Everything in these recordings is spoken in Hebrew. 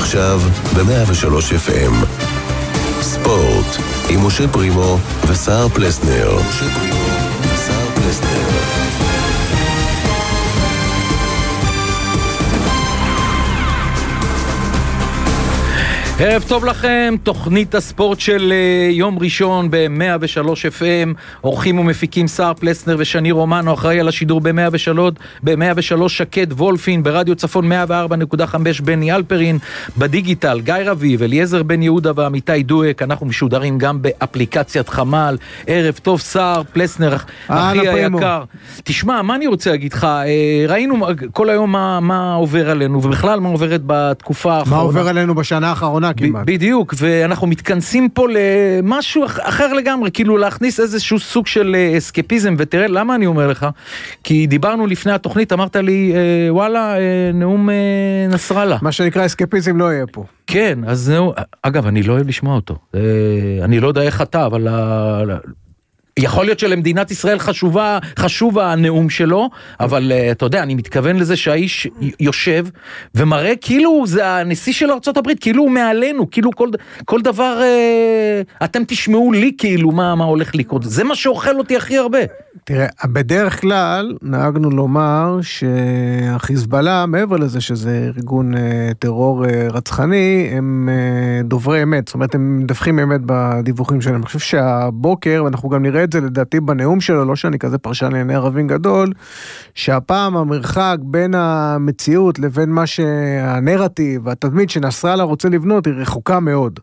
עכשיו ב-103 FM. ספורט עם משה פרימו וסער פלסנר. ערב טוב לכם, תוכנית הספורט של יום ראשון ב-103 FM, אורחים ומפיקים סער פלסנר ושני רומנו, אחראי על השידור ב-103 שקד וולפין, ברדיו צפון 104.5 בני אלפרין, בדיגיטל גיא רביב, אליעזר בן יהודה ועמיתי דואק, אנחנו משודרים גם באפליקציית חמל. ערב טוב סער פלסנר, אחי היקר. תשמע, מה אני רוצה להגיד לך, ראינו כל היום מה עובר עלינו, ובכלל מה עוברת בתקופה האחרונה. מה עובר עלינו בשנה האחרונה? בדיוק, ואנחנו מתכנסים פה למשהו אחר לגמרי, כאילו להכניס איזשהו סוג של אסקפיזם, ותראה למה אני אומר לך, כי דיברנו לפני התוכנית, אמרת לי, וואלה, נאום נסראללה. מה שנקרא אסקפיזם לא יהיה פה. כן, אז אגב, אני לא אוהב לשמוע אותו, אני לא יודע איך אתה, אבל יכול להיות שלמדינת ישראל חשוב הנאום שלו, אבל אתה יודע, אני מתכוון לזה שהאיש יושב ומראה כאילו זה הנשיא של ארצות הברית, כאילו הוא מעלינו, כאילו כל דבר אתם תשמעו לי כאילו מה הולך לקרות. זה מה שאוכל אותי הכי הרבה. תראה, בדרך כלל נהגנו לומר שהחיזבאללה, מעבר לזה שזה ארגון טרור רצחני, הם דוברי אמת, זאת אומרת הם מדווחים אמת בדיווחים שלהם. אני חושב שהבוקר, ואנחנו גם נראה את זה לדעתי בנאום שלו, לא שאני כזה פרשן לענייני ערבים גדול, שהפעם המרחק בין המציאות לבין מה שהנרטיב והתדמית שנסראללה רוצה לבנות היא רחוקה מאוד.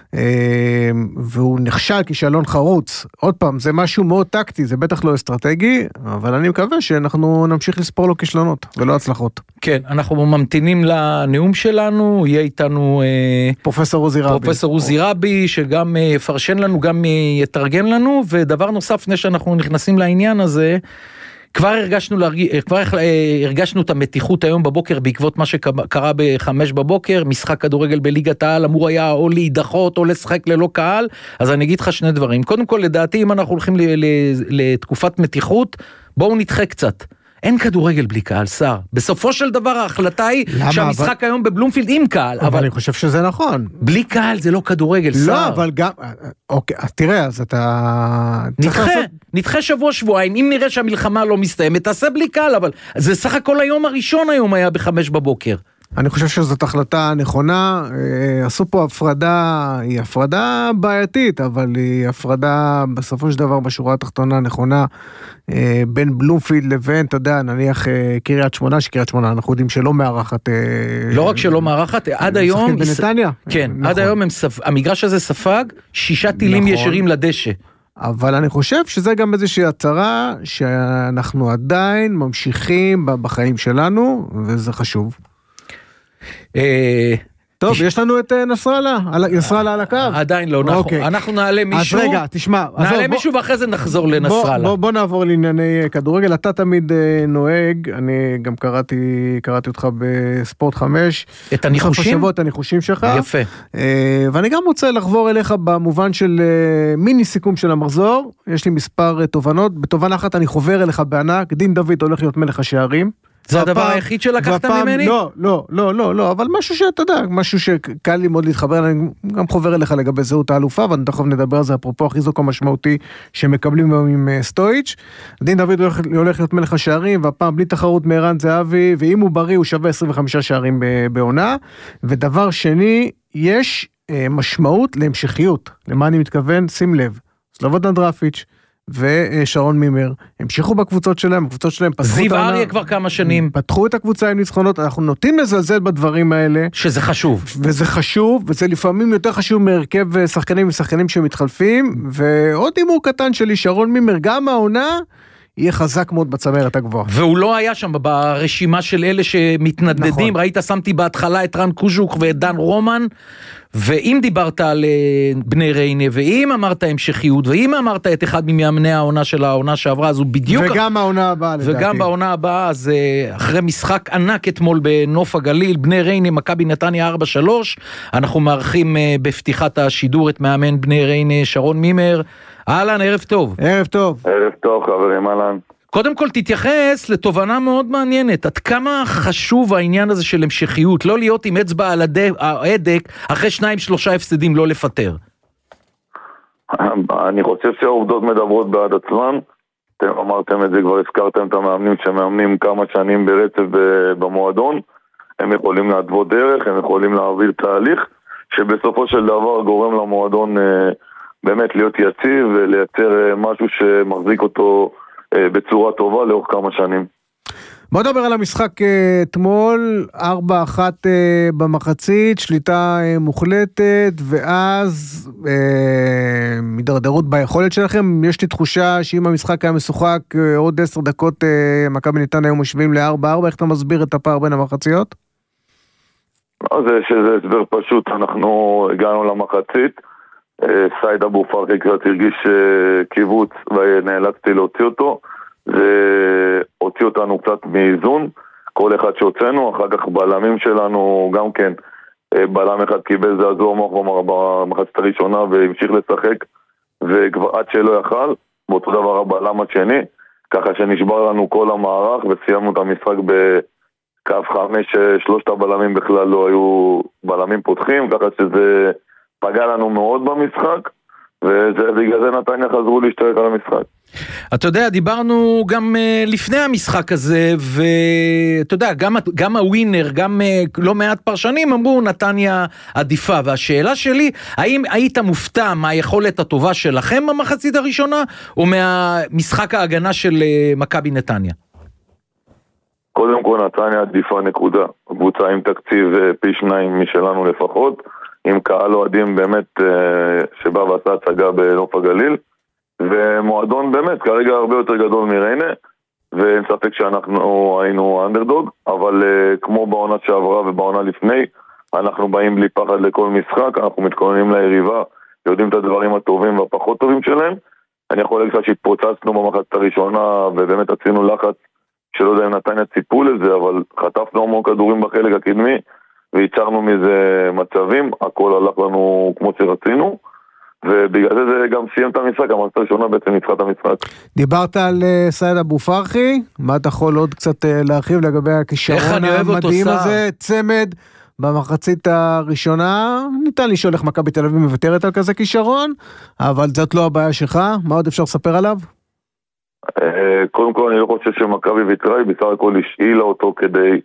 והוא נכשל כישלון חרוץ. עוד פעם, זה משהו מאוד טקטי, זה בטח לא אסטרטגי, אבל אני מקווה שאנחנו נמשיך לספור לו כישלונות ולא הצלחות. כן, אנחנו ממתינים לנאום שלנו, יהיה איתנו פרופסור עוזי רבי, שגם יפרשן לנו, גם יתרגם לנו, ודבר נוסף, לפני שאנחנו נכנסים לעניין הזה, כבר הרגשנו את המתיחות היום בבוקר, בעקבות מה שקרה ב-5 בבוקר, משחק כדורגל בליגת העל, אמור היה או להידחות או לשחק ללא קהל, אז אני אגיד לך שני דברים. קודם כל, לדעתי, אם אנחנו הולכים לתקופת מתיחות, בואו נדחה קצת. אין כדורגל בלי קהל, סער. בסופו של דבר ההחלטה היא שהמשחק היום בבלומפילד עם קהל. אבל אני חושב שזה נכון. בלי קהל זה לא כדורגל, סער. לא, אבל גם... אוקיי, אז תראה, אז אתה... נדחה שבוע-שבועיים, אם נראה שהמלחמה לא מסתיימת, תעשה בלי קהל, אבל זה סך הכל היום הראשון היום היה ב-5 בבוקר. אני חושב שזאת החלטה נכונה, עשו פה הפרדה, היא הפרדה בעייתית, אבל היא הפרדה בסופו של דבר בשורה התחתונה נכונה, בין בלומפילד לבין, אתה יודע, נניח קריית שמונה, שקריית שמונה, אנחנו יודעים שלא מארחת... לא רק שלא מארחת, עד היום... בנתניה? כן, עד היום המגרש הזה ספג 6 טילים ישירים לדשא. אבל אני חושב שזה גם איזושהי הצהרה שאנחנו עדיין ממשיכים בחיים שלנו, וזה חשוב. טוב, יש לנו את נסראללה על הקו. עדיין לא, אנחנו נעלה מישהו. אז רגע, תשמע. נעלה מישהו ואחרי זה נחזור לנסראללה. בוא נעבור לענייני כדורגל. אתה תמיד נוהג, אני גם קראתי אותך בספורט 5. את הניחושים? את הניחושים שלך. יפה. ואני גם רוצה לחבור אליך במובן של מיני סיכום של המחזור. יש לי מספר תובנות. בתובנה אחת אני חובר אליך בענק. דין דוד הולך להיות מלך השערים. זה הדבר היחיד שלקחת ממני? לא, אבל משהו שאתה יודע, משהו שקל לי מאוד להתחבר, אני גם חובר אליך לגבי זהות האלופה, ואני תכף נדבר על זה, אפרופו החיזוק המשמעותי שמקבלים עם סטויץ'. דין דוד הולך להיות מלך השערים, והפעם בלי תחרות מערן זהבי, ואם הוא בריא הוא שווה 25 שערים בעונה, ודבר שני, יש משמעות להמשכיות, למה אני מתכוון? שים לב, סלובודן דרפיץ' ושרון מימר, המשיכו בקבוצות שלהם, הקבוצות שלהם פתחו זיו אריה כבר כמה שנים. פתחו את הקבוצה עם ניצחונות, אנחנו נוטים לזלזל בדברים האלה. שזה חשוב. וזה חשוב, וזה לפעמים יותר חשוב מהרכב שחקנים ושחקנים שמתחלפים, ועוד אימור קטן שלי, שרון מימר, גם העונה, יהיה חזק מאוד בצמרת הגבוהה. והוא לא היה שם ברשימה של אלה שמתנדדים, נכון. ראית, שמתי בהתחלה את רן קוז'וק ואת דן רומן, ואם דיברת על בני ריינה, ואם אמרת המשכיות, ואם אמרת את אחד ממאמני העונה של העונה שעברה, אז הוא בדיוק... וגם העונה הבאה לדעתי. וגם בעונה הבאה, אז אחרי משחק ענק אתמול בנוף הגליל, בני ריינה, מכבי נתניה 4-3, אנחנו מארחים בפתיחת השידור את מאמן בני ריינה, שרון מימר. אהלן, ערב טוב. ערב טוב. ערב טוב, חברים, אהלן. קודם כל תתייחס לתובנה מאוד מעניינת, עד כמה חשוב העניין הזה של המשכיות, לא להיות עם אצבע על ההדק, אחרי 2-3 הפסדים לא לפטר. אני חושב שהעובדות מדברות בעד עצמן, אתם אמרתם את זה, כבר הזכרתם את המאמנים שמאמנים כמה שנים ברצף במועדון, הם יכולים להתוות דרך, הם יכולים להעביר תהליך, שבסופו של דבר גורם למועדון באמת להיות יציב ולייצר משהו שמחזיק אותו בצורה טובה לאורך כמה שנים. בוא נדבר על המשחק אתמול, 4-1 במחצית, שליטה מוחלטת, ואז מדרדרות ביכולת שלכם. יש לי תחושה שאם המשחק היה משוחק עוד 10 דקות, מכבי נתניה היו משווים ל-4-4, איך אתה מסביר את הפער בין המחציות? זה שזה הסבר פשוט, אנחנו הגענו למחצית, סייד אבו פרחי קצת הרגיש קיבוץ ונאלצתי להוציא אותו, והוציא אותנו קצת מאיזון, כל אחד שהוצאנו, אחר כך בלמים שלנו גם כן, בלם אחד קיבל זעזוע מוח במחצית הראשונה והמשיך לשחק, וכבר עד שלא יכל, באותו דבר הבלם השני, ככה שנשבר לנו כל המערך וסיימנו את המשחק בקו 5, 3 הבלמים בכלל לא היו בלמים פותחים, ככה שזה פגע לנו מאוד במשחק, ובגלל זה נתניה חזרו להשתרק על המשחק. אתה יודע, דיברנו גם לפני המשחק הזה, ואתה יודע, גם הווינר, גם לא מעט פרשנים אמרו נתניה עדיפה, והשאלה שלי, האם היית מופתע מהיכולת הטובה שלכם במחצית הראשונה, או מהמשחק ההגנה של מכבי נתניה? קודם כל נתניה עדיפה נקודה, קבוצה עם תקציב פי 2 משלנו לפחות, עם קהל אוהדים באמת שבא ועשה הצגה בנוף הגליל, ומועדון באמת כרגע הרבה יותר גדול מריינה, ואין ספק שאנחנו היינו אנדרדוג, אבל כמו בעונה שעברה ובעונה לפני, אנחנו באים בלי פחד לכל משחק, אנחנו מתכוננים ליריבה, יודעים את הדברים הטובים והפחות טובים שלהם. אני יכול להגיד שהתפוצצנו במחצית הראשונה, ובאמת עשינו לחץ שלא יודע אם נתניה ציפו לזה, אבל חטפנו המון כדורים בחלק הקדמי, וייצרנו מזה מצבים, הכל הלך לנו כמו שרצינו, ובגלל זה גם סיים את המשחק, המחצית הראשונה בעצם ניצחה את המשחק. דיברת על סייד אבו פרחי, מה אתה יכול עוד קצת להרחיב לגבי הכישרון המדהים הזה, צמד במחצית הראשונה, ניתן לשאול איך מכבי תל אביב מוותרת על כזה כישרון, אבל זאת לא הבעיה שלך, מה עוד אפשר לספר עליו? קודם כל אני לא חושב שמכבי ויתרה, היא בסך הכל השאילה אותו כדי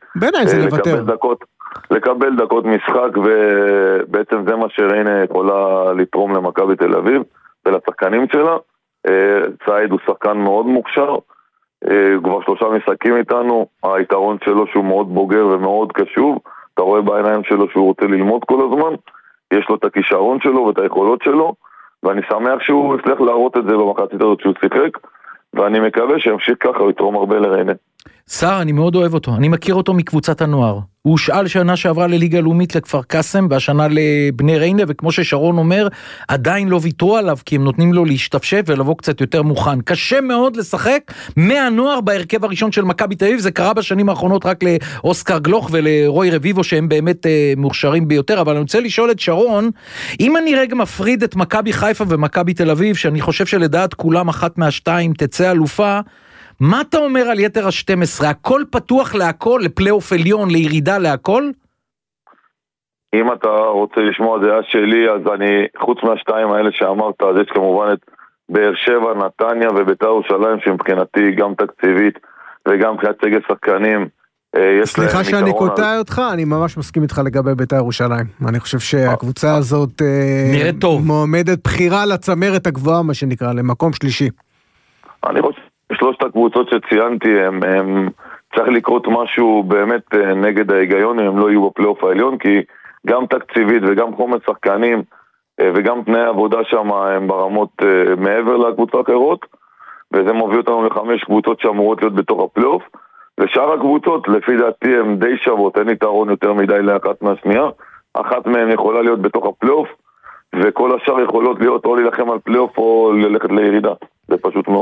לקבל דקות משחק, ובעצם זה מה שריינה יכולה לתרום למכבי תל אביב ולשחקנים שלה. סייד הוא שחקן מאוד מוכשר, כבר 3 משחקים איתנו, היתרון שלו שהוא מאוד בוגר ומאוד קשוב, אתה רואה בעיניים שלו שהוא רוצה ללמוד כל הזמן, יש לו את הכישרון שלו ואת היכולות שלו, ואני שמח שהוא הצליח להראות את זה במחצית הזאת שהוא שיחק, ואני מקווה שימשיך ככה, הוא יתרום הרבה לריינה. שר, אני מאוד אוהב אותו, אני מכיר אותו מקבוצת הנוער. הוא הושאל שנה שעברה לליגה לאומית לכפר קסם, והשנה לבני ריינה, וכמו ששרון אומר, עדיין לא ויתרו עליו, כי הם נותנים לו להשתפשף ולבוא קצת יותר מוכן. קשה מאוד לשחק מהנוער בהרכב הראשון של מכבי תל אביב, זה קרה בשנים האחרונות רק לאוסקר גלוך ולרוי רביבו, שהם באמת מוכשרים ביותר, אבל אני רוצה לשאול את שרון, אם אני רגע מפריד את מכבי חיפה ומכבי תל אביב, שאני חושב שלדעת כולם אחת מהשתיים תצא אלופה, מה אתה אומר על יתר ה-12? הכל פתוח להכל, לפלייאוף עליון, לירידה להכל? אם אתה רוצה לשמוע דעה שלי, אז אני, חוץ מהשתיים האלה שאמרת, אז יש כמובן את באר שבע, נתניה ובית"ר ירושלים, שמבחינתי גם תקציבית וגם מבחינת סגל שחקנים. סליחה שאני קוטע אותך, אני ממש מסכים איתך לגבי בית"ר ירושלים. אני חושב שהקבוצה הזאת מועמדת בחירה לצמרת הגבוהה, מה שנקרא, למקום שלישי. אני חושב 3 הקבוצות שציינתי, הם צריך לקרות משהו באמת נגד ההיגיון, הם לא יהיו בפלייאוף העליון, כי גם תקציבית וגם חומר שחקנים וגם תנאי עבודה שם הם ברמות מעבר לקבוצות אחרות, וזה מוביל אותנו ל5 קבוצות שאמורות להיות בתוך הפלייאוף, ושאר הקבוצות לפי דעתי הם די שוות, אין יתרון יותר מדי לאחת מהשנייה, אחת מהן יכולה להיות בתוך הפלייאוף, וכל השאר יכולות להיות או להילחם על פלייאוף או ללכת לירידה, זה פשוט מאוד.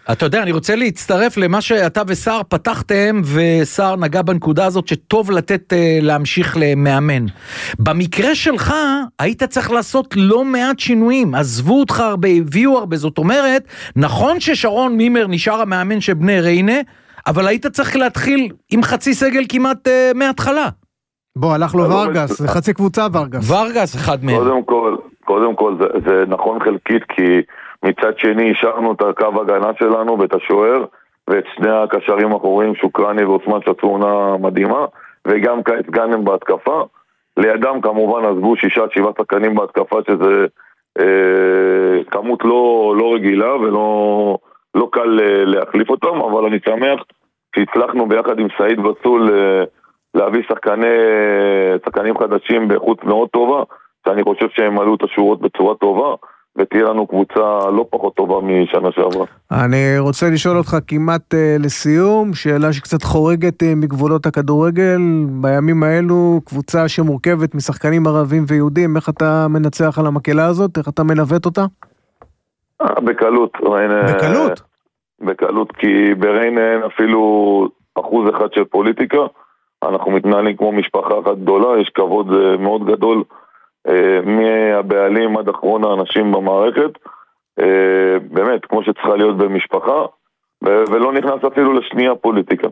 אתה יודע, אני רוצה להצטרף למה שאתה ושר פתחתם, ושר נגע בנקודה הזאת שטוב לתת להמשיך למאמן. במקרה שלך, היית צריך לעשות לא מעט שינויים, עזבו אותך הרבה, הביאו הרבה, זאת אומרת, נכון ששרון מימר נשאר המאמן של בני ריינה, אבל היית צריך להתחיל עם חצי סגל כמעט מההתחלה. בוא, הלך לו ורגס, זה חצי קבוצה ורגס. ורגס, אחד מהם. קודם כל זה נכון חלקית, כי מצד שני השארנו את הקו הגנה שלנו ואת השוער, ואת שני הקשרים האחוריים, שוקרני ועוצמן, שעשו עונה מדהימה, וגם כעת גאנם בהתקפה. לידם כמובן עזבו 6-7 שחקנים בהתקפה, שזה כמות לא רגילה ולא קל להחליף אותם, אבל אני שמח שהצלחנו ביחד עם סעיד בסול להביא שחקנים חדשים באיכות מאוד טובה, שאני חושב שהם עלו את השורות בצורה טובה, ותהיה לנו קבוצה לא פחות טובה משנה שעברה. אני רוצה לשאול אותך כמעט לסיום, שאלה שקצת חורגת מגבולות הכדורגל, בימים האלו קבוצה שמורכבת משחקנים ערבים ויהודים, איך אתה מנצח על המקהלה הזאת? איך אתה מנווט אותה? בקלות. בקלות? בקלות, כי בריינה אין אפילו 1% של פוליטיקה, אנחנו מתנהלים כמו משפחה אחת גדולה, יש כבוד מאוד גדול מהבעלים עד אחרון האנשים במערכת, באמת, כמו שצריכה להיות במשפחה, ולא נכנס אפילו לשנייה פוליטיקה.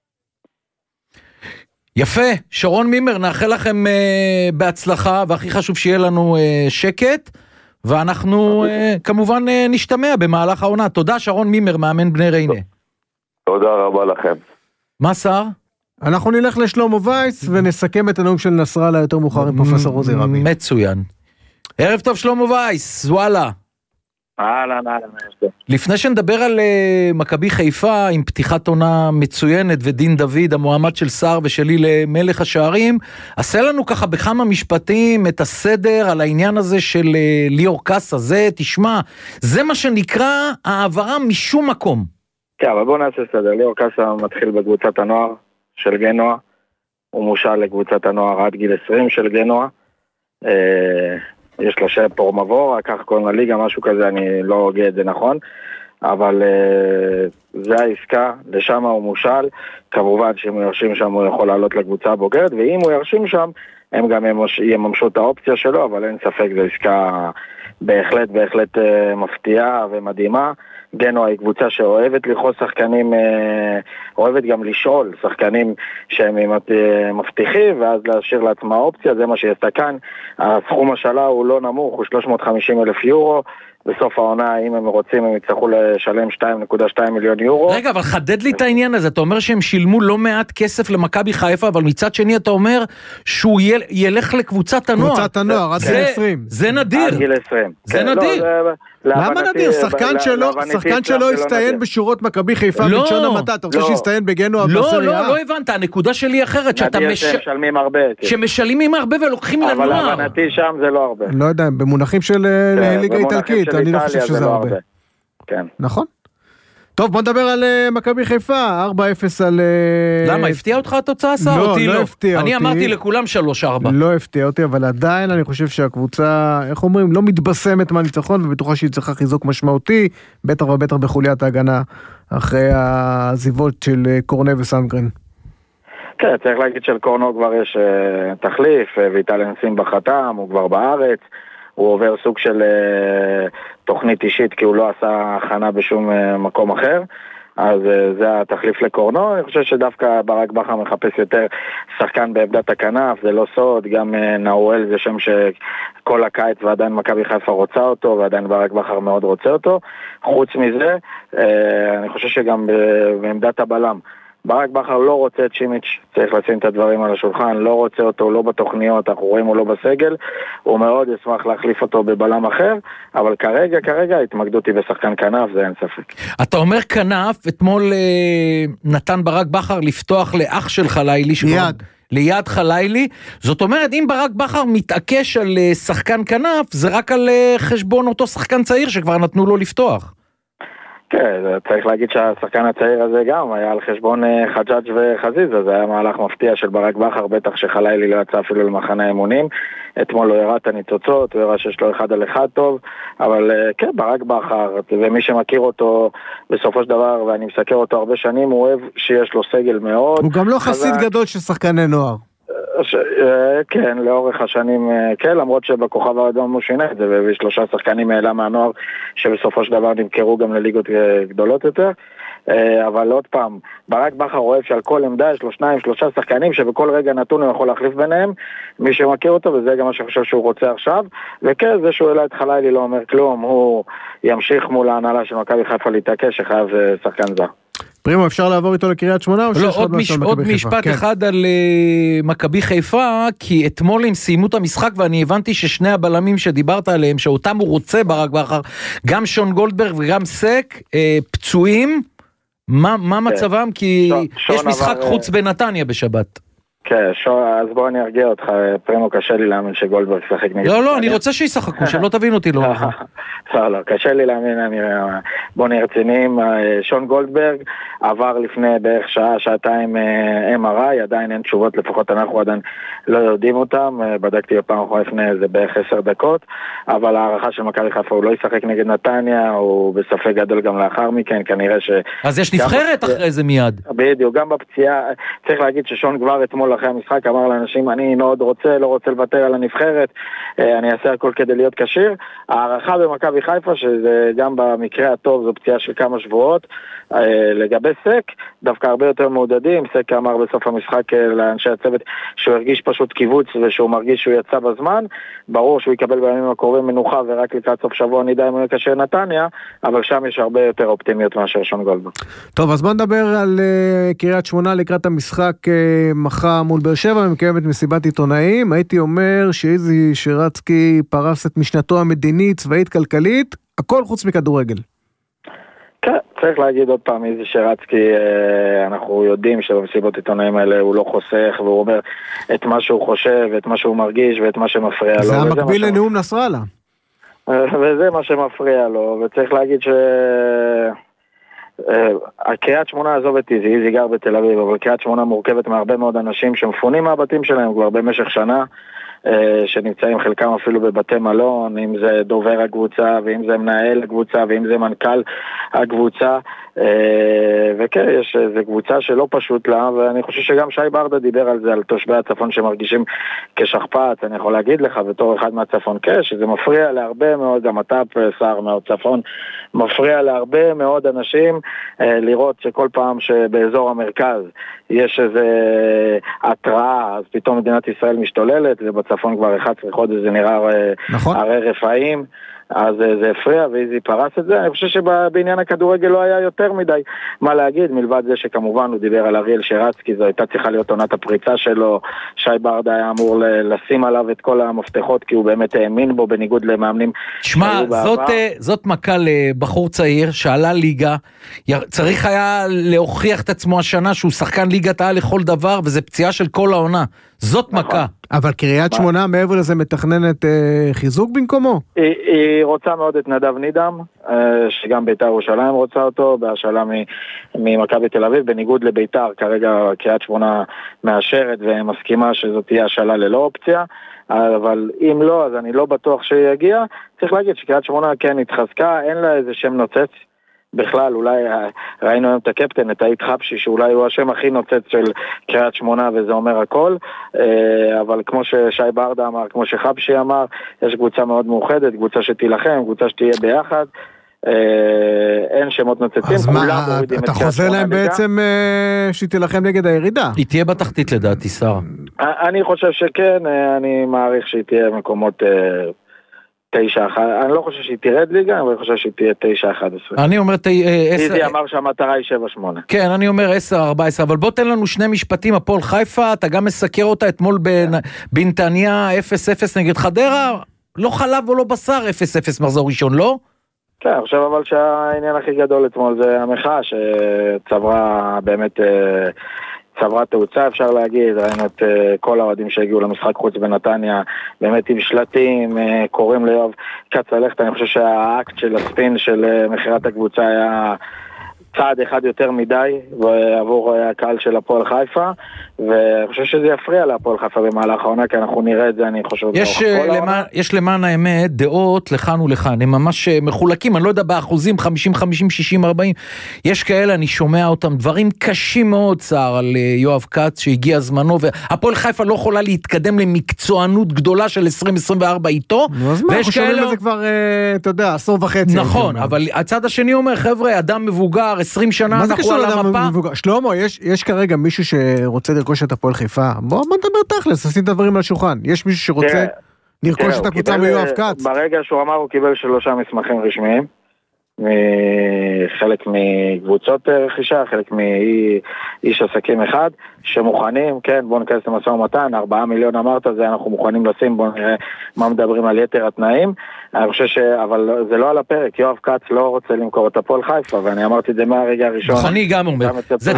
יפה, שרון מימר, נאחל לכם בהצלחה, והכי חשוב שיהיה לנו שקט, ואנחנו כמובן נשתמע במהלך העונה. תודה שרון מימר, מאמן בני ריינה. תודה רבה לכם. מה שר? אנחנו נלך לשלמה וייס ונסכם את הנאום של נסראללה יותר מאוחר עם פרופסור עוזי רבין. מצוין. ערב טוב שלמה וייס, וואלה. אהלן. לפני שנדבר על מכבי חיפה עם פתיחת עונה מצוינת ודין דוד המועמד של שר ושלי למלך השערים, עשה לנו ככה בכמה משפטים את הסדר על העניין הזה של ליאור קאסה. זה תשמע, זה מה שנקרא העברה משום מקום. כן, אבל בוא נעשה סדר. ליאור קאסה מתחיל בקבוצת הנוער של גנוע, הוא מושל לקבוצת הנוער עד גיל 20 של גנוע, יש לו שם פורמבור, כך קוראים לליגה, משהו כזה, אני לא הוגה את זה נכון, אבל זה העסקה, לשם הוא מושל, כמובן שאם הוא ירשים שם הוא יכול לעלות לקבוצה הבוגרת, ואם הוא ירשים שם, הם גם יממשו את האופציה שלו, אבל אין ספק, זו עסקה בהחלט מפתיעה ומדהימה. גנוע היא קבוצה שאוהבת לחוץ שחקנים, אוהבת גם לשאול שחקנים שהם מבטיחים, ואז להשאיר לעצמה אופציה, זה מה שיש כאן. הסכום השלה הוא לא נמוך, הוא 350,000 יורו, בסוף העונה, אם הם רוצים, הם יצטרכו לשלם 2.2 מיליון יורו. רגע, אבל חדד לי את העניין הזה, אתה אומר שהם שילמו לא מעט כסף למכבי חיפה, אבל מצד שני אתה אומר שהוא ילך לקבוצת הנוער. קבוצת הנוער, עד גיל 20. זה נדיר. עד גיל 20. זה נדיר. למה נדיר? שחקן שלו הסתיין בשורות מכבי חיפה בלשון המעטה, אתה רוצה שיסתיין בגנוע בסריה? לא הבנת, הנקודה שלי אחרת, נדיר שמשלמים הרבה. שמשלמים הרבה ולוקחים לנוער. אבל להבנתי שם זה לא הרבה. לא יודע, במונחים של ליגה איטלקית, אני לא חושב שזה הרבה. כן. נכון. טוב, בוא נדבר על מכבי חיפה, 4-0 על... למה, הפתיע אותך התוצאה? לא הפתיע אותי. אני אמרתי לכולם 3-4. לא הפתיע אותי, אבל עדיין אני חושב שהקבוצה, איך אומרים, לא מתבשמת מהניצחון, ובטוחה שהיא צריכה חיזוק משמעותי, בטח ובטח בחוליית ההגנה, אחרי הזיבות של קורנה וסנגרין. כן, צריך להגיד של קורנו כבר יש תחליף, ויטל אנסים בחתם, הוא כבר בארץ, הוא עובר סוג של תוכנית אישית, כי הוא לא עשה הכנה בשום מקום אחר, אז זה התחליף לקורנו. אני חושב שדווקא ברק בכר מחפש יותר שחקן בעמדת הכנף, זה לא סוד, גם נאואל זה שם שכל הקיץ ועדיין מכבי חיפה רוצה אותו, ועדיין ברק בכר מאוד רוצה אותו. חוץ מזה, אני חושב שגם בעמדת הבלם, ברק בכר לא רוצה את שימיץ', צריך לשים את הדברים על השולחן, לא רוצה אותו, לא בתוכניות, אנחנו רואים הוא לא בסגל, הוא מאוד ישמח להחליף אותו בבלם אחר, אבל כרגע התמקדות היא בשחקן כנף, זה אין ספק. אתה אומר כנף, אתמול נתן ברק בכר לפתוח לאח של חלילי, ליד חלילי, זאת אומרת, אם ברק בכר מתעקש על שחקן כנף, זה רק על חשבון אותו שחקן צעיר שכבר נתנו לו לפתוח. כן, צריך להגיד שהשחקן הצעיר הזה גם היה על חשבון חג'אג' וחזיזה, זה היה מהלך מפתיע של ברק בכר, בטח שחלילי לא יצא אפילו למחנה האימונים, אתמול לא הראה את הניצוצות, הוא הראה שיש לו 1-1 טוב, אבל כן, ברק בכר, ומי שמכיר אותו בסופו של דבר, ואני מסקר אותו הרבה שנים, הוא אוהב שיש לו סגל מאוד. הוא גם לא חסיד גדול של שחקני נוער. כן, לאורך השנים, כן, למרות שבכוכב האדום הוא שינה את זה, ו3 שחקנים העלה מהנוער, שבסופו של דבר נמכרו גם לליגות גדולות יותר. אבל עוד פעם, ברק בכר אוהב שעל כל עמדה יש לו 2-3 שחקנים שבכל רגע נתון הוא יכול להחליף ביניהם, מי שמכיר אותו, וזה גם מה שחושב שהוא רוצה עכשיו. וכן, זה שהוא העלה את חלילי לא אומר כלום, הוא ימשיך מול ההנהלה של מכבי חיפה להתעקש שחייב שחקן זר. פרימו, אפשר לעבור איתו לקריית שמונה? לא, עוד משפט אחד על מכבי חיפה, כי אתמול הם סיימו את המשחק, ואני הבנתי ששני הבלמים שדיברת עליהם, שאותם הוא רוצה ברק בכר, גם שון גולדברג וגם סק, פצועים, מה מצבם? כי יש משחק חוץ בנתניה בשבת. כן, אז בוא אני ארגיע אותך, פרימו, קשה לי להאמין שגולדברג שחק נגד. לא, אני רוצה שישחקו, שלא תבין אותי לא. לא, קשה לי להאמין, בוא נהיה רציניים, שון גולדברג עבר לפני בערך שעתיים MRI, עדיין אין תשובות, לפחות אנחנו עדיין לא יודעים אותם, בדקתי בפעם אחרונה לפני זה בערך 10 דקות, אבל הערכה של מכבי חיפה הוא לא ישחק נגד נתניה, הוא בספק גדול גם לאחר מכן, כנראה ש... אז יש נבחרת אחרי זה מיד. בדיוק, גם בפציעה, צריך להגיד ששון כבר אתמול אחרי המשחק אמר לאנשים, אני מאוד לא רוצה לוותר על הנבחרת, אני אעשה הכל כדי להיות כשיר. הערכה במכבי חיפה, שזה גם במקרה הטוב, זו פציעה של כמה שבועות. לגבי סק, דווקא הרבה יותר מעודדים. סק אמר בסוף המשחק לאנשי הצוות שהוא הרגיש פשוט קיבוץ ושהוא מרגיש שהוא יצא בזמן. ברור שהוא יקבל בימים הקרובים מנוחה ורק לקראת סוף שבוע נדע אם הוא יקשר נתניה, אבל שם יש הרבה יותר אופטימיות מאשר שון גולדברג. טוב, אז בוא נדבר על קריית שמונה לקראת המשחק מחר מול באר שבע, מקיימת מסיבת עיתונאים. הייתי אומר שאיזי שרצקי פרס את משנתו המדינית, צבאית, כלכלית, הכל חוץ מכדורגל. כן, צריך להגיד עוד פעם, איזי שרצקי, אנחנו יודעים שבמסיבות עיתונאים האלה הוא לא חוסך, והוא אומר את מה שהוא חושב, את מה שהוא מרגיש ואת מה שמפריע לו. זה המקביל לנאום נסראללה. וזה מה שמפריע לו, וצריך להגיד הקריית שמונה עזוב את איזי גר בתל אביב, אבל קריית שמונה מורכבת מהרבה מאוד אנשים שמפונים מהבתים שלהם כבר במשך שנה, שנמצאים חלקם אפילו בבתי מלון, אם זה דובר הקבוצה, ואם זה מנהל הקבוצה, ואם זה מנכ"ל הקבוצה, וכן, זה קבוצה שלא פשוט לה, ואני חושב שגם שי ברדה דיבר על זה, על תושבי הצפון שמרגישים כשכפ"ץ. אני יכול להגיד לך בתור אחד מהצפון שזה מפריע להרבה מאוד, גם אתה שר מהצפון, מפריע להרבה מאוד אנשים לראות שכל פעם שבאזור המרכז יש איזה התראה, אז פתאום מדינת ישראל משתוללת, ובצפון כבר 11 חודש זה נראה הרי רפאים, אז זה הפריע ואיזי פרס את זה. אני חושב שבעניין הכדורגל לא היה יותר מדי מה להגיד, מלבד זה שכמובן הוא דיבר על אריאל שרצקי, זו הייתה צריכה להיות עונת הפריצה שלו, שי ברדה היה אמור לשים עליו את כל המפתחות, כי הוא באמת האמין בו בניגוד למאמנים. שמע, זאת מכה לבחור צעיר שעלה ליגה, צריך היה להוכיח את עצמו השנה שהוא שחקן ליגת העל לכל דבר, וזה פציעה של כל העונה, זאת מכה. אבל קריית שמונה מעבר לזה מתכננת חיזוק במקומו? היא רוצה מאוד את נדב נידם, שגם ביתר ירושלים רוצה אותו, בהשאלה ממכבי תל אביב, בניגוד לביתר, כרגע קריית שמונה מאשרת ומסכימה שזאת תהיה השאלה ללא אופציה, אבל אם לא, אז אני לא בטוח שיגיע. צריך להגיד שקריית שמונה כן התחזקה, אין לה איזה שם נוצץ, בכלל, אולי ראינו היום את הקפטן, את העית חפשי, שאולי הוא השם הכי נוצץ של קריית שמונה, וזה אומר הכל, אבל כמו ששי ברדה אמר, כמו שחפשי אמר, יש קבוצה מאוד מאוחדת, קבוצה שתילחם, קבוצה שתהיה ביחד, אין שמות נוצצים. אז מה, אתה חוזר להם בעצם שתילחם נגד הירידה? היא תהיה בתחתית לדעתי, שר. אני חושב שכן, אני מעריך שהיא תהיה מקומות 9-1, אני לא חושב שהיא תרד ליגה, אבל אני חושב שהיא תהיה 9-11. אני אומר איזי אמר שהמטרה היא 7-8. כן, אני אומר 10-14, אבל בוא תן לנו שני משפטים. הפועל חיפה, אתה גם מסקר אותה אתמול בנתניה 0-0 נגד חדרה, לא חלב או לא בשר 0-0 מחזור ראשון, לא? כן, אני חושב אבל שהעניין הכי גדול אתמול זה המחאה שצברה באמת צברה תאוצה, אפשר להגיד. ראינו את כל האוהדים שהגיעו למשחק חוץ בנתניה, באמת עם שלטים, קוראים ליואב קץ ללכת. אני חושב שהאקט של הספין של מחירת הקבוצה היה צעד אחד יותר מדי עבור הקהל של הפועל חיפה, ואני חושב שזה יפריע להפועל חיפה במהלך העונה, כי אנחנו נראה את זה, אני חושב. יש למען האמת דעות לכאן ולכאן, הם ממש מחולקים, אני לא יודע באחוזים, 50, 50, 60, 40, יש כאלה, אני שומע אותם, דברים קשים מאוד, צער, על יואב קץ, שהגיע זמנו, והפועל חיפה לא יכולה להתקדם למקצוענות גדולה של 2024 איתו, אז מה, אנחנו שומעים את זה כבר, אתה יודע, עשור וחצי. נכון, אבל הצד השני אומר, חבר'ה, אדם מבוגר, 20 שנה, אנחנו על המפה. שלמה, יש כרגע מישהו שרוצה לרכוש את הפועל חיפה, בוא נדבר תכלס, עשים את הדברים על השולחן, יש מישהו שרוצה לרכוש את הקבוצה מיואב קץ? ברגע שהוא אמר, הוא קיבל 3 מסמכים רשמיים, חלק מקבוצות רכישה, חלק מאיש עסקים אחד, שמוכנים, כן, בואו נכנס למשא ומתן, 4 מיליון אמרת, זה אנחנו מוכנים לשים, בואו נראה מה מדברים על יתר התנאים, אני חושב אבל זה לא על הפרק, יואב קץ לא רוצה למכור את הפועל חיפה, ואני אמרתי את זה מהרגע הראשון. אני גם אומר,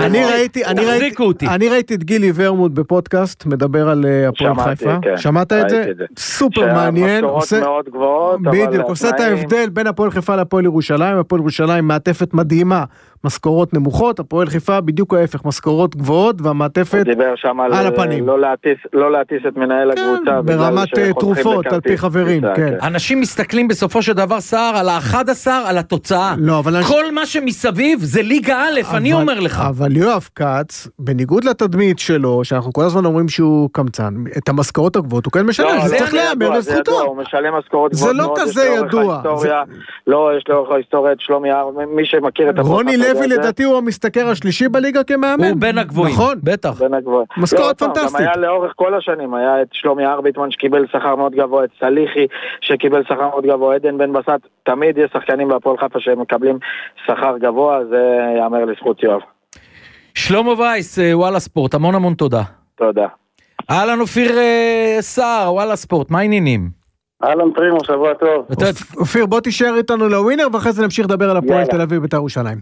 אני ראיתי את גילי ורמוט בפודקאסט, מדבר על הפועל חיפה, שמעת את זה? סופר מעניין, בדיוק, עושה את ההבדל בין הפועל חיפה לפועל ירושלים, הפועל ירושלים מעטפת מדהימה, משכורות נמוכות, הפועל חיפה בדיוק ההפך, משכורות גבוהות, והמעטפת על הפנים. לא להטיס את מנהל הקבוצה. ברמת תרופות, על פי חברים, כן. אנשים מסתכלים בסופו של דבר סער על ה-11, על התוצאה. כל מה שמסביב זה ליגה א', אני אומר לך. אבל יואב קץ, בניגוד לתדמית שלו, שאנחנו כל הזמן אומרים שהוא קמצן, את המשכורות הגבוהות הוא כן משלם, זה צריך להיאמר לזכותו. הוא משלם משכורות גבוהות. זה לא כזה ידוע. לא, יש לאורך ההיסטוריה את שלומי הר, מי שמכיר את רוני לוי לדעתי הוא המשתכר השלישי בליגה כמאמן. הוא בין הגבוהים. נכון. בטח. משכורת פנטסטית. גם היה לאורך כל השנים, היה את שלומי הרביטמן שקיבל שכר מאוד גבוה, את סליחי שקיבל שכר מאוד גבוה, עדן בן בסט, תמיד יש שחקנים בהפועל חיפה שמקבלים שכר גבוה, זה יאמר לזכות יואב. שלמה וייס, וואלה ספורט, המון תודה. תודה. אהלן אופיר סער, וואלה ספורט, מה העניינים? אהלן פרימו, שבוע טוב. אופיר, בוא תישאר איתנו לווינר, ואחרי זה נמשיך לדבר על הפועל תל אביב בית"ר ירושלים.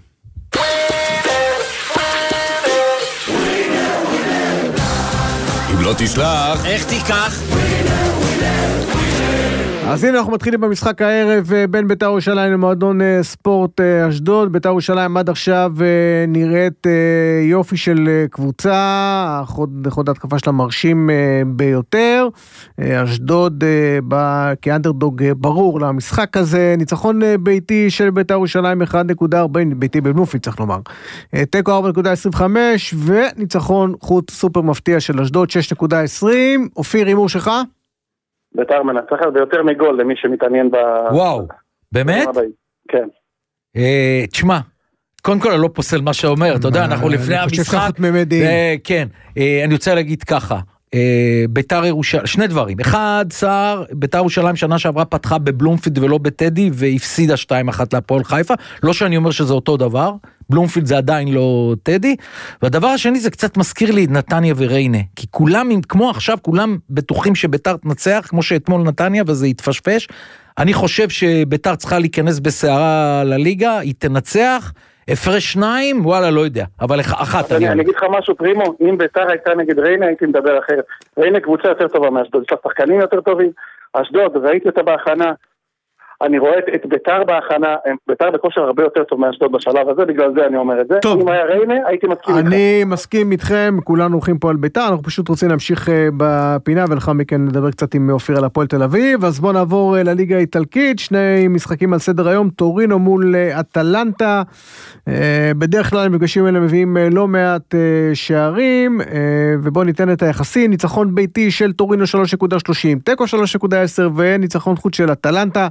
אם לא תשלח, איך תיקח? אז הנה אנחנו מתחילים במשחק הערב בין בית"ר ירושלים למועדון ספורט אשדוד. בית"ר ירושלים עד עכשיו נראית יופי של קבוצה, חוד ההתקפה שלה מרשים ביותר. אשדוד כאנדרדוג ברור למשחק הזה, ניצחון ביתי של בית"ר ירושלים 1.40, ביתי בבלומפילד צריך לומר, תיקו 4.25 וניצחון חוץ סופר מפתיע של אשדוד 6.20. אופיר, הימור שלך? בית"ר מנצחת ביותר מגול למי שמתעניין וואו, באמת? כן. תשמע, קודם כל אני לא פוסל מה שאומר, אתה יודע, אנחנו לפני המשחק, כן, אני רוצה להגיד ככה, בית"ר ירושלים, שני דברים, אחד, סער, בית"ר ירושלים שנה שעברה פתחה בבלומפילד ולא בטדי, והפסידה 2-1 להפועל חיפה, לא שאני אומר שזה אותו דבר, בלומפילד זה עדיין לא טדי, והדבר השני זה קצת מזכיר לי נתניה וריינה, כי כולם, כמו עכשיו, כולם בטוחים שבית"ר תנצח, כמו שאתמול נתניה, וזה יתפשפש, אני חושב שבית"ר צריכה להיכנס בסערה לליגה, היא תנצח, הפרש 2, וואלה, לא יודע, אבל אחת. אני אגיד לך משהו, פרימו, אם בית"ר הייתה נגד ריינה, הייתי מדבר אחרת. ריינה קבוצה יותר טובה מאשדוד, יש לה שחקנים יותר טובים, אשדוד, ראיתי אותה בהכנה, אני רואה את בית"ר בהכנה, בית"ר בכושר הרבה יותר טוב מאשדוד בשלב הזה, בגלל זה אני אומר את זה. טוב. אם היה ריינה, הייתי מסכים איתך. אני מסכים איתכם, כולנו הולכים פה על בית"ר, אנחנו פשוט רוצים להמשיך בפינה, ולאחר מכן נדבר קצת עם אופיר על הפועל תל אביב, אז בואו נעבור לליגה האיטלקית, שני משחקים על סדר היום, טורינו מול אטלנטה, בדרך כלל המפגשים האלה מביאים לא מעט שערים, ובואו ניתן את היחסי, ניצחון ביתי של טורינו 3.30, תיקו 3.10 וניצחון חוץ של אטלנטה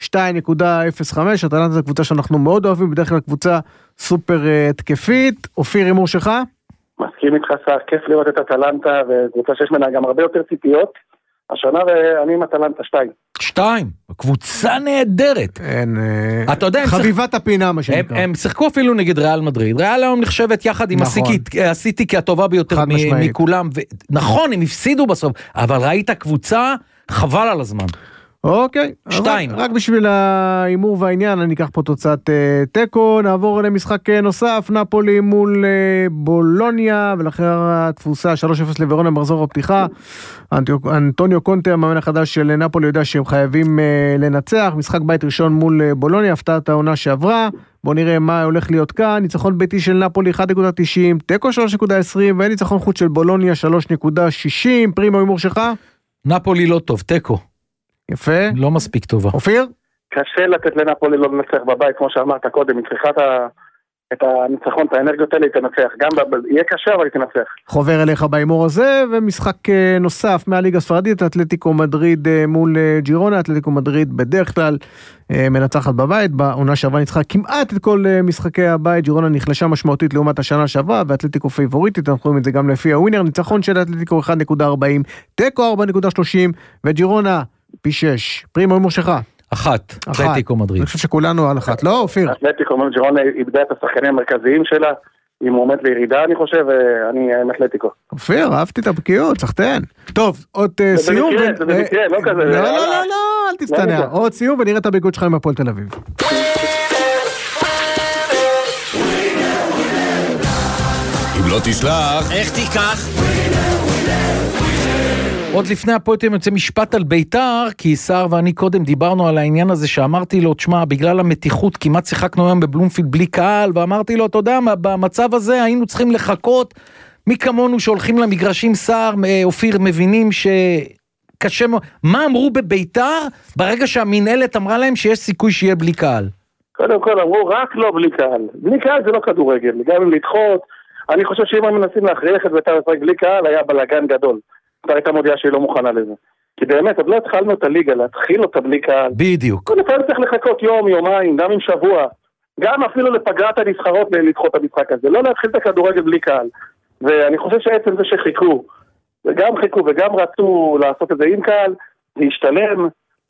2.05, אטלנטה זו קבוצה שאנחנו מאוד אוהבים, בדרך כלל קבוצה סופר התקפית. אופיר, הימור שלך? מסכים איתך סער, כיף לראות את אטלנטה, וקבוצה שיש ממנה גם הרבה יותר ציפיות, השנה ואני עם אטלנטה 2. קבוצה נהדרת. אתה יודע, חביבת הפינה מה שנקרא. הם שיחקו אפילו נגד ריאל מדריד, ריאל היום נחשבת יחד עם הסיטי כהטובה ביותר מכולם, נכון, הם הפסידו בסוף, אבל ראית קבוצה, חבל על הזמן. אוקיי, 2. רק בשביל האימור והעניין, אני אקח פה תוצאת טקו, נעבור למשחק נוסף, נפולי מול בולוניה, ולאחר התפוסה 3-0 לוורונה במחזור הפתיחה, אנטוניו קונטה, המאמן החדש של נפולי, יודע שהם חייבים לנצח, משחק בית ראשון מול בולוניה, הפתעת העונה שעברה, בוא נראה מה הולך להיות כאן, ניצחון ביתי של נפולי 1.90, תיקו 3.20, וניצחון חוץ של בולוניה 3.60, פרימו הימור שלך? נפולי לא טוב, תיקו. יפה. לא מספיק טובה. אופיר? קשה לתת לנפולי לא לנצח בבית, כמו שאמרת קודם, היא צריכה את הניצחון, את האנרגיות האלה, היא תנצח. גם יהיה קשה, אבל היא תנצח. חובר אליך באימור הזה, ומשחק נוסף מהליגה הספרדית, אתלטיקו מדריד מול ג'ירונה, אתלטיקו מדריד בדרך כלל מנצחת בבית, בעונה שעברה ניצחה כמעט את כל משחקי הבית, ג'ירונה נחלשה משמעותית לעומת השנה שעברה, ואתלטיקו פייבוריטית, אנחנו רואים את זה גם לפי הווינר, ניצחון של אתלטיקו 1.40, תיקו 4.30, וג'ירונה פי 6. פרימו הימור שלך? אחת, אתלטיקו מדריד. אני חושב שכולנו על אחת, לא אופיר? אתלטיקו מדריד, ג'ירונה איבדה את השחקנים המרכזיים שלה, היא מועמדת לירידה אני חושב, ואני עם אתלטיקו. אופיר, אהבתי את הבקיאות, סחטן. טוב, עוד סיום. זה במקרה, לא כזה. לא, אל תצטנע. עוד סיום ונראה את הביקוד שלך עם הפועל תל אביב. אם לא תשלח, איך תיקח? עוד לפני הפועל יוצא משפט על ביתר, כי שר ואני קודם דיברנו על העניין הזה שאמרתי לו, תשמע, בגלל המתיחות כמעט שיחקנו היום בבלומפילד בלי קהל, ואמרתי לו, אתה יודע, במצב הזה היינו צריכים לחכות, מי כמונו שהולכים למגרשים שר, אופיר מבינים שקשה מאוד, מה אמרו בביתר ברגע שהמנהלת אמרה להם שיש סיכוי שיהיה בלי קהל? קודם כל אמרו רק לא בלי קהל, בלי קהל זה לא כדורגל, גם אם לדחות, אני חושב שאם הם מנסים להכריח את ביתר לשחק בלי קהל, היה בלגן גדול. אתה הייתה מודיעה שהיא לא מוכנה לזה. כי באמת, עוד לא התחלנו את הליגה, להתחיל אותה בלי קהל. בדיוק. כל פעם צריך לחכות יום, יומיים, גם עם שבוע. גם אפילו לפגרת הנבחרות לדחות את המשחק הזה. לא להתחיל את הכדורגל בלי קהל. ואני חושב שעצם זה שחיכו, וגם חיכו וגם רצו לעשות את זה עם קהל, זה השתלם.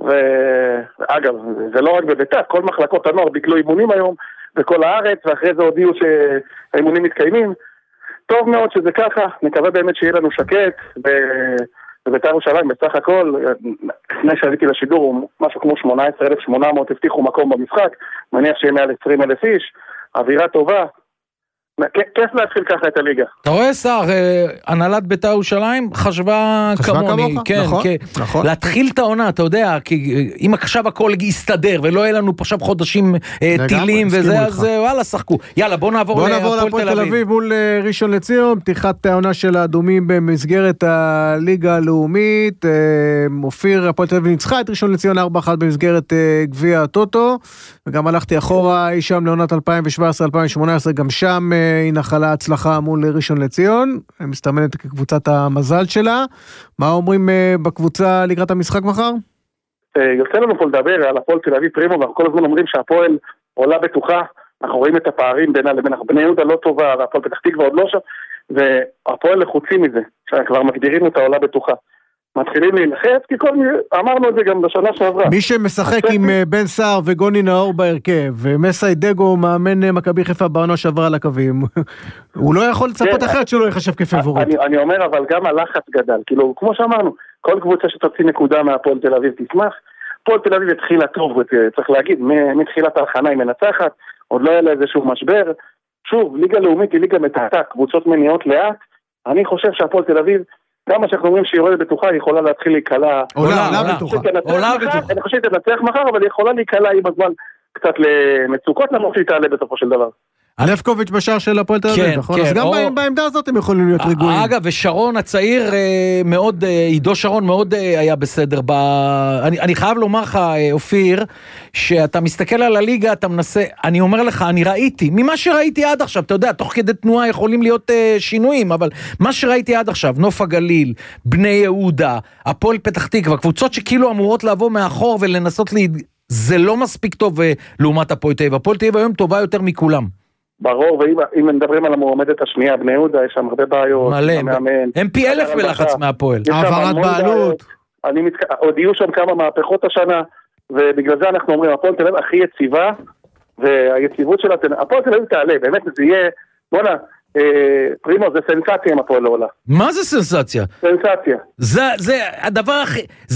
ואגב, זה לא רק בביתר, כל מחלקות הנוער ביטלו אימונים היום בכל הארץ, ואחרי זה הודיעו שהאימונים מתקיימים. טוב מאוד שזה ככה, נקווה באמת שיהיה לנו שקט, בביתר ירושלים בסך הכל, לפני שעליתי לשידור, משהו כמו 18,800 הבטיחו מקום במשחק, מניח שיהיה מעל 20,000 איש, אווירה טובה, כיף להתחיל ככה את הליגה. אתה רואה שר, הנהלת ביתר ירושלים חשבה כמוני, כן, נכון. להתחיל את העונה, אתה יודע, כי אם עכשיו הכל יסתדר, ולא יהיה לנו פה עכשיו חודשים טילים וזה, אז וואלה, שחקו. יאללה, בוא נעבור להפועל תל אביב מול ראשון לציון, פתיחת העונה של האדומים במסגרת הליגה הלאומית, אופיר, הפועל תל אביב ניצחה את ראשון לציון 4-1 במסגרת גביע הטוטו, וגם הלכתי אחורה אי שם לעונת 2017-2018, גם שם היא נחלה הצלחה מול ראשון לציון, מסתמנת כקבוצת המזל שלה. מה אומרים בקבוצה לקראת המשחק מחר? יוצא לנו פה לדבר על הפועל תל אביב פרימו, ואנחנו כל הזמן אומרים שהפועל עולה בטוחה, אנחנו רואים את הפערים בינה לבין בני יהודה לא טובה, והפועל פתח תקווה עוד לא שם, והפועל לחוצים מזה, שכבר מגדירים את העולה בטוחה. מתחילים להילחץ, כי אמרנו את זה גם בשנה שעברה. מי שמשחק עם בן סער וגוני נאור בהרכב, ומסי דגו מאמן מכבי חיפה בעונה שעברה על הקווים, הוא לא יכול לצפות אחרת שלא יחשב כפייבוריט. אני אומר, אבל גם הלחץ גדל, כאילו, כמו שאמרנו, כל קבוצה שתוציא נקודה מהפועל תל אביב תשמח, הפועל תל אביב התחילה טוב, צריך להגיד, מתחילת ההכנה היא מנצחת, עוד לא היה לה איזשהו משבר, שוב, ליגה לאומית היא ליגה מתחתה, קבוצות מניעות לאט, אני חושב שהפועל תל אביב גם מה שאנחנו אומרים שהיא יורדת בטוחה, היא יכולה להתחיל להיקלה. עולה בטוחה. אני חושב שתנצח מחר, אבל היא יכולה להיקלה עם הזמן קצת למצוקות, למרות שהיא תעלה בסופו של דבר. אלפקוביץ' בשער של הפועל תל אביב, נכון? אז גם בעמדה הזאת הם יכולים להיות רגועים. אגב, ושרון הצעיר מאוד, עידו שרון מאוד היה בסדר. אני חייב לומר לך, אופיר, שאתה מסתכל על הליגה, אתה מנסה, אני אומר לך, אני ראיתי, ממה שראיתי עד עכשיו, אתה יודע, תוך כדי תנועה יכולים להיות שינויים, אבל מה שראיתי עד עכשיו, נוף הגליל, בני יהודה, הפועל פתח תקווה, קבוצות שכאילו אמורות לבוא מאחור ולנסות זה לא מספיק טוב לעומת הפועל תל אביב. הפועל תל אביב היום טובה יותר מכולם. ברור, ואם מדברים על המועמדת השנייה, בני יהודה, יש שם הרבה בעיות. מלא, הם פי 1,000 בלחץ מהפועל. העברת בעלות. עוד יהיו שם כמה מהפכות השנה, ובגלל זה אנחנו אומרים, הפועל תל אביב הכי יציבה, והיציבות שלה, הפועל תל אביב תעלה, באמת זה יהיה, בוא'נה, פרימו, זה סנסציה עם הפועל לעולה. מה זה סנסציה? סנסציה. זה הדבר הכי,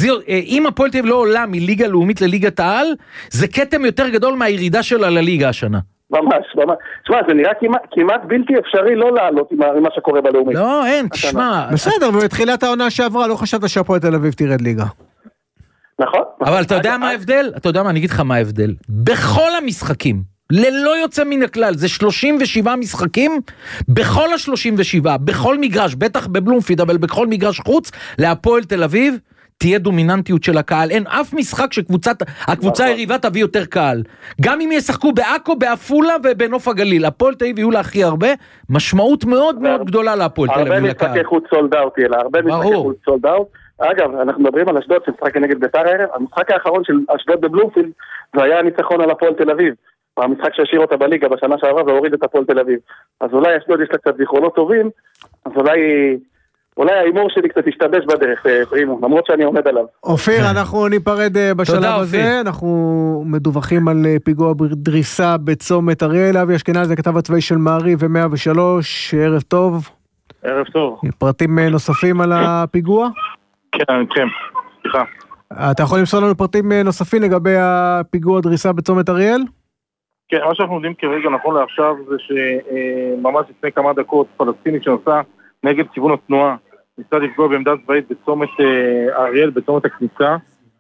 אם הפועל תל אביב לא עולה מליגה לאומית לליגת העל, זה קטם יותר גדול מהירידה שלה לליגה השנה. ממש. תשמע, זה נראה כמעט בלתי אפשרי לא לעלות עם מה שקורה בלאומית. לא, אין, תשמע. בסדר, ובתחילת העונה שעברה לא חשבת שהפועל תל אביב תרד ליגה. נכון. אבל אתה יודע מה ההבדל? אתה יודע מה, אני אגיד לך מה ההבדל. בכל המשחקים, ללא יוצא מן הכלל, זה 37 משחקים, בכל ה-37, בכל מגרש, בטח בבלומפיד, אבל בכל מגרש חוץ, להפועל תל אביב, תהיה דומיננטיות של הקהל, אין אף משחק שהקבוצה היריבה תביא יותר קהל, גם אם ישחקו בעכו, בעפולה ובנוף הגליל, הפועל תל אביב יהיו לה הכי הרבה, משמעות מאוד מאוד גדולה להפועל תל אביב לקהל. הרבה משחקי חוץ סולד אאוט, הרבה משחקי חוץ סולד אאוט, אגב, אנחנו מדברים על אשדוד שמשחק נגד ביתר הערב, המשחק האחרון של אשדוד בבלומפילד, זה היה הניצחון על הפועל תל אביב, המשחק שהשאיר אותה בליגה בשנה שעברה והוריד את הפועל תל אביב. אז אולי אשדוד יש לה קצת זיכרונות טובים, אז אולי האימור שלי קצת ישתבש בדרך, פרימו, למרות שאני עומד עליו. אופיר, אנחנו ניפרד בשלב הזה, אנחנו מדווחים על פיגוע דריסה בצומת אריאל, אבי אשכנזי, הכתב הצבאי של מעריב ו-103, ערב טוב. ערב טוב. פרטים נוספים על הפיגוע? כן, אני איתכם, סליחה. אתה יכול למסור לנו פרטים נוספים לגבי הפיגוע דריסה בצומת אריאל? כן, מה שאנחנו יודעים כרגע נכון לעכשיו זה שממש לפני כמה דקות פלסטיני שנסע נגד כיוון התנועה, ניסה לפגוע בעמדה צבאית בצומת אריאל, בצומת הכניסה.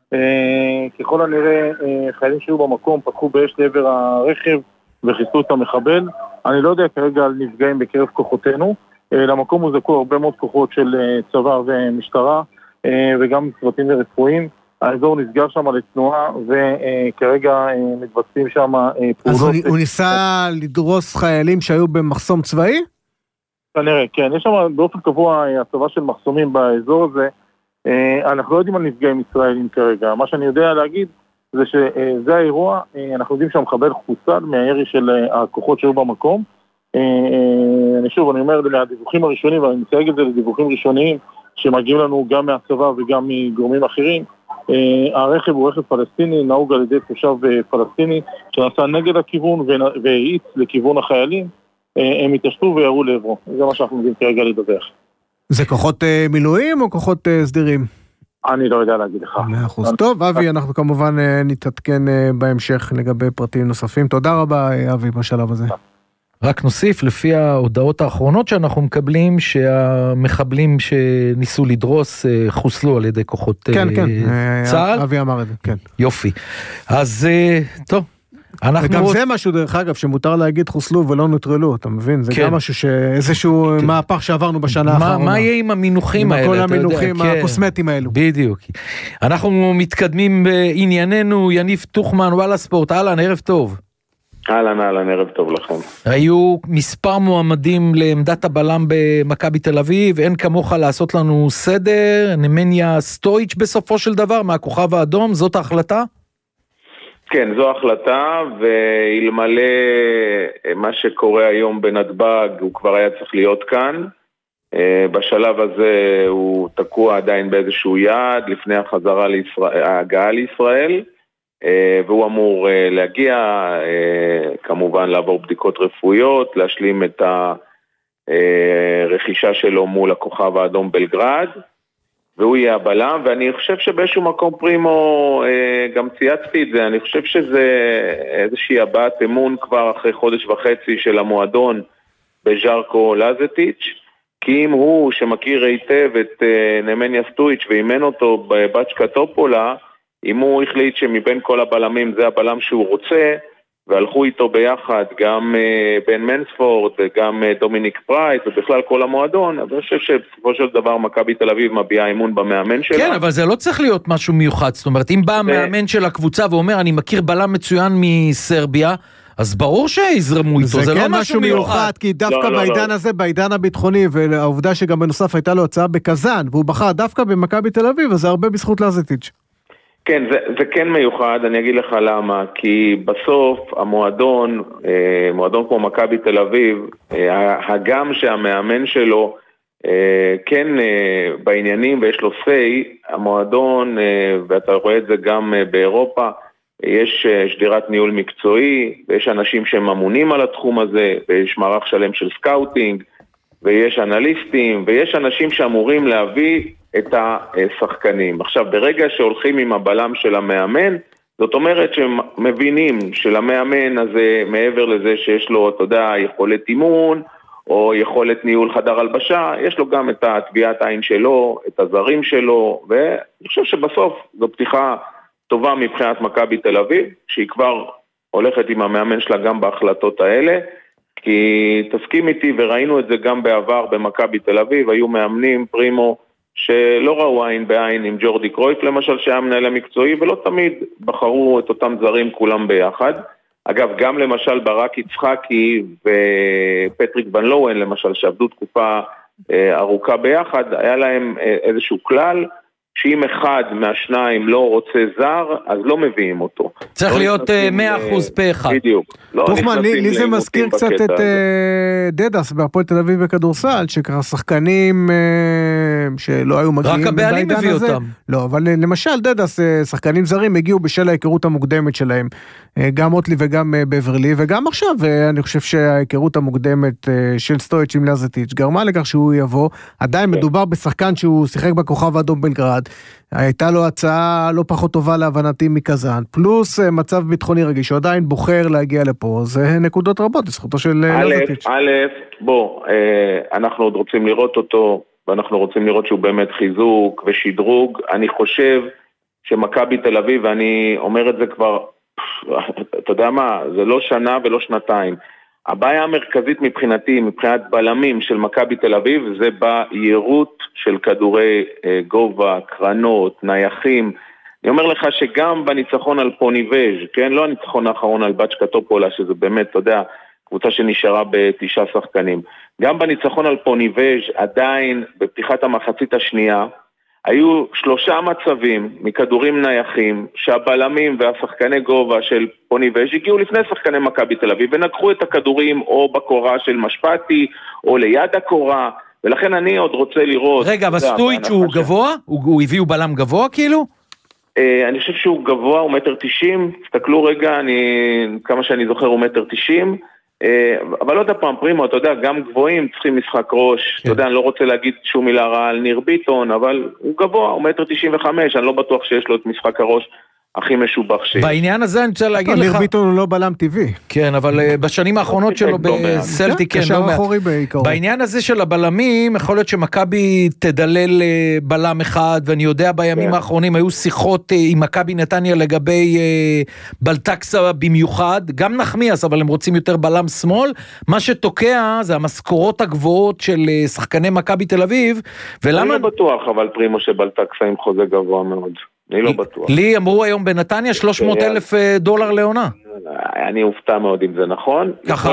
ככל הנראה חיילים שהיו במקום פתחו באש לעבר הרכב וחיסלו את המחבל. אני לא יודע כרגע על נפגעים בקרב כוחותינו, למקום הוזעקו הרבה מאוד כוחות של צבא ומשטרה וגם צוותים רפואיים. האזור נסגר שם לתנועה וכרגע מתבצעים שם פעולות. אז הוא ניסה לדרוס חיילים שהיו במחסום צבאי? כנראה, כן. יש שם באופן קבוע הצבה של מחסומים באזור הזה. אנחנו לא יודעים על נפגעים ישראלים כרגע. מה שאני יודע להגיד זה שזה האירוע, אנחנו יודעים שהמחבל חוסל מהירי של הכוחות שהיו במקום. אני אומר לדיווחים הראשונים, ואני מסייג את זה לדיווחים ראשוניים שמגיעים לנו גם מהצבא וגם מגורמים אחרים. הרכב הוא רכב פלסטיני, נהוג על ידי תושב פלסטיני שנסע נגד הכיוון והאיץ לכיוון החיילים. הם התעשתו ויראו לעברו. זה מה שאנחנו יודעים כרגע לדווח. זה כוחות מילואים או כוחות סדירים? אני לא יודע להגיד לך. 100%. טוב, אבי, אנחנו כמובן נתעדכן בהמשך לגבי פרטים נוספים. תודה רבה, אבי, בשלב הזה. רק נוסיף, לפי ההודעות האחרונות שאנחנו מקבלים, שהמחבלים שניסו לדרוס חוסלו על ידי כוחות צה"ל. כן, אבי אמר את זה, כן. יופי. אז טוב. וגם זה משהו דרך אגב שמותר להגיד חוסלו ולא נוטרלו, אתה מבין? זה גם משהו שאיזשהו מהפך שעברנו בשנה האחרונה. מה יהיה עם המינוחים האלה? עם כל המינוחים הקוסמטיים האלו. בדיוק. אנחנו מתקדמים בענייננו, יניב תוכמן, וואלה ספורט, אהלן, ערב טוב. אהלן, ערב טוב לכם. היו מספר מועמדים לעמדת הבלם במכבי תל אביב, אין כמוך לעשות לנו סדר, נמניה סטויץ' בסופו של דבר, מהכוכב האדום, זאת ההחלטה? כן, זו החלטה, ואלמלא מה שקורה היום בנתב"ג, הוא כבר היה צריך להיות כאן. בשלב הזה הוא תקוע עדיין באיזשהו יעד, לפני ההגעה לישראל, והוא אמור להגיע, כמובן לעבור בדיקות רפואיות, להשלים את הרכישה שלו מול הכוכב האדום בלגרד, והוא יהיה הבלם, ואני חושב שבאיזשהו מקום פרימו, גם צייצתי את זה, אני חושב שזה איזושהי הבעת אמון כבר אחרי חודש וחצי של המועדון בז'רקו לזטיץ', כי אם הוא שמכיר היטב את נמניה סטויץ' ואימן אותו בבצ'קה טופולה, אם הוא החליט שמבין כל הבלמים זה הבלם שהוא רוצה, והלכו איתו ביחד גם בן מנספורד וגם דומיניק פרייס ובכלל כל המועדון, אבל אני חושב שבסופו של דבר מכבי תל אביב מביעה אמון במאמן שלה. כן, אבל זה לא צריך להיות משהו מיוחד, זאת אומרת, אם בא המאמן של הקבוצה ואומר, אני מכיר בלם מצוין מסרביה, אז ברור שיזרמו איתו, זה לא משהו מיוחד. כי דווקא בעידן הזה, בעידן הביטחוני, והעובדה שגם בנוסף הייתה לו הצעה בקזן, והוא בחר דווקא במכבי תל אביב, אז זה הרבה בזכות לזטיץ'. כן, זה כן מיוחד, אני אגיד לך למה, כי בסוף המועדון, מועדון כמו מכבי תל אביב, הגם שהמאמן שלו כן בעניינים ויש לו סי, המועדון, ואתה רואה את זה גם באירופה, יש שדירת ניהול מקצועי, ויש אנשים שממונים על התחום הזה, ויש מערך שלם של סקאוטינג, ויש אנליסטים, ויש אנשים שאמורים להביא את השחקנים. עכשיו, ברגע שהולכים עם הבלם של המאמן, זאת אומרת שהם מבינים שלמאמן הזה, מעבר לזה שיש לו, אתה יודע, יכולת אימון, או יכולת ניהול חדר הלבשה, יש לו גם את הטביעת העין שלו, את הזרים שלו, ואני חושב שבסוף זו פתיחה טובה מבחינת מכבי תל אביב, שהיא כבר הולכת עם המאמן שלה גם בהחלטות האלה, כי תסכים איתי, וראינו את זה גם בעבר במכבי תל אביב, היו מאמנים פרימו שלא ראו עין בעין עם ג'ורדי קרויף למשל, שהיה מנהל המקצועי, ולא תמיד בחרו את אותם זרים כולם ביחד. אגב, גם למשל ברק יצחקי ופטריק ון לואן למשל, שעבדו תקופה ארוכה ביחד, היה להם איזשהו כלל, שאם אחד מהשניים לא רוצה זר, אז לא מביאים אותו. צריך להיות 100% פה אחד. בדיוק. תוכמן, לי זה מזכיר קצת את דדס בהפועל תל אביב בכדורסל, שככה שחקנים שלא היו מגיעים. רק הבעלים הביא אותם. לא, אבל למשל דדס, שחקנים זרים הגיעו בשל ההיכרות המוקדמת שלהם, גם אוטלי וגם בברלי, וגם עכשיו אני חושב שההיכרות המוקדמת של סטויץ' עם לזטיץ' גרמה לכך שהוא יבוא, עדיין מדובר בשחקן שהוא שיחק בכוכב האדום בלגרד, הייתה לו הצעה לא פחות טובה להבנתי מקזן, פלוס מצב ביטחוני רגיש, שהוא עדיין בוחר להגיע לפה, זה נקודות רבות, לזכותו של לזטיץ'. אנחנו עוד רוצים לראות אותו, ואנחנו רוצים לראות שהוא באמת חיזוק ושדרוג. אני חושב שמכבי תל אביב, ואני אומר את זה כבר, אתה יודע מה, זה לא שנה ולא שנתיים. הבעיה המרכזית מבחינתי, מבחינת בלמים של מכבי תל אביב, זה בהירות של כדורי גובה, קרנות, נייחים. אני אומר לך שגם בניצחון על פוניבז', כן, לא הניצחון האחרון על בצ'קה טופולה, שזה באמת, אתה יודע, קבוצה שנשארה ב9 שחקנים. גם בניצחון על פוניבז' עדיין, בפתיחת המחצית השנייה, היו 3 מצבים מכדורים נייחים, שהבלמים והשחקני גובה של פוניבז' הגיעו לפני שחקני מכבי תל אביב, ונקחו את הכדורים או בקורה של משפטי, או ליד הקורה, ולכן אני עוד רוצה לראות... רגע, אבל סטויץ' הוא גבוה? הוא הביאו בלם גבוה כאילו? אני חושב שהוא גבוה, הוא 1.90 מטר, תסתכלו רגע, כמה שאני זוכר הוא 1.90 מטר, אבל עוד הפעם פרימו, אתה יודע, גם גבוהים צריכים משחק ראש, אתה יודע, אני לא רוצה להגיד שום מילה רעה על ניר ביטון, אבל הוא גבוה, הוא 1.95 מטר, אני לא בטוח שיש לו את משחק הראש הכי משובח שיש. בעניין הזה אני רוצה להגיד לך... ניר ביטון הוא לא בלם טבעי. כן, אבל בשנים האחרונות שלו בסלטיק, כן, קשר אחורי בעיקרו. בעניין הזה של הבלמים, יכול להיות שמכבי תדלל בלם אחד, ואני יודע בימים האחרונים היו שיחות עם מכבי נתניה לגבי בלטקסה במיוחד, גם נחמיאס, אבל הם רוצים יותר בלם שמאל. מה שתוקע זה המשכורות הגבוהות של שחקני מכבי תל אביב, ולמה... אני לא בטוח, אבל פרימו שבלטקסה עם חוזה גבוה מאוד. אני לא בטוח. לי אמרו היום בנתניה $300,000 לעונה. אני אופתע מאוד אם זה נכון.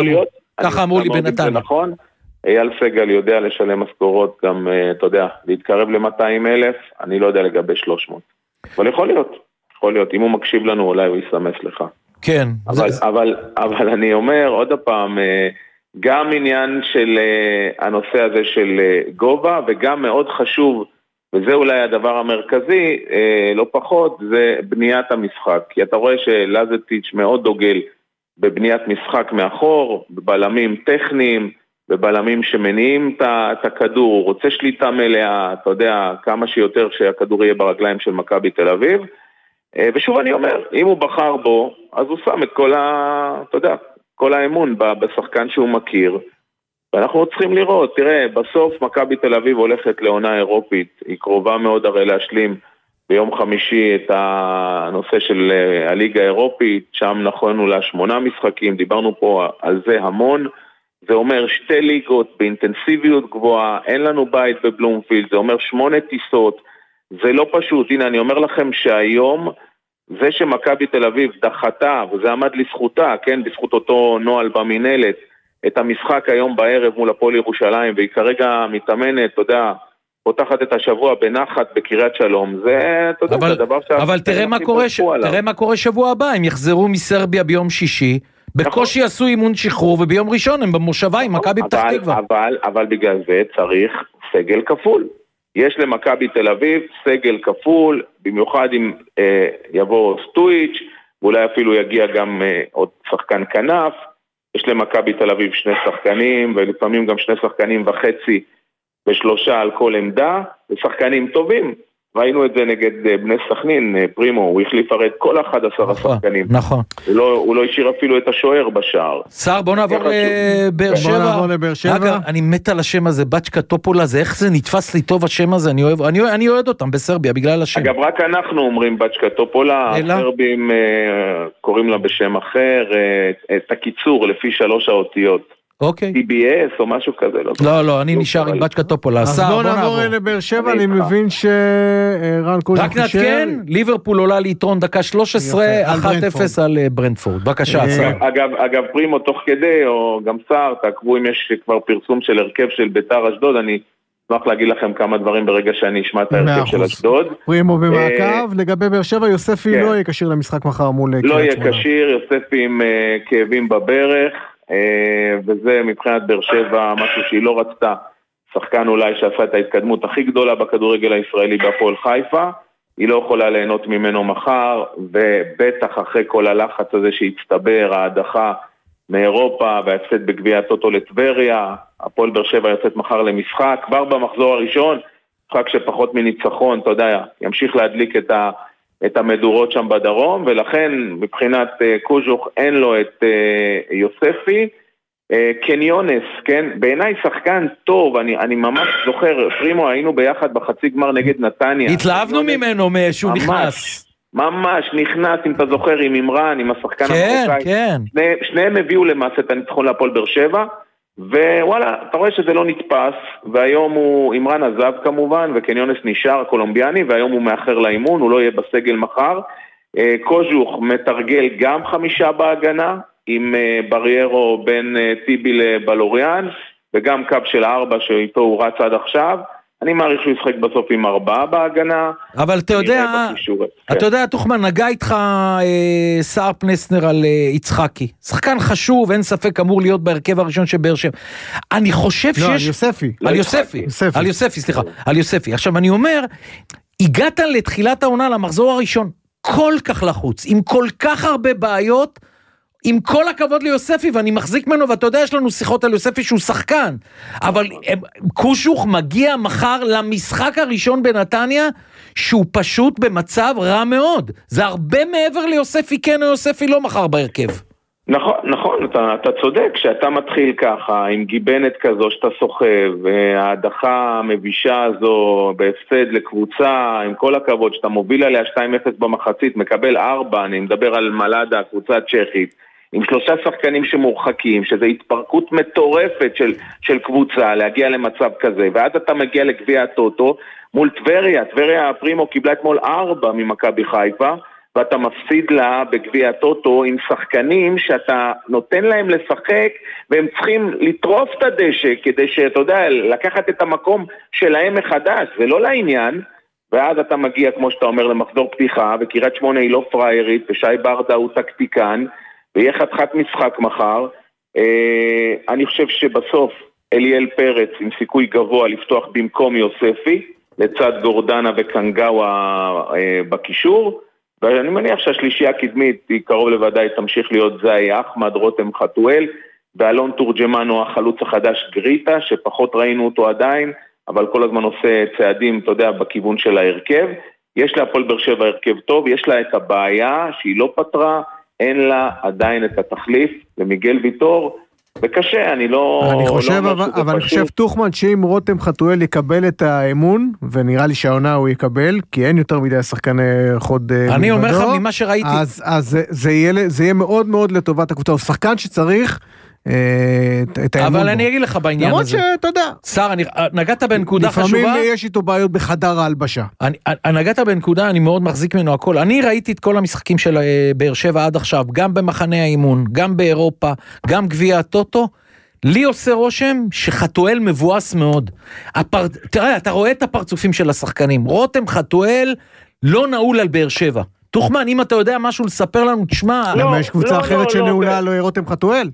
ככה אמרו לי בנתניה. נכון. אייל סגל יודע לשלם משכורות גם, אתה יודע, להתקרב ל-200,000, אני לא יודע לגבי 300. אבל יכול להיות. אם הוא מקשיב לנו, אולי הוא יסמס לך. כן. אבל אני אומר, עוד הפעם, גם עניין של הנושא הזה של גובה, וגם מאוד חשוב, וזה אולי הדבר המרכזי, לא פחות, זה בניית המשחק. כי אתה רואה שלזטיץ' מאוד דוגל בבניית משחק מאחור, בבלמים טכניים, בבלמים שמניעים את הכדור, הוא רוצה שליטה מלאה, אתה יודע, כמה שיותר שהכדור יהיה ברגליים של מכבי תל אביב. ושוב אני אומר, אם הוא בחר בו, אז הוא שם את כל האמון בשחקן שהוא מכיר, ואנחנו צריכים לראות, תראה, בסוף מכבי תל אביב הולכת לעונה אירופית, היא קרובה מאוד הרי להשלים ביום חמישי את הנושא של הליגה האירופית, שם נכונו לה 8 משחקים, דיברנו פה על זה המון, זה אומר 2 ליגות באינטנסיביות גבוהה, אין לנו בית בבלומפילד, זה אומר 8 טיסות, זה לא פשוט, הנה אני אומר לכם שהיום, זה שמכבי תל אביב דחתה, וזה עמד לזכותה, כן, בזכות אותו נועל במינלת, את המשחק היום בערב מול הפועל ירושלים, והיא כרגע מתאמנת, אתה יודע, פותחת את השבוע בנחת בקריית שלום, זה, אתה יודע, זה דבר אבל תראה מה קורה שבוע הבא, הם יחזרו מסרביה ביום שישי, בקושי עשו אימון שחרור, וביום ראשון הם במושבה עם מכבי פתח תקווה. אבל בגלל זה צריך סגל כפול. יש למכבי תל אביב סגל כפול, במיוחד אם יבוא סטויץ', ואולי אפילו יגיע גם עוד שחקן כנף, יש למכבי תל אביב 2 שחקנים, ולפעמים גם 2.5 שחקנים ו3 על כל עמדה, ושחקנים טובים. ראינו את זה נגד בני סכנין, פרימו, הוא החליף הרי את כל 11 השחקנים. נכון. הוא לא השאיר אפילו את השוער בשער. שר, בוא נעבור לבאר שבע. אגב, אני מת על השם הזה, בצ'קה טופולה, איך זה נתפס לי טוב השם הזה, אני אוהד אותם בסרביה בגלל השם. אגב, רק אנחנו אומרים בצ'קה טופולה, הסרבים קוראים לה בשם אחר, את הקיצור לפי 3 האותיות. אוקיי. TBS או משהו כזה. לא, אני נשאר עם בצ'קה טופולה. אז בוא נעבור לבאר שבע, אני מבין שרן קוז'וך רק נתקן, ליברפול עולה ליתרון דקה 13, 1-0 על ברנטפורד. בבקשה, שר. אגב, פרימו, תוך כדי, או גם שר, תעקבו אם יש כבר פרסום של הרכב של ביתר אשדוד, אני אשמח להגיד לכם כמה דברים ברגע שאני אשמע את ההרכב של אשדוד. פרימו במעקב, לגבי באר שבע, יוספי לא יהיה קשיר למשחק מחר מול קריית שמונה. לא יהיה קשיר, יוספי עם כאבים בברך, וזה מבחינת באר שבע משהו שהיא לא רצתה, שחקן אולי שעשה את ההתקדמות הכי גדולה בכדורגל הישראלי בהפועל חיפה, היא לא יכולה ליהנות ממנו מחר, ובטח אחרי כל הלחץ הזה שהצטבר, ההדחה מאירופה וההפסד בגביע הטוטו לטבריה, הפועל באר שבע יוצאת מחר למשחק, כבר במחזור הראשון, משחק שפחות מניצחון, אתה יודע, ימשיך להדליק את המדורות שם בדרום, ולכן מבחינת קוז'וך אין לו את יוספי, קניונס, כן, בעיניי שחקן טוב, אני ממש זוכר, פרימו, היינו ביחד בחצי גמר נגד נתניה. התלהבנו ממנו שהוא נכנס. ממש נכנס, אם אתה זוכר, עם אימרן, עם השחקן המרוקאי. כן. שניהם הביאו למעשה את הניצחון להפועל באר שבע, ווואלה, אתה רואה שזה לא נתפס, והיום אימרן עזב כמובן, וקניונס נשאר הקולומביאני, והיום הוא מאחר לאימון, הוא לא יהיה בסגל מחר. קוז'וך מתרגל גם 5 בהגנה, עם בריירו בין טיבי לבלוריאן, וגם קו של 4 שאיתו הוא רץ עד עכשיו. אני מעריך שהוא ישחק בסוף עם 4 בהגנה. אבל אתה יודע, תוחמן, נגע איתך סער פלסנר על יצחקי. שחקן חשוב, אין ספק, אמור להיות בהרכב הראשון של באר שבע. אני חושב שיש... לא, על יוספי. על יוספי. עכשיו, אני אומר, הגעת לתחילת העונה למחזור הראשון, כל כך לחוץ, עם כל כך הרבה בעיות, עם כל הכבוד ליוספי, ואני מחזיק ממנו, ואתה יודע, יש לנו שיחות על יוספי שהוא שחקן, אבל קוז'וך מגיע מחר למשחק הראשון בנתניה, שהוא פשוט במצב רע מאוד. זה הרבה מעבר ליוספי כן או יוספי לא מחר בהרכב. נכון, אתה צודק, כשאתה מתחיל ככה, עם גיבנת כזו שאתה סוחב, ההדחה המבישה הזו בהפסד לקבוצה, עם כל הכבוד, שאתה מוביל עליה 2-0 במחצית, מקבל 4, אני מדבר על מלאדה, הקבוצה הצ'כית, עם 3 שחקנים שמורחקים, שזה התפרקות מטורפת של קבוצה, להגיע למצב כזה, ואז אתה מגיע לגביע הטוטו, מול טבריה פרימו קיבלה אתמול 4 ממכבי חיפה, ואתה מפסיד לה בגביע הטוטו עם שחקנים שאתה נותן להם לשחק, והם צריכים לטרוף את הדשא, כדי שאתה יודע, לקחת את המקום שלהם מחדש, זה לא לעניין, ואז אתה מגיע, כמו שאתה אומר, למחזור פתיחה, וקריית שמונה היא לא פריירית, ושי ברדה הוא טקטיקן, ויהיה חתיכת משחק מחר. אני חושב שבסוף אליאל פרץ עם סיכוי גבוה לפתוח במקום יוספי, לצד גורדנה וקנגאווה בקישור, ואני מניח שהשלישייה הקדמית היא קרוב לוודאי תמשיך להיות זאי אחמד, רותם חתואל, ואלון תורג'מנו החלוץ החדש גריטה, שפחות ראינו אותו עדיין, אבל כל הזמן עושה צעדים, אתה יודע, בכיוון של ההרכב. יש לה הפועל באר שבע הרכב טוב, יש לה את הבעיה שהיא לא פתרה, אין לה עדיין את התחליף למיגל ויטור, וקשה, אני חושב תוחמן שאם רותם חתואל יקבל את האמון, ונראה לי שהעונה הוא יקבל, כי אין יותר מדי שחקני חוד מלבדו. אני אומר לך ממה שראיתי. אז זה יהיה מאוד מאוד לטובת הקבוצה, הוא שחקן שצריך את האמון בו. אבל אני אגיד לך בעניין הזה. למרות שאתה יודע. שר, נגעת בנקודה חשובה. לפעמים יש איתו בעיות בחדר ההלבשה. נגעת בנקודה, אני מאוד מחזיק ממנו הכל. אני ראיתי את כל המשחקים של באר שבע עד עכשיו, גם במחנה האימון, גם באירופה, גם גביע הטוטו. לי עושה רושם שחתואל מבואס מאוד. תראה, אתה רואה את הפרצופים של השחקנים. רותם חתואל לא נעול על באר שבע. תוחמן, אם אתה יודע משהו לספר לנו, תשמע. למה יש קבוצה אחרת שנעולה לא רותם חתואל?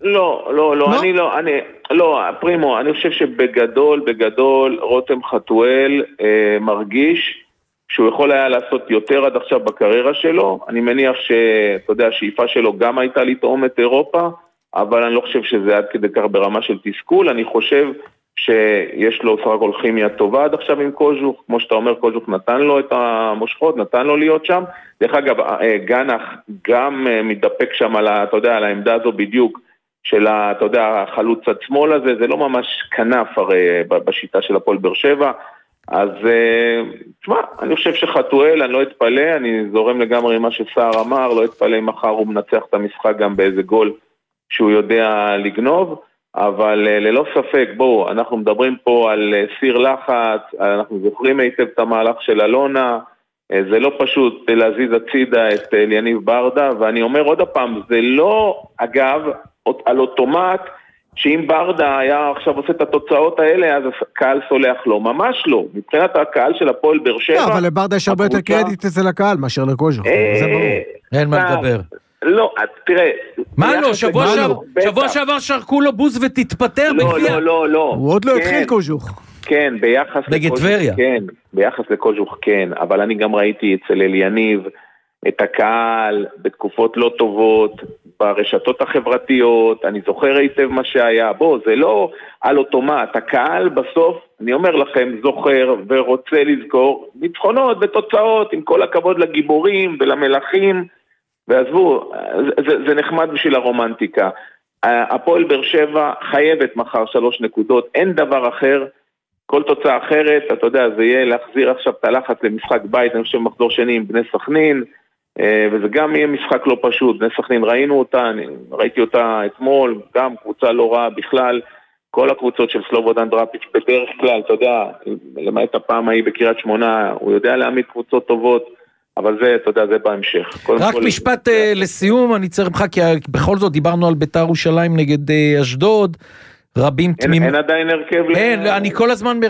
לא, פרימו, אני חושב שבגדול, רותם חתואל מרגיש שהוא יכול היה לעשות יותר עד עכשיו בקריירה שלו. אני מניח שאתה יודע, השאיפה שלו גם הייתה לטעום את אירופה, אבל אני לא חושב שזה עד כדי כך ברמה של תסכול. אני חושב שיש לו סך הכל כימיה טובה עד עכשיו עם קוז'וך, כמו שאתה אומר, קוז'וך נתן לו את המושכות, נתן לו להיות שם. דרך אגב, גנח גם מתדפק שם על, אתה יודע, על העמדה הזו בדיוק, של אתה יודע, החלוץ צד שמאל הזה, זה לא ממש כנף הרי בשיטה של הפועל באר שבע. אז תשמע, אני חושב שחתואל, אני לא אתפלא, אני זורם לגמרי עם מה שסער אמר, לא אתפלא אם מחר הוא מנצח את המשחק גם באיזה גול שהוא יודע לגנוב, אבל ללא ספק, בואו, אנחנו מדברים פה על סיר לחץ, אנחנו זוכרים היטב את המהלך של אלונה, זה לא פשוט להזיז הצידה את יניב ברדה, ואני אומר עוד הפעם, זה לא, אגב, על אוטומט, שאם ברדה היה עכשיו עושה את התוצאות האלה, אז הקהל סולח לו, ממש לא, מבחינת הקהל של הפועל באר שבע. לא, אבל לברדה יש הרבה יותר קרדיט אצל הקהל, מאשר לקוז'וך, זה ברור. אין מה לדבר. לא, תראה. מה לא? שבוע שעבר שרקו לו בוז ותתפטר בגביע. לא. הוא עוד לא התחיל קוז'וך. כן, ביחס בגטבריה. כן, ביחס לקוז'וך כן, אבל אני גם ראיתי אצל אליניב את הקהל בתקופות לא טובות, ברשתות החברתיות, אני זוכר היטב מה שהיה, בוא, זה לא על אוטומט, הקהל בסוף, אני אומר לכם, זוכר ורוצה לזכור ניצחונות ותוצאות, עם כל הכבוד לגיבורים ולמלכים, ועזבו, זה נחמד בשביל הרומנטיקה. הפועל באר שבע חייבת מחר 3 נקודות, אין דבר אחר, כל תוצאה אחרת, אתה יודע, זה יהיה להחזיר עכשיו את הלחץ למשחק בית, אני חושב מחזור שני עם בני סכנין, וזה גם יהיה משחק לא פשוט, בני סכנין ראינו אותה, ראיתי אותה אתמול, גם קבוצה לא רעה בכלל, כל הקבוצות של סלובודן דראפיץ' בדרך כלל, אתה יודע, למעט הפעם ההיא בקריית שמונה, הוא יודע להעמיד קבוצות טובות, אבל זה, אתה יודע, זה בהמשך. רק משפט לסיום, אני צריך ממך, כי בכל זאת דיברנו על בית"ר ירושלים נגד אשדוד, רבים תמימים. אין עדיין הרכב? אין, אני כל הזמן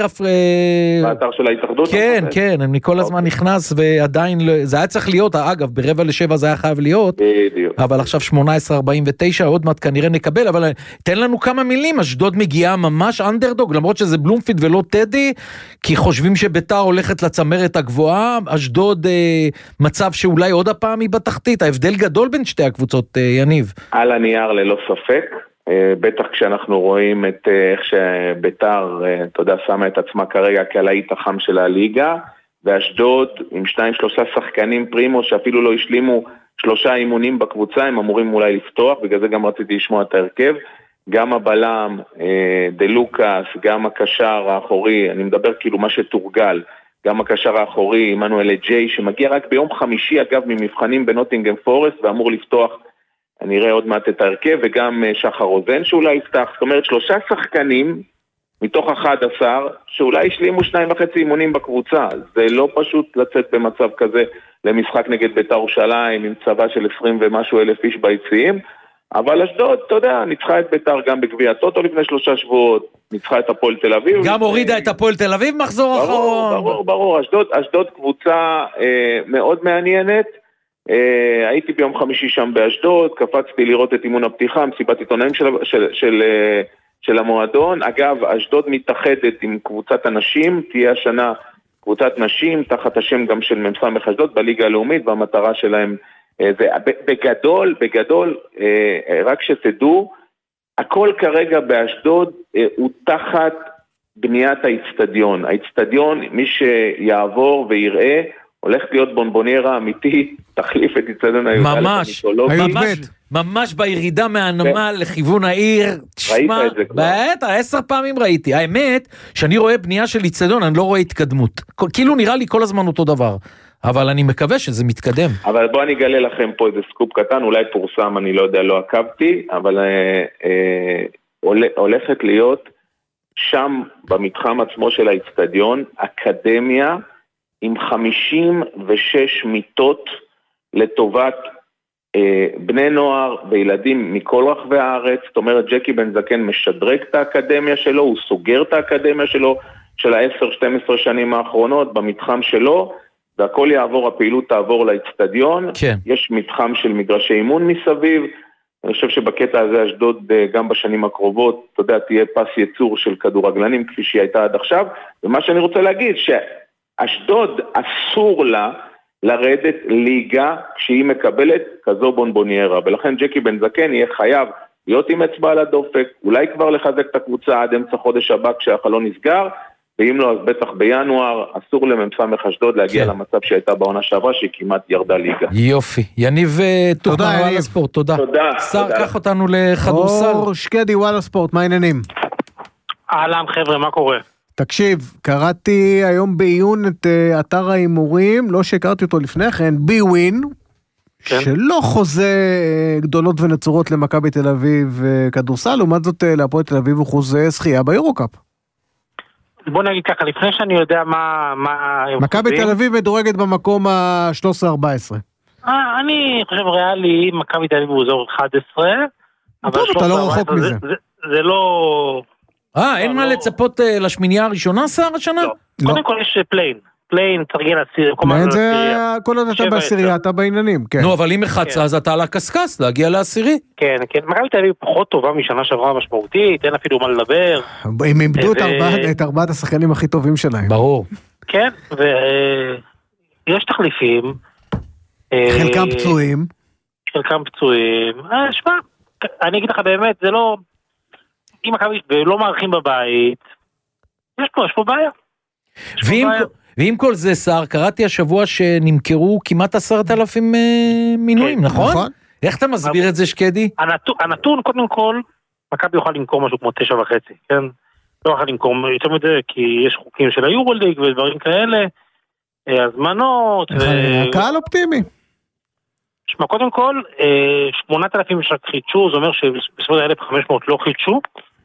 באתר של ההתאחדות? כן, אני כל הזמן נכנס ועדיין, זה היה צריך להיות, אגב, ב6:45 זה היה חייב להיות, אבל עכשיו 18:49, עוד מעט כנראה נקבל, אבל תן לנו כמה מילים, אשדוד מגיעה ממש אנדרדוג, למרות שזה בלומפיד ולא טדי, כי חושבים שבית"ר הולכת לצמרת הגבוהה, אשדוד מצב שאולי עוד הפעם היא בתחתית, ההבדל גדול בין שתי הקבוצות, יניב. על הנייר ללא ספק, בטח כשאנחנו רואים את איך שביתר, אתה יודע, שמה את עצמה כרגע כלהיט החם של הליגה, ואשדוד עם 2-3 שחקנים פרימו שאפילו לא השלימו 3 אימונים בקבוצה, הם אמורים אולי לפתוח, בגלל זה גם רציתי לשמוע את ההרכב, גם הבלם, דלוקאס, גם הקשר האחורי, אני מדבר כאילו מה שתורגל, גם הקשר האחורי, עמנואל ג'יי, שמגיע רק ביום חמישי, אגב, ממבחנים בנוטינגהאם פורסט, ואמור לפתוח, אני אראה עוד מעט את ההרכב, וגם שחר רוזן שאולי יפתח, זאת אומרת 3 שחקנים מתוך 11, שאולי השלימו 2.5 אימונים בקבוצה, זה לא פשוט לצאת במצב כזה למשחק נגד בית"ר ירושלים, עם צבא של 20 ומשהו אלף איש ביציעים, אבל אשדוד, אתה יודע, ניצחה את בית"ר גם בגביע הטוטו לפני 3 שבועות, ניצחה את הפועל תל אביב. גם הורידה את הפועל תל אביב מחזור אחרון. ברור, אשדוד קבוצה מאוד מעניינת, הייתי ביום חמישי שם באשדוד, קפצתי לראות את אימון הפתיחה, מסיבת עיתונאים של המועדון. אגב, אשדוד מתאחדת עם קבוצת הנשים, תהיה השנה קבוצת נשים, תחת השם גם של ממס"מ אשדוד בליגה הלאומית, והמטרה שלהם זה בגדול, רק שתדעו, הכל כרגע באשדוד הוא תחת בניית האצטדיון. האצטדיון, מי שיעבור ויראה, הולך להיות בונבוניירה אמיתית, תחליף את אצטדיון ממש בירידה מהנמל לכיוון העיר. ראית את זה כבר? בטח, 10 פעמים ראיתי. האמת, שאני רואה בנייה של אצטדיון, אני לא רואה התקדמות. כאילו נראה לי כל הזמן אותו דבר. אבל אני מקווה שזה מתקדם. אבל בוא אני אגלה לכם פה איזה סקופ קטן, אולי פורסם, אני לא יודע, לא עקבתי, אבל הולכת להיות שם במתחם עצמו של האצטדיון, אקדמיה, עם 56 מיטות לטובת בני נוער וילדים מכל רחבי הארץ. זאת אומרת, ג'קי בן זקן משדרג את האקדמיה שלו, הוא סוגר את האקדמיה שלו של 10-12 שנים האחרונות במתחם שלו, והכל יעבור, הפעילות תעבור לאצטדיון. כן. יש מתחם של מגרשי אימון מסביב, אני חושב שבקטע הזה אשדוד גם בשנים הקרובות, אתה יודע, תהיה פס ייצור של כדורגלנים כפי שהיא הייתה עד עכשיו, ומה שאני רוצה להגיד, אשדוד אסור לה לרדת ליגה כשהיא מקבלת כזו בונבוניירה, ולכן ג'קי בן זקן יהיה חייב להיות עם אצבע על הדופק, אולי כבר לחזק את הקבוצה עד אמצע חודש הבא כשהחלון נסגר, ואם לא, אז בטח בינואר אסור למ"ס אשדוד להגיע למצב שהייתה בעונה שעברה, שהיא כמעט ירדה ליגה. יופי. יניב תוכנן וואלה ספורט, תודה. שר, קח אותנו לכדורסל. אור שקדי וואלה ספורט, מה העניינים? אהלן חבר'ה, מה קורה? תקשיב, קראתי היום בעיון את אתר ההימורים, לא שהכרתי אותו לפני כן, ביווין, שלא חוזה גדולות ונצורות למכבי תל אביב כדורסל, לעומת זאת להפועל תל אביב הוא חוזה זכייה ביורוקאפ. בוא נגיד ככה, לפני שאני יודע מה מכבי תל אביב מדורגת במקום ה-13-14. אני חושב ריאלי, מכבי תל אביב הוא אזור 11, טוב, אתה לא רחוק מזה. זה לא... אין מה לצפות לשמינייה הראשונה, שר השנה? לא. קודם כל יש פליין, תרגיל לעשירייה. פליין זה כל עוד אתה בעשירייה, אתה בעניינים, כן. נו, אבל אם החצה, אז אתה על הקסקס, להגיע לעשירי. כן, כן. מכבי תל אביב פחות טובה משנה שעברה משמעותית, אין אפילו מה לדבר. הם איבדו את ארבעת השחקנים הכי טובים שלהם. ברור. כן, ויש תחליפים. חלקם פצועים. שמע, אני אגיד לך באמת, זה לא... אם מכבי ולא מערכים בבית, יש פה בעיה. ועם כל זה, שר, קראתי השבוע שנמכרו כמעט 10,000 מינויים, נכון? איך אתה מסביר את זה, שקדי? הנתון, קודם כל, מכבי יוכל למכור משהו כמו 9.5, כן? לא יוכל למכור יותר מזה, כי יש חוקים של היורוליג ודברים כאלה, הזמנות. הקהל אופטימי. שמע, קודם כל, 8,000 שרק חידשו, זה אומר שבסביבות 1,500 לא חידשו.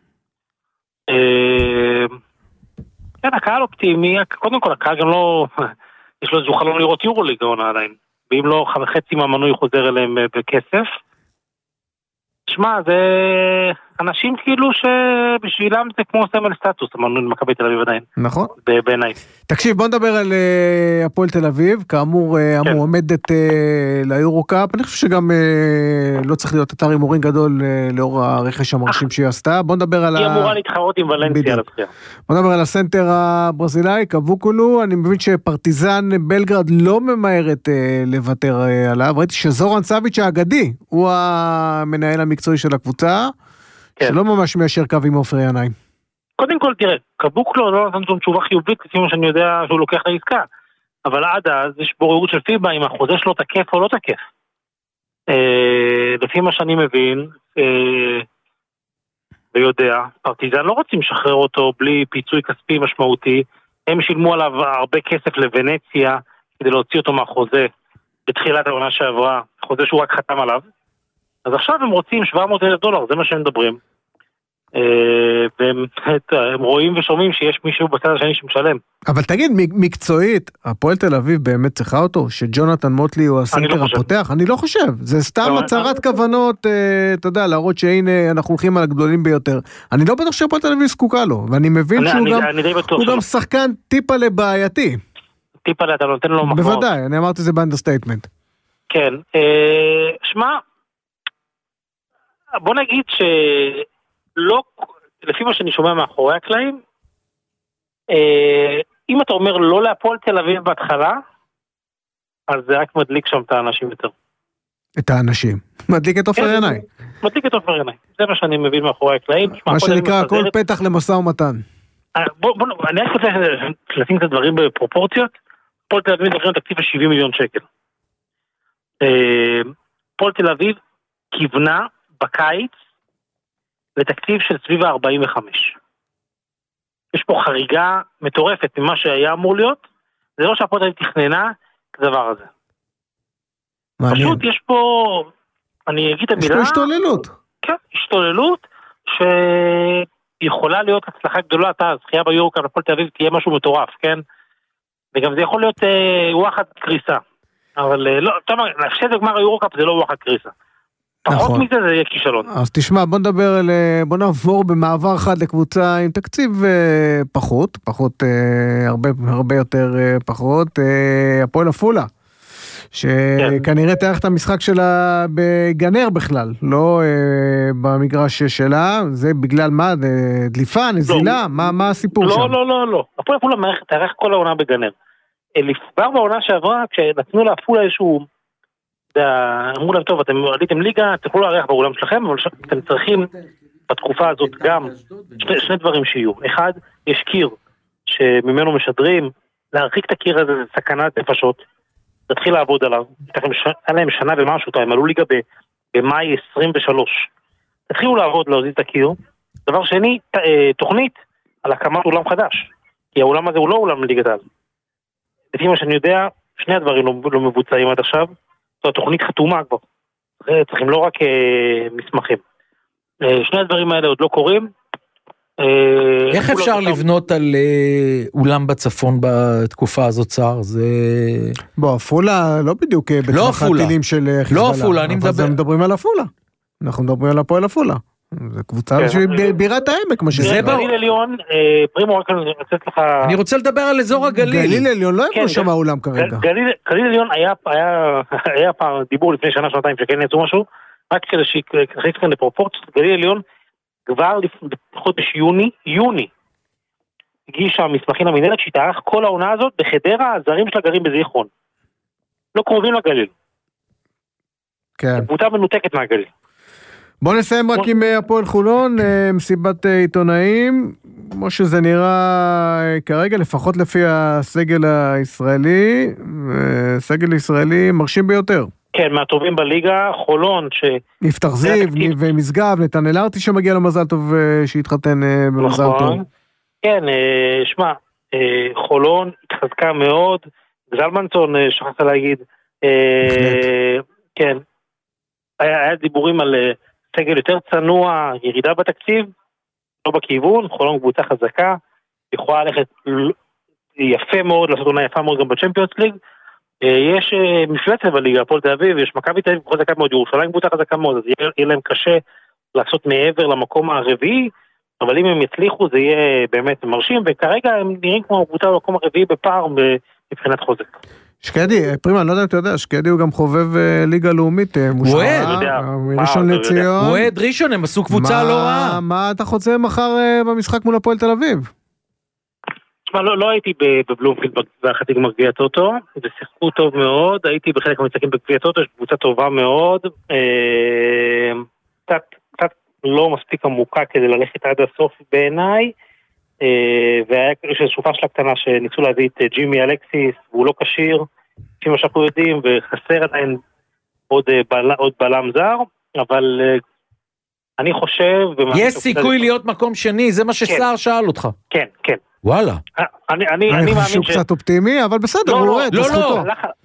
כן, הקהל אופטימי, קודם כל הקהל גם לא, יש לו איזו חלום לראות יורוליג העונה עדיין, ואם לא חצי מהמנוי חוזר אליהם בכסף. שמע, זה אנשים כאילו שבשבילם זה כמו סמל סטטוס, המנוי למכבי תל אביב עדיין. נכון. בעיניי. תקשיב, בוא נדבר על הפועל תל אביב, כאמור המועמדת ליורוקאפ, אני חושב שגם לא צריך להיות אתר הימורים גדול לאור הרכש המרשים שהיא עשתה, בוא נדבר על... היא אמורה להתחרות עם ולנסיה. בוא נדבר על הסנטר הברזילאי, קבוקולו, אני מבין שפרטיזן בלגרד לא ממהרת לוותר עליו, ראיתי שזורן סביץ' האגדי, הוא המנהל המקצועי של הקבוצה, שלא ממש מיישר קו עם עופר ינאי. קודם כל, תראה, קבוקלו לא נתן שום תשובה חיובית, לפי מה שאני יודע שהוא לוקח לעסקה, אבל עד אז יש בוררות של פיבה, אם החוזה שלו תקף או לא תקף. לפי מה שאני מבין, ויודע, פרטיזן לא רוצים לשחרר אותו בלי פיצוי כספי משמעותי, הם שילמו עליו הרבה כסף לוונציה, כדי להוציא אותו מהחוזה, בתחילת העונה שעברה, חוזה שהוא רק חתם עליו, אז עכשיו הם רוצים $700,000, זה מה שהם מדברים. והם רואים ושומעים שיש מישהו בצד השני שמשלם. אבל תגיד, מקצועית, הפועל תל אביב באמת צריכה אותו? שג'ונתן מוטלי הוא הסנטר הפותח? אני לא חושב. זה סתם הצהרת כוונות, אתה יודע, להראות שהנה אנחנו הולכים על הגדולים ביותר. אני לא בטוח שהפועל תל אביב זקוקה לו, ואני מבין שהוא גם שחקן טיפה לבעייתי. טיפה אתה נותן לו מחמאות. בוודאי, אני אמרתי זה באנדרסטייטמנט. כן, שמע, בוא נגיד שלא, לפי מה שאני שומע מאחורי הקלעים, אם אתה אומר לא להפועל תל אביב בהתחלה, אז זה רק מדליק שם את האנשים יותר. את האנשים? מדליק את עופר ינאי. מדליק את עופר ינאי, זה מה שאני מבין מאחורי הקלעים. מה שנקרא, כל פתח למשא ומתן. אני רק רוצה לשים את הדברים בפרופורציות, הפועל תל אביב מדברים תקציב $70 מיליון. הפועל תל אביב כיוונה בקיץ לתקציב של סביב 45. יש פה חריגה מטורפת ממה שהיה אמור להיות, זה לא שהפועל תל אביב תכננה כדבר הזה. פשוט יש פה, אני אגיד את המילה... יש פה השתוללות. כן, השתוללות שיכולה להיות הצלחה גדולה, הזכייה ביורוקאפ הפועל תל אביב תהיה משהו מטורף, כן? וגם זה יכול להיות וואחד קריסה. אבל לא, להפסד בגמר היורוקאפ זה לא וואחד קריסה. פחות מזה זה יהיה כישלון. אז תשמע, בוא נעבור במעבר אחד לקבוצה עם תקציב פחות, הרבה יותר פחות, הפועל עפולה, שכנראה תארך את המשחק שלה בגנר בכלל, לא במגרש שלה, זה בגלל מה? דליפה, נזילה? מה הסיפור שם? לא. הפועל עפולה תארך כל העונה בגנר. כבר בעונה שעברה, כשנתנו לעפולה איזשהו אמרו להם, טוב, אתם עליתם ליגה, תוכלו להריח באולם שלכם, אבל אתם צריכים בתקופה הזאת גם שני דברים שיהיו. אחד, יש קיר שממנו משדרים, להרחיק את הקיר הזה, זה סכנת נפשות, תתחיל לעבוד עליו, היה להם שנה ומשהו, הם עלו ליגה במאי 23. תתחילו לעבוד, להוזיז את הקיר. דבר שני, תוכנית על הקמת אולם חדש, כי האולם הזה הוא לא אולם ליגת העל. לפי מה שאני יודע, שני הדברים לא מבוצעים עד עכשיו, זו התוכנית חתומה כבר. צריכים לא רק מסמכים. שני הדברים האלה עוד לא קורים. איך אפשר לבנות על אולם בצפון בתקופה הזאת, צער? בוא, אפולה לא בדיוק בטווח הטילים של חיזבאללה. לא אפולה, אני מדבר. אבל מדברים על אפולה. אנחנו מדברים על הפועל אפולה. זו קבוצה שהיא בירת העמק, מה שזה. גליל עליון, פרימו, רק אני רוצה לך... אני רוצה לדבר על אזור הגליל. גליל עליון, לא יבנו שם האולם כרגע. גליל עליון היה פעם דיבור לפני שנה, שנתיים, שכן יצאו משהו, רק כדי שיחליט כאן לפרופורציות, גליל עליון כבר בחודש יוני, הגישה מסמכים למנהלת שהתארך כל העונה הזאת בחדרה, הזרים שלה גרים בזיכרון. לא קרובים לגליל. כן. קבוצה מנותקת מהגליל. בוא נסיים רק עם הפועל חולון, מסיבת עיתונאים, כמו שזה נראה כרגע, לפחות לפי הסגל הישראלי, סגל ישראלי מרשים ביותר. כן, מהטובים בליגה, חולון, יפתח זיו ומשגב, נתנאל ארטי שמגיע למזל טוב שהתחתן במזל טוב. כן, שמע, חולון התחזקה מאוד, זלמנסון שכחת להגיד, כן, היה דיבורים על סגל יותר צנוע, ירידה בתקציב, לא בכיוון, חולון קבוצה חזקה, יכולה ללכת יפה מאוד, לעשות עונה יפה מאוד גם בצ'מפיונס ליג, יש מפלצת בליגה, הפועל תל אביב, יש מכבי תל אביב חזקה מאוד, ירושלים קבוצה חזקה מאוד, אז יהיה להם קשה לעשות מעבר למקום הרביעי, אבל אם הם יצליחו זה יהיה באמת מרשים, וכרגע הם נראים כמו קבוצה במקום הרביעי בפער מבחינת חוזק. שקדי, פרימה, אני לא יודע אם אתה יודע, שקדי הוא גם חובב ליגה לאומית מושעה, מראשון לציון. הוא עד ראשון, הם עשו קבוצה לא רעה. מה אתה חוצה מחר במשחק מול הפועל תל אביב? תשמע, לא הייתי בבלומפילד בחצי גמר גביע טוטו, ושיחקו טוב מאוד, הייתי בחלק מהמשחקים בגביע טוטו, יש קבוצה טובה מאוד, קצת לא מספיק עמוקה כדי ללכת עד הסוף בעיניי, והיה איזושהי פשלה קטנה שניסו להביא את ג'ימי אלקסיס, והוא לא קשיר, לפי מה שאנחנו יודעים, וחסר עדיין עוד בלם זר, אבל אני חושב... יש סיכוי להיות מקום שני, זה מה ששר שאל אותך. כן, כן. וואלה. אני חושב שהוא קצת אופטימי, אבל בסדר, הוא רואה את זכותו.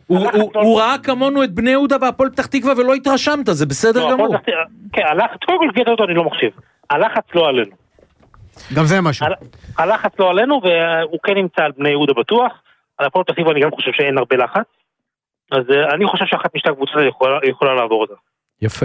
הוא ראה כמונו את בני יהודה והפועל פתח תקווה ולא התרשמת, זה בסדר גמור. כן, קודם כל גביע אותו אני לא מחשיב. הלחץ לא עלינו. גם זה משהו. הלחץ לא עלינו, והוא כן נמצא על בני יהודה בטוח. על הפועל פתח תקווה אני גם חושב שאין הרבה לחץ. אז אני חושב שאחת משתי הקבוצות יכולה לעבור אותה. יפה.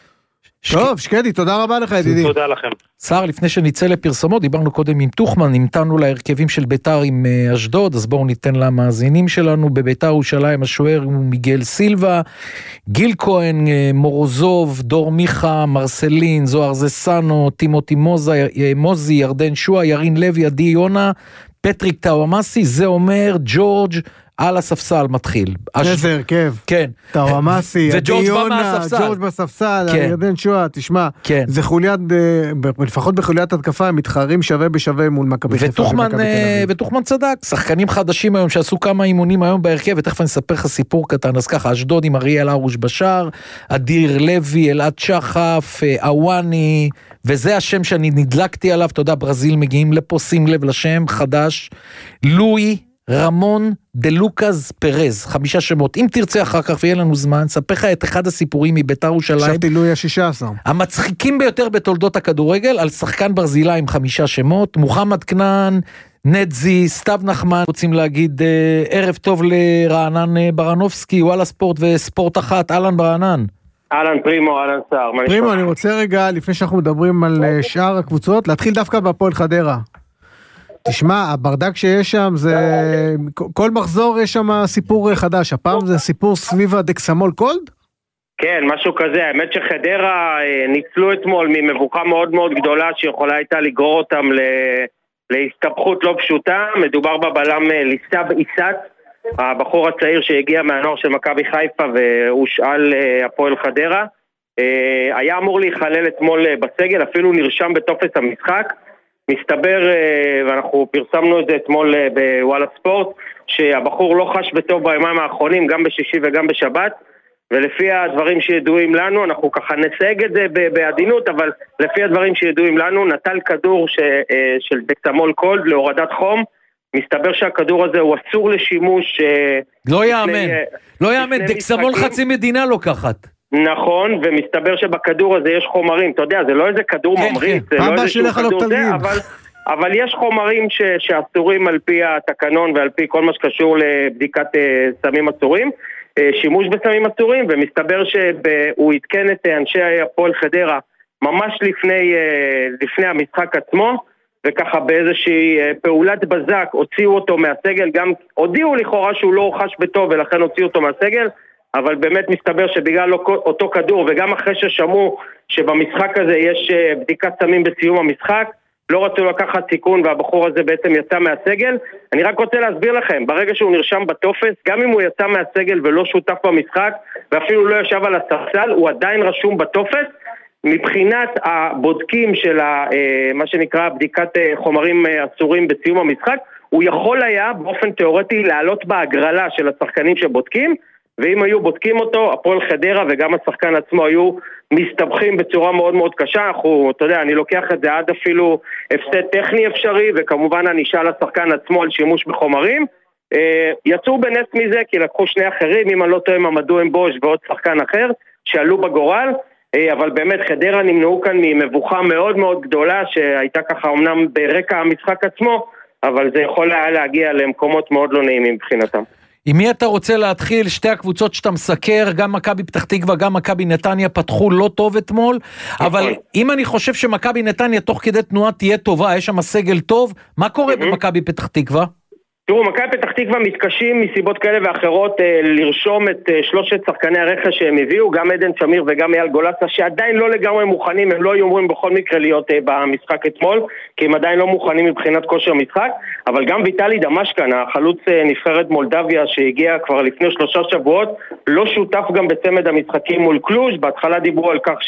טוב, שקדי, תודה רבה לך ידידי. תודה לכם. שר, לפני שנצא לפרסומות, דיברנו קודם עם תוכמן, המתנו להרכבים של ביתר עם אשדוד, אז בואו ניתן למאזינים שלנו. בביתר ירושלים השוער הוא מיגל סילבה, גיל כהן, מורוזוב, דור מיכה, מרסלין, זוהר זסנו, טימותי מוזי, ירדן שואה, ירין לוי, עדי יונה, פטריק טאוואמאסי, זה אומר ג'ורג' על הספסל מתחיל. איזה הרכב. כן. טאוואמאסי, עדי יונה, ג'ורג' בספסל, ירדן שואה, תשמע, זה חוליית, לפחות בחוליית התקפה, הם מתחרים שווה בשווה מול מכבי חיפה. ותוכמן צדק, שחקנים חדשים היום שעשו כמה אימונים היום בהרכב, ותכף אני אספר לך סיפור קטן, אז ככה, אשדוד עם אריאל ארוש בשער, אדיר לוי, אלעד שחף, אוואני, וזה השם שאני נדלקתי עליו, אתה יודע, ברזיל מגיעים לפה, שים לב לשם, חדש, לואי, רמון דלוקז פרז, 5 שמות. אם תרצה אחר כך ויהיה לנו זמן, ספר לך את אחד הסיפורים מביתר ירושלים. חשבתי לואי ה-16. המצחיקים ביותר בתולדות הכדורגל, על שחקן ברזילה עם 5 שמות, מוחמד כנען, נדזי, סתיו נחמן, רוצים להגיד ערב טוב לרענן ברנובסקי, וואלה ספורט וספורט אחת, אלן ברענן. אלן פרימו, אלן סער. פרימו, אני רוצה רגע, לפני שאנחנו מדברים על שאר הקבוצות, להתחיל דווקא בהפועל חדרה. תשמע, הברדק שיש שם זה, כל מחזור יש שם סיפור חדש, הפעם זה סיפור סביב הדקסמול קולד? כן, משהו כזה, האמת שחדרה ניצלו אתמול ממבוקה מאוד מאוד גדולה שיכולה הייתה לגרור אותם להסתבכות לא פשוטה, מדובר בבלם ליסאב איסת, הבחור הצעיר שהגיע מהנוער של מכבי חיפה והושאל הפועל חדרה, היה אמור להיכלל אתמול בסגל, אפילו נרשם בטופס המשחק. מסתבר, ואנחנו פרסמנו את זה אתמול בוואלה ספורט, שהבחור לא חש בטוב בימים האחרונים, גם בשישי וגם בשבת, ולפי הדברים שידועים לנו, אנחנו ככה נסייג את זה בעדינות, אבל לפי הדברים שידועים לנו, נטל כדור של דקסמול קולד להורדת חום. מסתבר שהכדור הזה הוא אסור לשימוש. לא יאמן, לא יאמן, דקסמול חצי מדינה לוקחת. נכון, ומסתבר שבכדור הזה יש חומרים, אתה יודע, זה לא איזה כדור ממריץ, זה לא איזה כדור זה, אבל יש חומרים שאסורים על פי התקנון ועל פי כל מה שקשור לבדיקת סמים אסורים, שימוש בסמים אסורים, ומסתבר שהוא התקן את אנשי הפועל חדרה ממש לפני המשחק עצמו, וככה באיזושהי פעולת בזק הוציאו אותו מהסגל, גם הודיעו לכאורה שהוא לא חש בטוב ולכן הוציאו אותו מהסגל, אבל באמת מסתבר שבגלל אותו כדור וגם אחרי ששמעו שבמשחק הזה יש בדיקת סמים בסיום המשחק, לא רצו לקחת סיכון והבחור הזה בעצם יצא מהסגל. אני רק רוצה להסביר לכם, ברגע שהוא נרשם בטופס, גם אם הוא יצא מהסגל ולא שותף במשחק ואפילו לא ישב על הספסל, הוא עדיין רשום בטופס. מבחינת הבודקים של מה שנקרא בדיקת חומרים אסורים בסיום המשחק, הוא יכול היה באופן תיאורטי לעלות בהגרלה של השחקנים שבודקים, ואם היו בודקים אותו, הפועל חדרה וגם השחקן עצמו היו מסתבכים בצורה מאוד מאוד קשה. אתה יודע, אני לוקח את זה עד אפילו הפסד טכני אפשרי, וכמובן אני אשאל לשחקן עצמו על שימוש בחומרים. יצאו בנס מזה, כי לקחו שני אחרים, אם אני לא טועה עמדו עם בוש ועוד שחקן אחר, שעלו בגורל, אבל באמת חדרה נמנעו כאן ממבוכה מאוד מאוד גדולה, שהייתה ככה אמנם ברקע המשחק עצמו, אבל זה יכול היה להגיע למקומות מאוד לא נעימים מבחינתם. עם מי אתה רוצה להתחיל? שתי הקבוצות שאתה מסקר, גם מכבי פתח תקווה, גם מכבי נתניה פתחו לא טוב אתמול, אבל אם אני חושב שמכבי נתניה תוך כדי תנועה תהיה טובה, יש שם סגל טוב, מה קורה במכבי פתח תקווה? תראו, מכבי פתח תקווה מתקשים מסיבות כאלה ואחרות לרשום את שלושת שחקני הרכש שהם הביאו, גם עדן שמיר וגם אייל גולסה, שעדיין לא לגמרי מוכנים, הם לא יאמרים בכל מקרה להיות במשחק אתמול, כי הם עדיין לא מוכנים מבחינת כושר משחק, אבל גם ויטלי דמשקן, החלוץ נבחרת מולדביה שהגיע כבר לפני 3 שבועות, לא שותף גם בצמד המשחקים מול קלוז'. בהתחלה דיברו על כך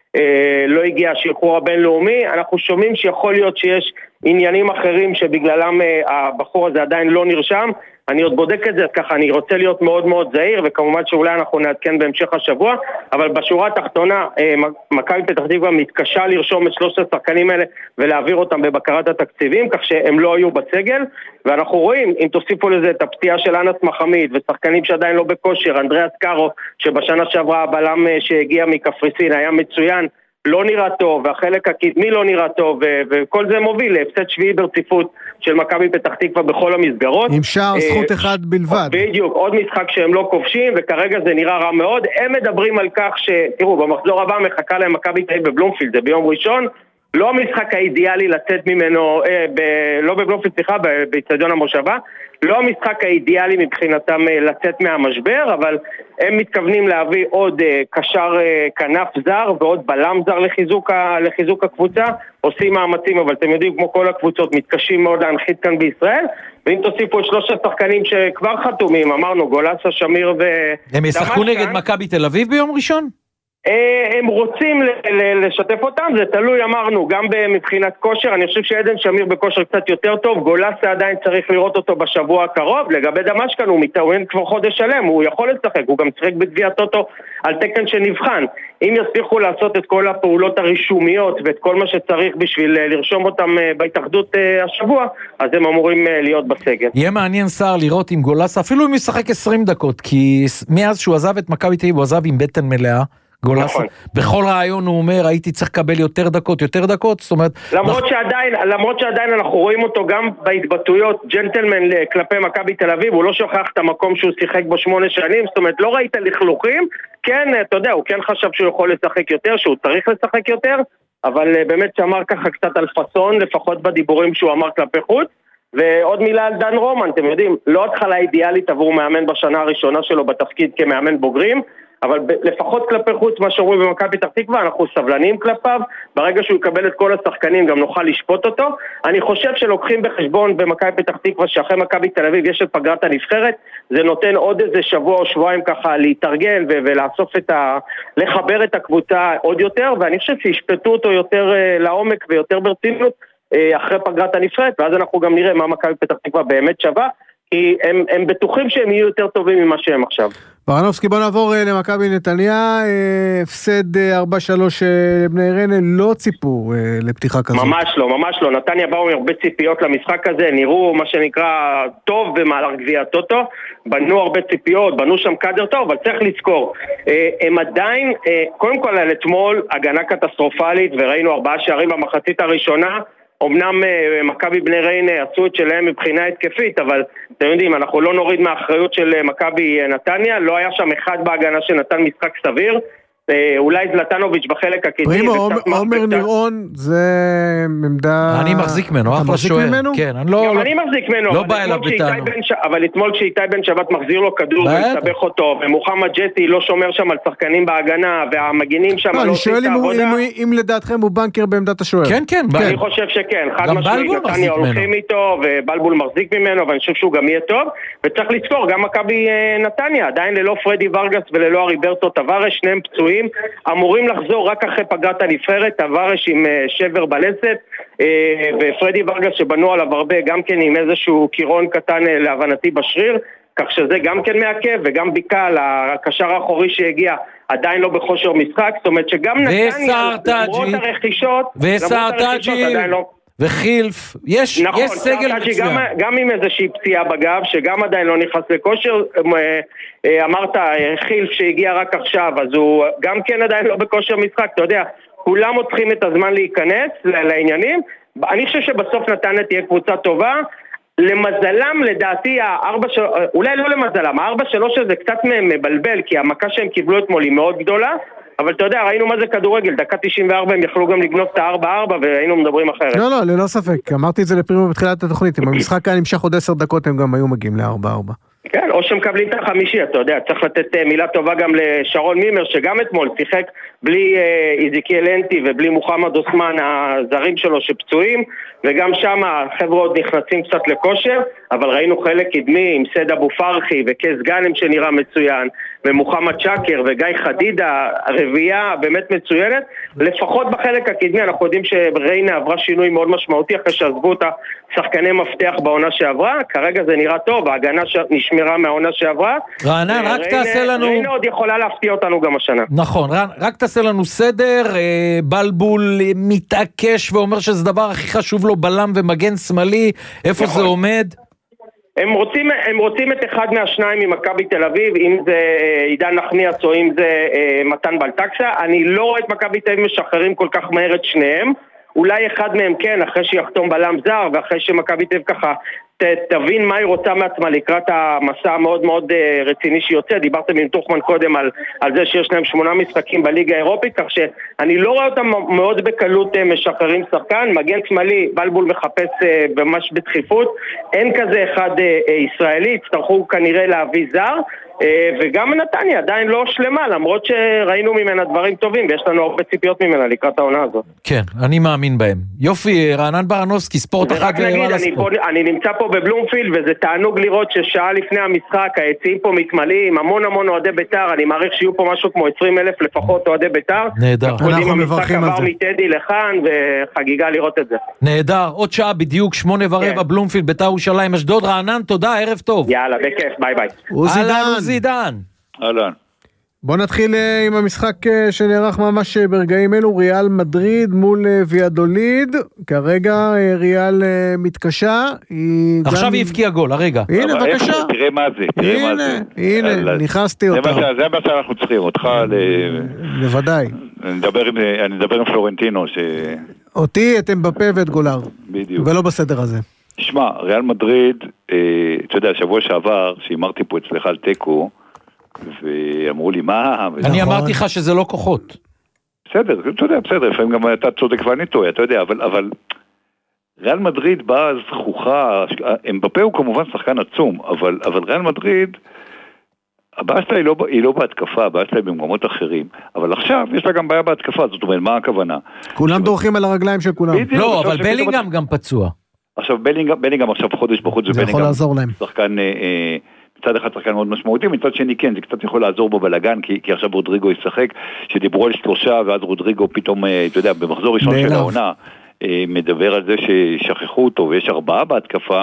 לא הגיע השחרור הבינלאומי. אנחנו שומעים שיכול להיות שיש עניינים אחרים שבגללם הבחור הזה עדיין לא נרשם. אני עוד בודק את זה, ככה אני רוצה להיות מאוד מאוד זהיר, וכמובן שאולי אנחנו נעדכן בהמשך השבוע, אבל בשורה התחתונה, מכבי פתח תקווה מתקשה לרשום את 3 השחקנים האלה ולהעביר אותם בבקרת התקציבים, כך שהם לא היו בסגל, ואנחנו רואים, אם תוסיפו לזה את הפתיעה של אנס מחמיד, ושחקנים שעדיין לא בכושר, אנדריאס קארו, שבשנה שעברה הבלם שהגיע מקפריסין היה מצוין, לא נראה טוב, והחלק הקדמי לא נראה טוב, וכל זה מוביל להפסד שביעי ברציפות של מכבי פתח תקווה בכל המסגרות. עם שער זכות אחד בלבד. בדיוק, עוד משחק שהם לא כובשים, וכרגע זה נראה רע מאוד. הם מדברים על כך תראו, במחזור הבא מחכה להם מכבי תל אביב בבלומפילד, זה ביום ראשון, לא המשחק האידיאלי לצאת ממנו, לא בבלומפילד, סליחה, באצטדיון המושבה, לא המשחק האידיאלי מבחינתם לצאת מהמשבר, אבל הם מתכוונים להביא עוד קשר כנף זר ועוד בלם זר לחיזוק הקבוצה, עושים מאמצים, אבל אתם יודעים, כמו כל הקבוצות, מתקשים מאוד להנחית כאן בישראל, ואם תוסיפו את 3 השחקנים שכבר חתומים, אמרנו, גולסה, שמיר הם ישחקו נגד מכבי תל אביב ביום ראשון? הם רוצים לשתף אותם, זה תלוי, אמרנו, גם מבחינת כושר. אני חושב שעדן שמיר בכושר קצת יותר טוב, גולסה עדיין צריך לראות אותו בשבוע הקרוב. לגבי דמשקן הוא מתאמן כבר חודש שלם, הוא יכול לשחק, הוא גם צחק בגביע טוטו על תקן שנבחן. אם יצליחו לעשות את כל הפעולות הרישומיות ואת כל מה שצריך בשביל לרשום אותם בהתאחדות השבוע, אז הם אמורים להיות בסגל. יהיה מעניין שר לראות עם גולסה, אפילו אם ישחק 20 דקות, כי מאז שהוא עזב את מכבי תל אביב הוא עזב עם בטן מלאה. גולסה, בכל רעיון הוא אומר, הייתי צריך לקבל יותר דקות, זאת אומרת... למרות שעדיין אנחנו רואים אותו גם בהתבטאויות, ג'נטלמן כלפי מכבי תל אביב, הוא לא שוכח את המקום שהוא שיחק בו 8 שנים, זאת אומרת, לא ראית לכלוכים, כן, אתה יודע, הוא כן חשב שהוא יכול לשחק יותר, שהוא צריך לשחק יותר, אבל באמת שאמר ככה קצת על פסון, לפחות בדיבורים שהוא אמר כלפי חוץ, ועוד מילה על דן רומן, אתם יודעים, לא התחלה אידיאלית עבור מאמן בשנה הראשונה שלו בתפקיד כמאמן בוגרים, אבל לפחות כלפי חוץ מה שאומרים במכבי פתח תקווה, אנחנו סבלניים כלפיו, ברגע שהוא יקבל את כל השחקנים גם נוכל לשפוט אותו. אני חושב שלוקחים בחשבון במכבי פתח תקווה שאחרי מכבי תל אביב יש את פגרת הנבחרת, זה נותן עוד איזה שבוע או שבועיים ככה להתארגן ולאסוף לחבר את הקבוצה עוד יותר, ואני חושב שישפטו אותו יותר לעומק ויותר ברצינות אחרי פגרת הנבחרת, ואז אנחנו גם נראה מה מכבי פתח תקווה באמת שווה, כי הם בטוחים שהם יהיו יותר טובים ממה שהם עכשיו. ברנובסקי, בוא נעבור למכבי נתניה, הפסד 4-3 לבני ריינה, לא ציפו לפתיחה כזאת. ממש לא, נתניה באו הרבה ציפיות למשחק הזה, נראו מה שנקרא טוב במהלך גביע הטוטו, בנו הרבה ציפיות, בנו שם קדר טוב, אבל צריך לזכור, הם עדיין, קודם כל על אתמול, הגנה קטסטרופלית, וראינו 4 שערים במחצית הראשונה, אמנם מכבי בני ריינה עשו את שלהם מבחינה התקפית, אבל אתם יודעים, אנחנו לא נוריד מהאחריות של מכבי נתניה, לא היה שם אחד בהגנה שנתן משחק סביר, אולי זלטנוביץ' בחלק הקדמי. פרימו, עומר נירון, זה עמדה... אני מחזיק ממנו, אחלה שוער. כן, אני מחזיק ממנו. לא בא אליו בטענו. אבל אתמול כשאיתי בן שבת מחזיר לו כדור ומסתבך אותו, ומוחמד ג'טי לא שומר שם על שחקנים בהגנה, והמגינים שם לא עושים את העבודה. אני שואל אם לדעתכם הוא בנקר בעמדת השוער. כן. אני חושב שכן. חד משמעית, נתניה הולכים איתו, ובלבול מחזיק ממנו, ואני חושב שהוא גם יהיה טוב. וצריך לזכור, גם מכבי נתניה, עדיין ללא פרדי ורגס וללא אריברטו טווארש, שניהם פצועים, אמורים לחזור רק אחרי פגרת הנבחרת, טווארש עם שבר בלסת, ופרדי ורגס שבנו עליו הרבה, גם כן עם איזשהו קירון קטן להבנתי בשריר, כך שזה גם כן מעכב, וגם ביקה לקשר האחורי שהגיע עדיין לא בכושר משחק, זאת אומרת שגם נתניה, למרות הרכישות, עדיין לא... וחילף, יש סגל מצוין. גם עם איזושהי פציעה בגב, שגם עדיין לא נכנס לכושר, אמרת חילף שהגיע רק עכשיו, אז הוא גם כן עדיין לא בכושר משחק, אתה יודע, כולם צריכים את הזמן להיכנס לעניינים, אני חושב שבסוף נתניה תהיה קבוצה טובה, למזלם לדעתי, אולי לא למזלם, 4-3 זה קצת מבלבל, כי המכה שהם קיבלו אתמול היא מאוד גדולה, אבל אתה יודע, ראינו מה זה כדורגל, דקה 94 הם יכלו גם לגנוב את ה-4-4 והיינו מדברים אחרת. לא, ללא ספק, אמרתי את זה לפרימו בתחילת התוכנית, אם המשחק היה נמשך עוד 10 דקות הם גם היו מגיעים ל-4-4. כן, או שמקבלים את החמישי, אתה יודע, צריך לתת מילה טובה גם לשרון מימר, שגם אתמול שיחק בלי איזיקיאל אנטי ובלי מוחמד אוסמן, הזרים שלו שפצועים, וגם שם החבר'ה עוד נכנסים קצת לכושר, אבל ראינו חלק קדמי עם סד אבו פרחי וקס גאנם שנראה מצוין, ומוחמד שקר וגיא חדידה, הרביעייה באמת מצוינת, לפחות בחלק הקדמי אנחנו יודעים שריינה עברה שינוי מאוד משמעותי אחרי שעזבו אותה שחקני מפתח בעונה שעברה, כרגע זה נראה טוב, ההגנה נשמרה מהעונה שעברה. רענן, רק תעשה לנו... ריינה עוד יכולה להפתיע אותנו גם השנה. נכון, רק תעשה לנו סדר, בלבול מתעקש ואומר שזה דבר הכי חשוב לו, בלם ומגן שמאלי, איפה זה עומד? הם רוצים את אחד מהשניים ממכבי תל אביב, אם זה עידן נחמיאס או אם זה מתן בלטקסה. אני לא רואה את מכבי תל אביב משחררים כל כך מהר את שניהם, אולי אחד מהם כן, אחרי שיחתום בלם זר ואחרי שמכבי תל אביב ככה תבין מה היא רוצה מעצמה לקראת המסע המאוד מאוד רציני שיוצא. דיברתם עם תוכמן קודם על זה שיש להם 8 משחקים בליגה האירופית, כך שאני לא רואה אותם מאוד בקלות משחררים שחקן. מגן שמאלי, בלבול מחפש ממש בדחיפות, אין כזה אחד ישראלי, יצטרכו כנראה להביא זר, וגם נתניה עדיין לא שלמה, למרות שראינו ממנה דברים טובים, ויש לנו הרבה ציפיות ממנה לקראת העונה הזאת. כן, אני מאמין בהם. יופי, רענן ברנובסקי, ספורט אחד ועל הספורט. אני נמצא פה בבלומפילד, וזה תענוג לראות ששעה לפני המשחק, היציעים פה מתמלאים, המון אוהדי בית"ר, אני מעריך שיהיו פה משהו כמו 20,000 לפחות אוהדי בית"ר. נהדר. אנחנו מברכים על זה. עבר מטדי לכאן, וחגיגה לראות את זה. נהדר, עוד שעה בדיוק, 8:15, בלומפילד, בית"ר ירושלים, אשדוד. רענן, תודה, ערב טוב. יאללה, בכיף, ביי ביי. עוזי דן. אהלן. בוא נתחיל עם המשחק שנערך ממש ברגעים אלו, ריאל מדריד מול ויאדוליד. כרגע ריאל מתקשה. עכשיו היא הבקיעה גול, הרגע. הנה, בבקשה. תראה מה זה. הנה, נכנסתי אותה. זה מה שאנחנו צריכים, אותך בוודאי. אני מדבר עם פלורנטינו. אותי את אמבפה ואת גולר. בדיוק. ולא בסדר הזה. תשמע, ריאל מדריד, אתה יודע, שבוע שעבר, שאמרתי פה אצלך על טקו, ואמרו לי מה... אני אמרתי לך שזה לא כוחות. בסדר, אתה יודע, בסדר, לפעמים גם אתה צודק ואני טועה, אתה יודע, אבל ריאל מדריד באה זכוכה, אמבפה הוא כמובן שחקן עצום, אבל ריאל מדריד, הבעיה שלה היא לא בהתקפה, הבעיה שלה היא במקומות אחרים, אבל עכשיו יש לה גם בעיה בהתקפה, זאת אומרת, מה הכוונה? כולם דורכים על הרגליים של כולם. לא, אבל בלינגהם גם פצוע. עכשיו בלינגהם עכשיו חודש בחוץ, זה יכול לעזור להם. שחקן, מצד אחד שחקן מאוד משמעותי, מצד שני כן, זה קצת יכול לעזור בו בלגן, כי עכשיו רודריגו ישחק, שדיברו על 3, ואז רודריגו פתאום, אתה יודע, במחזור ראשון של העונה, מדבר על זה ששכחו אותו, ויש 4 בהתקפה,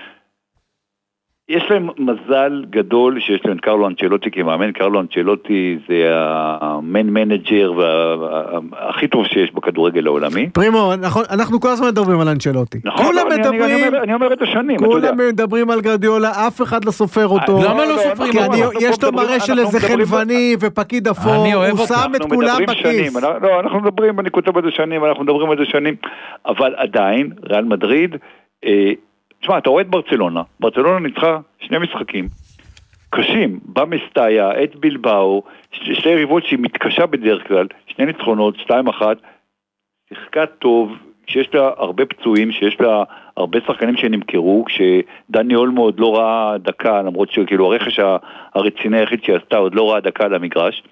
יש להם מזל גדול שיש להם קרלו אנצ'לוטי כמאמן. קרלו אנצ'לוטי זה המן מנג'ר הכי טוב שיש בכדורגל העולמי. פרימו, אנחנו כל הזמן מדברים על אנצ'לוטי. נכון, אני אומר את השנים. כולם מדברים על גרדיולה, אף אחד לא סופר אותו. למה לא סופרים? כי יש לו מראה של איזה חלבני ופקיד אפור, הוא שם את כולם בכיס. לא, אנחנו מדברים, אני כותב את זה שנים, אנחנו מדברים על זה שנים, אבל עדיין, ריאל מדריד, תשמע, אתה רואה את ברצלונה, ברצלונה ניצחה 2 משחקים קשים, במסטאיה, את בילבאו, 2 יריבות שהיא מתקשה בדרך כלל, 2 ניצחונות, 2-1, שיחקה טוב, שיש לה הרבה פצועים, שיש לה הרבה שחקנים שנמכרו, כשדני אולמו עוד לא ראה דקה, למרות שכאילו הרכש הרציני היחיד שעשתה עוד לא ראה דקה למגרש,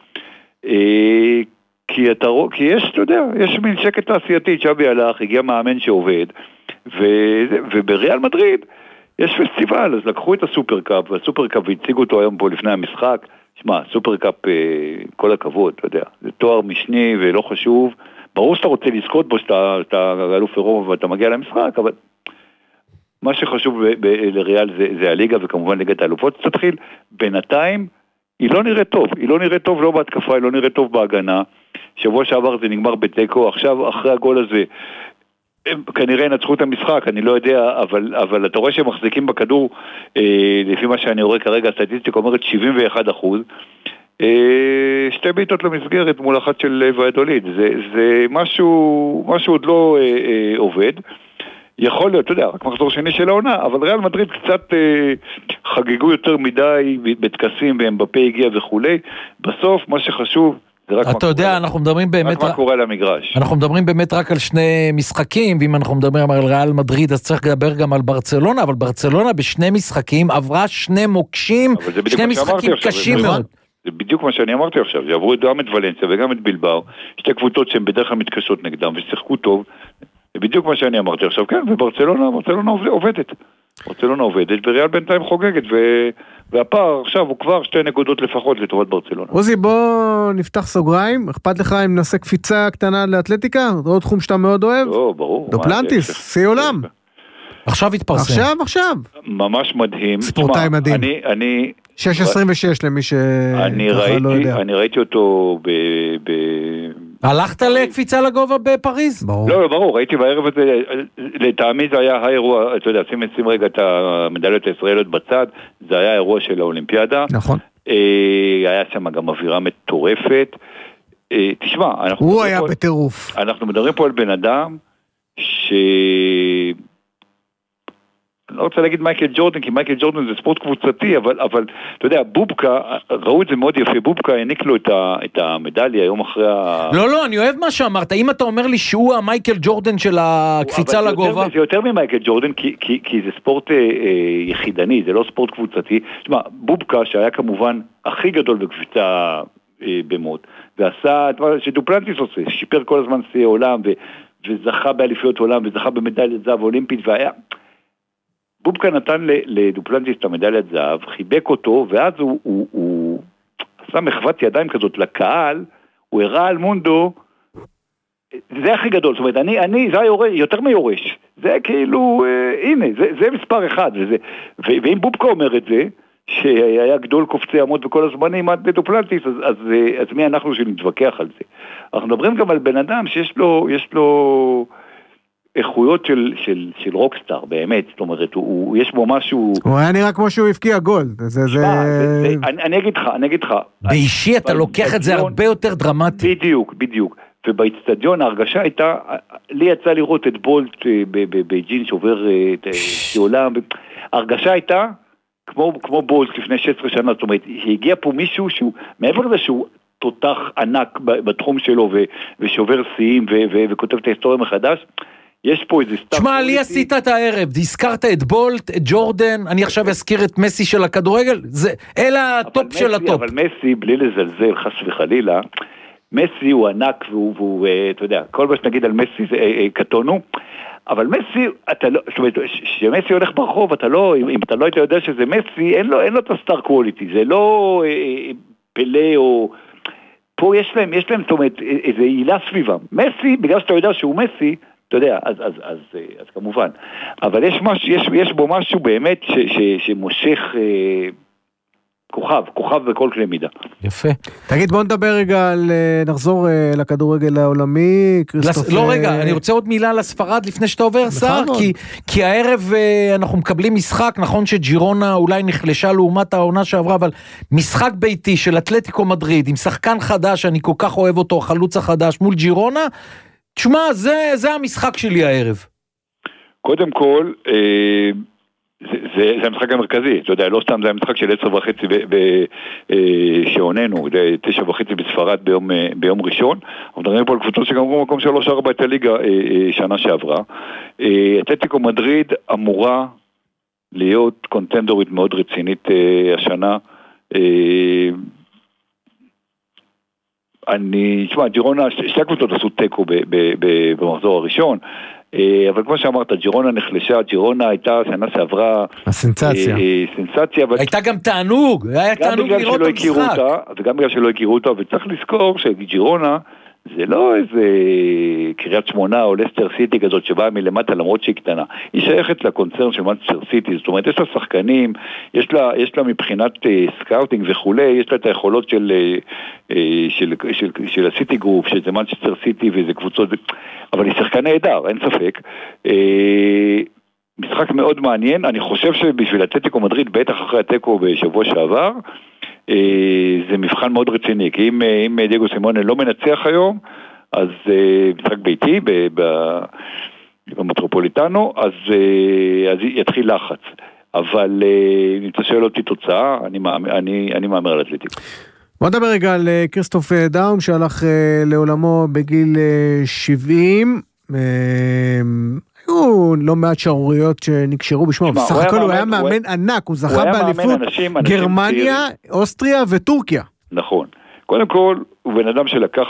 כי יש, אתה יודע, יש מין שקט תעשייתי, צ'אבי הלך, הגיע מאמן שעובד, ובריאל מדריד יש פסטיבל, אז לקחו את הסופרקאפ, והסופרקאפ הציגו אותו היום פה לפני המשחק. שמע, סופרקאפ, כל הכבוד, אתה יודע, זה תואר משני ולא חשוב, ברור שאתה רוצה לזכות בו, שאתה אלוף אירופה ואתה מגיע למשחק, אבל מה שחשוב לריאל זה הליגה, וכמובן ליגת האלופות תתחיל. בינתיים היא לא נראית טוב, היא לא נראית טוב לא בהתקפה, היא לא נראית טוב בהגנה. שבוע שעבר זה נגמר בטקו, עכשיו אחרי הגול הזה הם כנראה ינצחו את המשחק, אני לא יודע, אבל אתה רואה שהם מחזיקים בכדור, לפי מה שאני רואה כרגע, הסטטיסטיקה אומרת 71%, 2 בעיטות למסגרת מול אחת של ויאדוליד, זה משהו עוד לא עובד, יכול להיות, אתה יודע, רק מחזור שני של העונה, אבל ריאל מדריד קצת חגגו יותר מדי בתקסים, ואמבפה הגיע וכולי, בסוף מה שחשוב, אתה יודע, אנחנו מדברים באמת רק מה קורה למגרש. אנחנו מדברים באמת רק על 2 משחקים, ואם אנחנו מדברים על ריאל מדריד, אז צריך לדבר גם על ברצלונה, אבל ברצלונה ב2 משחקים עברה 2 מוקשים, 2 משחקים קשים מאוד. זה בדיוק מה שאני אמרתי עכשיו, שעברו גם את ולנסיה וגם את בילבאו, 2 קבוצות שהן בדרך כלל מתקשות נגדם, ושיחקו טוב, זה בדיוק מה שאני אמרתי עכשיו, כן, וברצלונה עובדת. ברצלונה עובדת, וריאל בינתיים חוגגת, והפער עכשיו הוא כבר 2 נקודות לפחות לטובת ברצלונה. עוזי, בוא נפתח סוגריים, אכפת לך אם נעשה קפיצה קטנה לאתלטיקה? זה עוד תחום שאתה מאוד אוהב? לא, ברור. דופלנטיס, שיא עולם. עכשיו התפרסם. עכשיו. ממש מדהים. ספורטאי מדהים. אני 6.26 למי שככה לא יודע. אני ראיתי אותו הלכת לקפיצה לגובה בפריז? לא, ברור, ראיתי בערב הזה, לטעמי זה היה האירוע, אתה יודע, שים רגע את המדליות הישראליות בצד, זה היה האירוע של האולימפיאדה. נכון. היה שם גם אווירה מטורפת. תשמע, הוא היה בטירוף. אנחנו מדברים פה על בן אדם אני לא רוצה להגיד מייקל ג'ורדן, כי מייקל ג'ורדן זה ספורט קבוצתי, אבל אתה יודע, בובקה, ראו את זה מאוד יפה, בובקה העניק לו את המדליה היום אחרי לא, אני אוהב מה שאמרת, אם אתה אומר לי שהוא המייקל ג'ורדן של הקפיצה לגובה. זה יותר ממייקל ג'ורדן, כי זה ספורט יחידני, זה לא ספורט קבוצתי. תשמע, בובקה שהיה כמובן הכי גדול בקפיצה במות, ועשה את מה שדופלנטיס עושה, שיפר כל הזמן שיאי עולם, וזכה באליפיות עולם, וזכה במדליית זהב אולימפית, והיה בובקה נתן לדופלנטיס את המדליית זהב, חיבק אותו, ואז הוא עשה מחוות ידיים כזאת לקהל, הוא הראה על מונדו, זה הכי גדול, זאת אומרת, זה יותר מיורש, זה כאילו, הנה, זה מספר 1, ואם בובקה אומר את זה, שהיה גדול קופצי עמוד בכל הזמנים עד לדופלנטיס, אז מי אנחנו שנתווכח על זה? אנחנו מדברים גם על בן אדם שיש לו איכויות של רוקסטאר, באמת, זאת אומרת, יש בו משהו... הוא היה נראה כמו שהוא הפקיע גול. אני אגיד לך... באישי אתה לוקח את זה הרבה יותר דרמטי. בדיוק. ובאצטדיון ההרגשה הייתה, לי יצא לראות את בולט בבייג'ין שעובר את העולם, ההרגשה הייתה כמו בולט לפני 16 שנה, זאת אומרת, הגיע פה מישהו שהוא, מעבר לזה שהוא תותח ענק בתחום שלו, ושובר שיאים וכותב את ההיסטוריה מחדש, יש פה איזה סטאר... תשמע, לי עשית את הערב, הזכרת את בולט, את ג'ורדן, אני עכשיו אזכיר את מסי של הכדורגל, אלה הטופ של הטופ. אבל מסי, בלי לזלזל, חס וחלילה, מסי הוא ענק, והוא, אתה יודע, כל מה שנגיד על מסי זה קטונו, אבל מסי, אתה לא, זאת אומרת, שמסי הולך ברחוב, אתה לא, אם אתה לא היית יודע שזה מסי, אין לו את הסטאר קווליטי, זה לא פלא או... פה יש להם, זאת אומרת, איזו עילה סביבם. מסי, בגלל שאתה יודע שהוא מסי, אתה יודע, אז כמובן. אבל יש בו משהו באמת שמושך כוכב בכל כלי מידה. יפה. תגיד, בוא נדבר רגע נחזור לכדורגל העולמי. לא רגע, אני רוצה עוד מילה לספרד לפני שאתה עובר, שר, כי הערב אנחנו מקבלים משחק, נכון שג'ירונה אולי נחלשה לעומת העונה שעברה, אבל משחק ביתי של אתלטיקו מדריד, עם שחקן חדש, אני כל כך אוהב אותו, החלוץ החדש, מול ג'ירונה, תשמע, זה המשחק שלי הערב. קודם כל, זה המשחק המרכזי, אתה יודע, לא סתם זה המשחק של 10:30 שעוננו, 9:30 בספרד ביום ראשון, אנחנו מדברים פה על קבוצות שגמרו מקום 3-4 את הליגה שנה שעברה. אתלטיקו מדריד אמורה להיות קונטנדורית מאוד רצינית השנה. תשמע, ג'ירונה, שתי הקבוצות עשו טקו במחזור הראשון, אבל כמו שאמרת, ג'ירונה נחלשה, ג'ירונה הייתה שנה שעברה הסנסציה, הייתה גם תענוג, היה תענוג לראות את המשחק, וגם בגלל שלא הכירו אותה, וצריך לזכור שג'ירונה זה לא איזה קריית שמונה או לסטר סיטי כזאת שבאה מלמטה למרות שהיא קטנה, היא שייכת לקונצרן של מנצ'סטר סיטי, זאת אומרת יש לה שחקנים, יש לה מבחינת סקאוטינג וכולי, יש לה את היכולות של הסיטי גרופ, שזה מנצ'סטר סיטי וזה קבוצות, אבל היא שחקן נהדר, אין ספק. משחק מאוד מעניין, אני חושב שבשביל אתלטיקו מדריד, בטח אחרי הטקו בשבוע שעבר, זה מבחן מאוד רציני, כי אם דייגו סימונה לא מנצח היום, אז משחק ביתי במטרופוליטנו, אז יתחיל לחץ. אבל אם אתה שואל אותי תוצאה, אני מאמר על אתלטיקו. בוא נדבר רגע על קריסטוף דאום, שהלך לעולמו בגיל 70, היו לא מעט שערוריות שנקשרו בשמו, בסך הכל הוא היה מאמן ענק, הוא זכה באליפות גרמניה, אוסטריה וטורקיה. נכון, קודם כל הוא בן אדם שלקח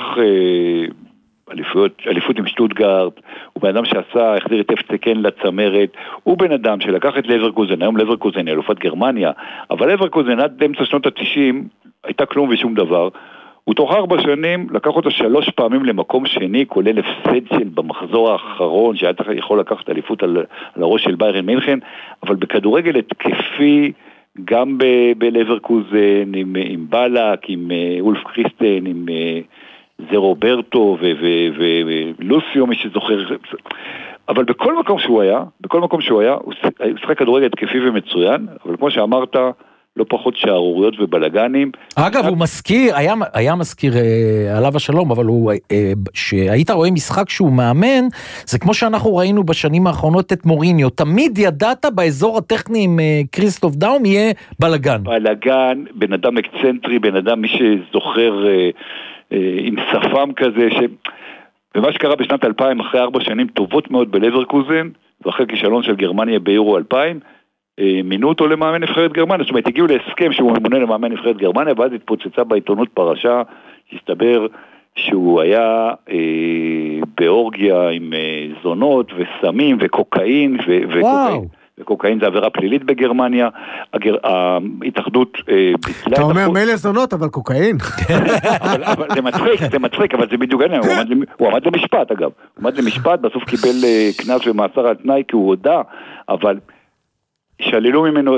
אליפות עם שטוטגארט, הוא בן אדם שעשה, החזיר את אפצקן לצמרת, הוא בן אדם שלקח את לברקוזן, היום לברקוזן היא אלופת גרמניה, אבל לברקוזן עד אמצע שנות ה-90 הייתה כלום ושום דבר, הוא תוך 4 שנים לקח אותה 3 פעמים למקום שני, כולל הפסד של במחזור האחרון, שהיה יכול לקחת אליפות על הראש של ביירן מינכן, אבל בכדורגל התקפי, גם בלברקוזן, עם בלק, עם אולף קריסטן, עם זה רוברטו ולוסיו, מי שזוכר, אבל בכל מקום שהוא היה, הוא שחק כדורגל התקפי ומצוין, אבל כמו שאמרת, לא פחות שערוריות ובלגנים. אגב, הוא מזכיר, היה מזכיר עליו השלום, אבל שהיית רואה משחק שהוא מאמן, זה כמו שאנחנו ראינו בשנים האחרונות את מוריניו, תמיד ידעת באזור הטכני עם קריסטוף דאום יהיה בלגן. בלגן, בן אדם אקצנטרי, בן אדם מי שזוכר עם שפם כזה, ומה שקרה בשנת 2000, אחרי 4 שנים טובות מאוד בלברקוזן, ואחרי כישלון של גרמניה ביורו 2000, מינו אותו למאמן נבחרת גרמניה, זאת אומרת, הגיעו להסכם שהוא ממונה למאמן נבחרת גרמניה, ואז התפוצצה בעיתונות פרשה, שהסתבר שהוא היה באורגיה עם זונות וסמים וקוקאין, וקוקאין זה עבירה פלילית בגרמניה, ההתאחדות... אתה אומר מלא זונות, אבל קוקאין. אבל זה מצחיק, אבל זה בדיוק העניין, הוא עמד למשפט אגב, הוא עמד למשפט, בסוף קיבל כנס ומאסר על תנאי כי הוא הודע, אבל... שללו ממנו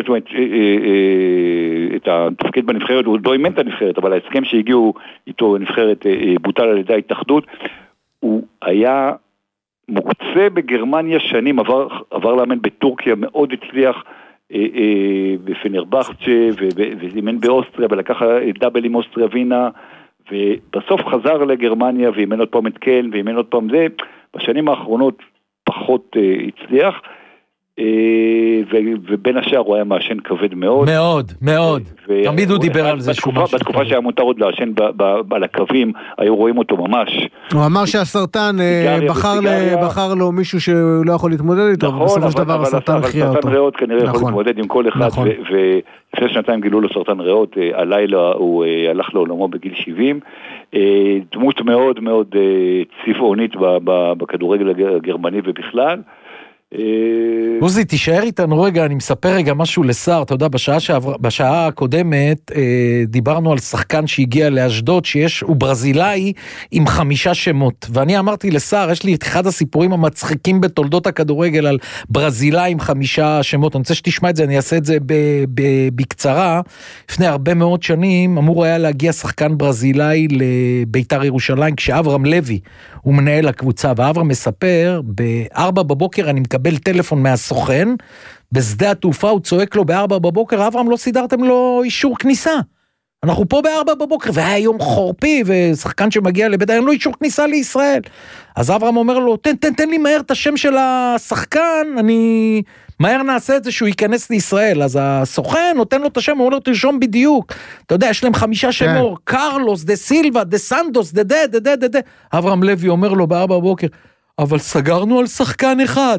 את התפקיד בנבחרת, הוא לא אימן את הנבחרת, אבל ההסכם שהגיעו איתו נבחרת בוטל על ידי ההתאחדות, הוא היה מוקצה בגרמניה שנים, עבר לאמן בטורקיה, מאוד הצליח בפנרבחצ'ה, ואימן באוסטריה, ולקח דאבל עם אוסטריה וינה, ובסוף חזר לגרמניה, ואימן עוד פעם את קלן, ואימן עוד פעם זה, בשנים האחרונות פחות הצליח, ובין השאר הוא היה מעשן כבד מאוד. מאוד, מאוד. תמיד הוא דיבר על זה שהוא מעשן. בתקופה שהיה מותר עוד לעשן על הקווים, היו רואים אותו ממש. הוא אמר שהסרטן בחר לו מישהו שהוא לא יכול להתמודד איתו, ובסופו של דבר הסרטן הכריע אותו. סרטן ריאות כנראה יכול להתמודד עם כל אחד, ולפני שנתיים גילו לו סרטן ריאות, הלילה הוא הלך לעולמו בגיל 70, דמות מאוד מאוד צבעונית בכדורגל הגרמני ובכלל. עוזי, תישאר איתנו רגע, אני מספר רגע משהו לשר, אתה יודע, בשעה הקודמת דיברנו על שחקן שהגיע לאשדוד, הוא ברזילאי עם 5 שמות, ואני אמרתי לשר, יש לי את אחד הסיפורים המצחיקים בתולדות הכדורגל על ברזילאי עם 5 שמות, אני רוצה שתשמע את זה, אני אעשה את זה בקצרה. לפני הרבה מאוד שנים אמור היה להגיע שחקן ברזילאי לביתר ירושלים, כשאברהם לוי הוא מנהל הקבוצה, ואברהם מספר, ב-4 בבוקר אני מקבל טלפון מהסוכן, בשדה התעופה הוא צועק לו ב-4 בבוקר, אברהם לא סידרתם לו אישור כניסה, אנחנו פה ב-4 בבוקר, והיה יום חורפי, ושחקן שמגיע לבית, אין לו אישור כניסה לישראל, אז אברהם אומר לו, תן לי מהר את השם של השחקן, אני מהר נעשה את זה שהוא ייכנס לישראל, אז הסוכן נותן לו את השם, הוא אומר לו תרשום בדיוק, אתה יודע, יש להם 5 שמות, קרלוס, דה סילבה, דה סנדוס, דה. אברהם לוי אומר לו ב-4 בבוקר, אבל סגרנו על שחקן אחד.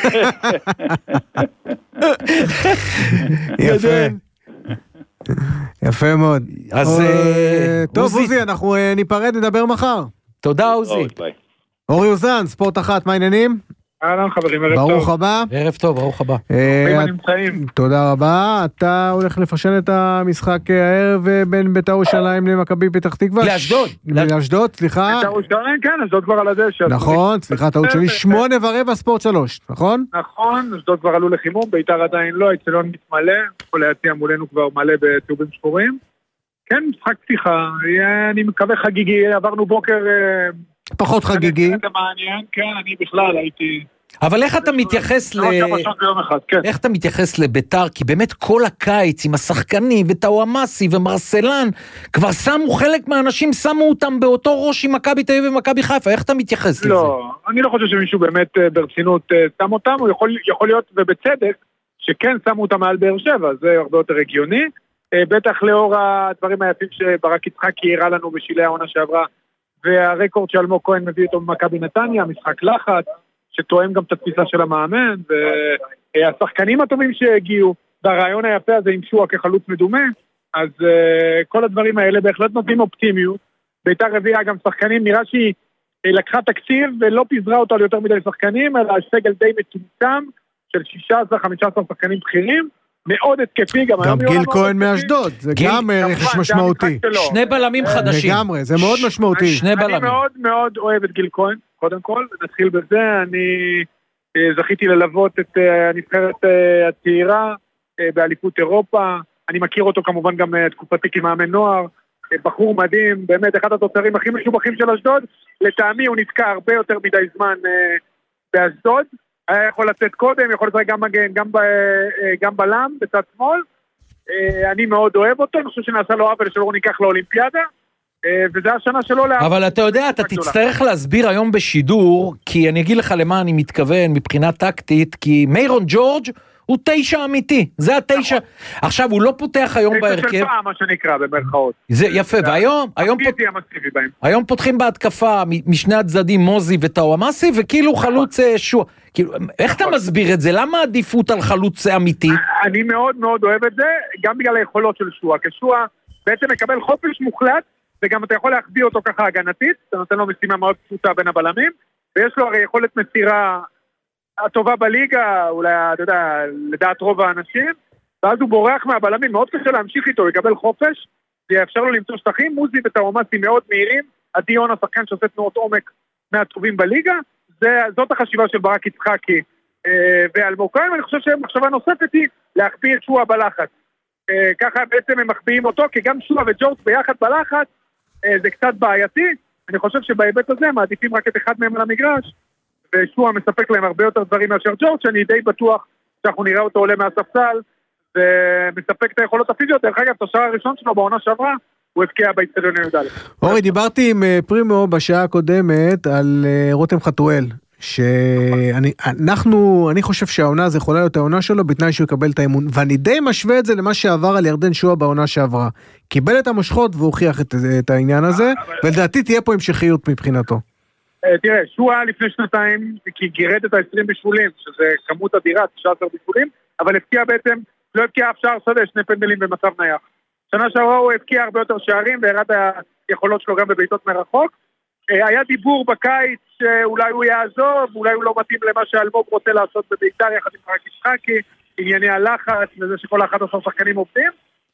יפה מאוד. אז טוב עוזי, אנחנו ניפרד, נדבר מחר. תודה עוזי. אורי אוזן, ספורט 1, מה העניינים? אהלן חברים, ערב טוב. ברוך הבא. ערב טוב, ברוך הבא. תודה רבה. אתה הולך לפרשן את המשחק הערב בין בית"ר ירושלים למכבי פתח תקווה. לאשדוד, סליחה. בית"ר ירושלים, כן, אשדוד כבר על הדשא. נכון, סליחה, טעות שלי, 8:15 ספורט 3, נכון? נכון, אשדוד כבר עלו לחימום, בית"ר עדיין לא, האצטדיון מתמלא, יכול להציע מולנו כבר מלא בצהובים שחורים. כן, משחק פתיחה, אני מקווה חגיגי, עברנו בוקר פחות חגיגי. כן, אני בכלל הייתי... אבל איך אתה מתייחס איך אתה מתייחס לביתר? כי באמת כל הקיץ עם השחקנים וטאוואמאסי ומרסלן, כבר שמו חלק מהאנשים, שמו אותם באותו ראש עם מכבי תל אביב ומכבי חיפה. איך אתה מתייחס לזה? לא, אני לא חושב שמישהו באמת ברצינות שם אותם, הוא יכול להיות ובצדק שכן שמו אותם מעל באר שבע, זה הרבה יותר הגיוני. בטח לאור הדברים היפים שברק יצחקי הראה לנו בשלהי העונה שעברה, והרקורד שאלמוג כהן מביא אותו במכבי נתניה, משחק לחץ, שתואם גם את התפיסה של המאמן, והשחקנים הטובים שהגיעו, והרעיון היפה הזה עם שועה כחלוץ מדומה, אז כל הדברים האלה בהחלט נותנים אופטימיות. בית"ר הביאה גם שחקנים, נראה שהיא לקחה תקציב ולא פיזרה אותו על יותר מדי שחקנים, אלא סגל די מצומצם של 16-15 שחקנים בכירים, מאוד התקפי, גם גיל כהן מאשדוד, זה גם רכש משמעותי. 2 בלמים חדשים. לגמרי, זה מאוד משמעותי. 2 בלמים. אני מאוד מאוד אוהב את גיל כהן, קודם כל, נתחיל בזה, אני זכיתי ללוות את הנבחרת הצעירה באליפות אירופה, אני מכיר אותו כמובן גם תקופתי כמאמן נוער, בחור מדהים, באמת אחד התוצרים הכי משובחים של אשדוד, לטעמי הוא נתקע הרבה יותר מדי זמן באשדוד, היה יכול לצאת קודם, יכול לצאת גם מגן, גם בלם, בצד שמאל. אני מאוד אוהב אותו, אני חושב שנעשה לו עוול שלא ניקח לאולימפיאדה, וזה השנה שלו להעביר. אבל אתה יודע, אתה תצטרך להסביר היום בשידור, כי אני אגיד לך למה אני מתכוון מבחינה טקטית, כי מיירון ג'ורג' הוא 9 אמיתי, זה 9. עכשיו, הוא לא פותח היום בהרכב. 9 של פעם, מה שנקרא, במרכאות. זה יפה, והיום פותחים בהתקפה משני הצדדים מוזי וטאוואמאסי, וכאילו חלוץ שועה. איך אתה מסביר את זה? למה עדיפות על חלוץ אמיתי? אני מאוד מאוד אוהב את זה, גם בגלל היכולות של שועה, כי שועה בעצם מקבל חופש מוחלט, וגם אתה יכול להחביא אותו ככה הגנתית, אתה נותן לו משימה מאוד פשוטה בין הבלמים, ויש לו הרי יכולת מסירה הטובה בליגה, אולי, אתה יודע, לדעת רוב האנשים, ואז הוא בורח מהבלמים, מאוד קשה להמשיך איתו, הוא יקבל חופש, זה יאפשר לו למצוא שטחים, מוזי וטאוואמאסי מאוד מהירים, עדיון השחקן שעושה תנועות עומק מהטובים בליגה, זאת החשיבה של ברק יצחקי ואלמוג כהן, ואני חושב שמחשבה נוספת היא להחביא את שועה בלחץ. ככה בעצם הם מחביאים אותו, כי גם שועה וג'ורג' ביחד בלחץ, זה קצת בעייתי, אני חושב שבהיבט הזה מעדיפים רק את אחד מהם על המגרש, ושועה מספק להם הרבה יותר דברים מאשר ג'ורג', שאני די בטוח שאנחנו נראה אותו עולה מהספסל, ומספק את היכולות הפיזיות. דרך אגב, את השער הראשון שלו בעונה שעברה, הוא הפקיע באצטדיון י"א. אורי, דיברתי עם פרימו בשעה הקודמת על רותם חתואל, אני חושב שהעונה הזו יכולה להיות העונה שלו בתנאי שהוא יקבל את האימון, ואני די משווה את זה למה שעבר על ירדן שועה בעונה שעברה. קיבל את המושכות והוכיח את העניין הזה, ולדעתי תהיה פה המשכיות מבחינתו. תראה, שועה לפני שנתיים, כי גירד את ה-20 בישולים, שזה כמות אדירה, 19 בישולים, אבל הפקיע בעצם, לא הפקיע אף שער שדה, 2 פנדלים במצב נייח. שנה שעברה הוא הפקיע הרבה יותר שערים, והרד היכולות שלו גם בביתות מרחוק. היה דיבור בקיץ שאולי הוא יעזוב, אולי הוא לא מתאים למה שאלמוג רוצה לעשות בביתר יחד עם חרק יצחקי, ענייני הלחץ, וזה שכל 11 שחקנים עובדים.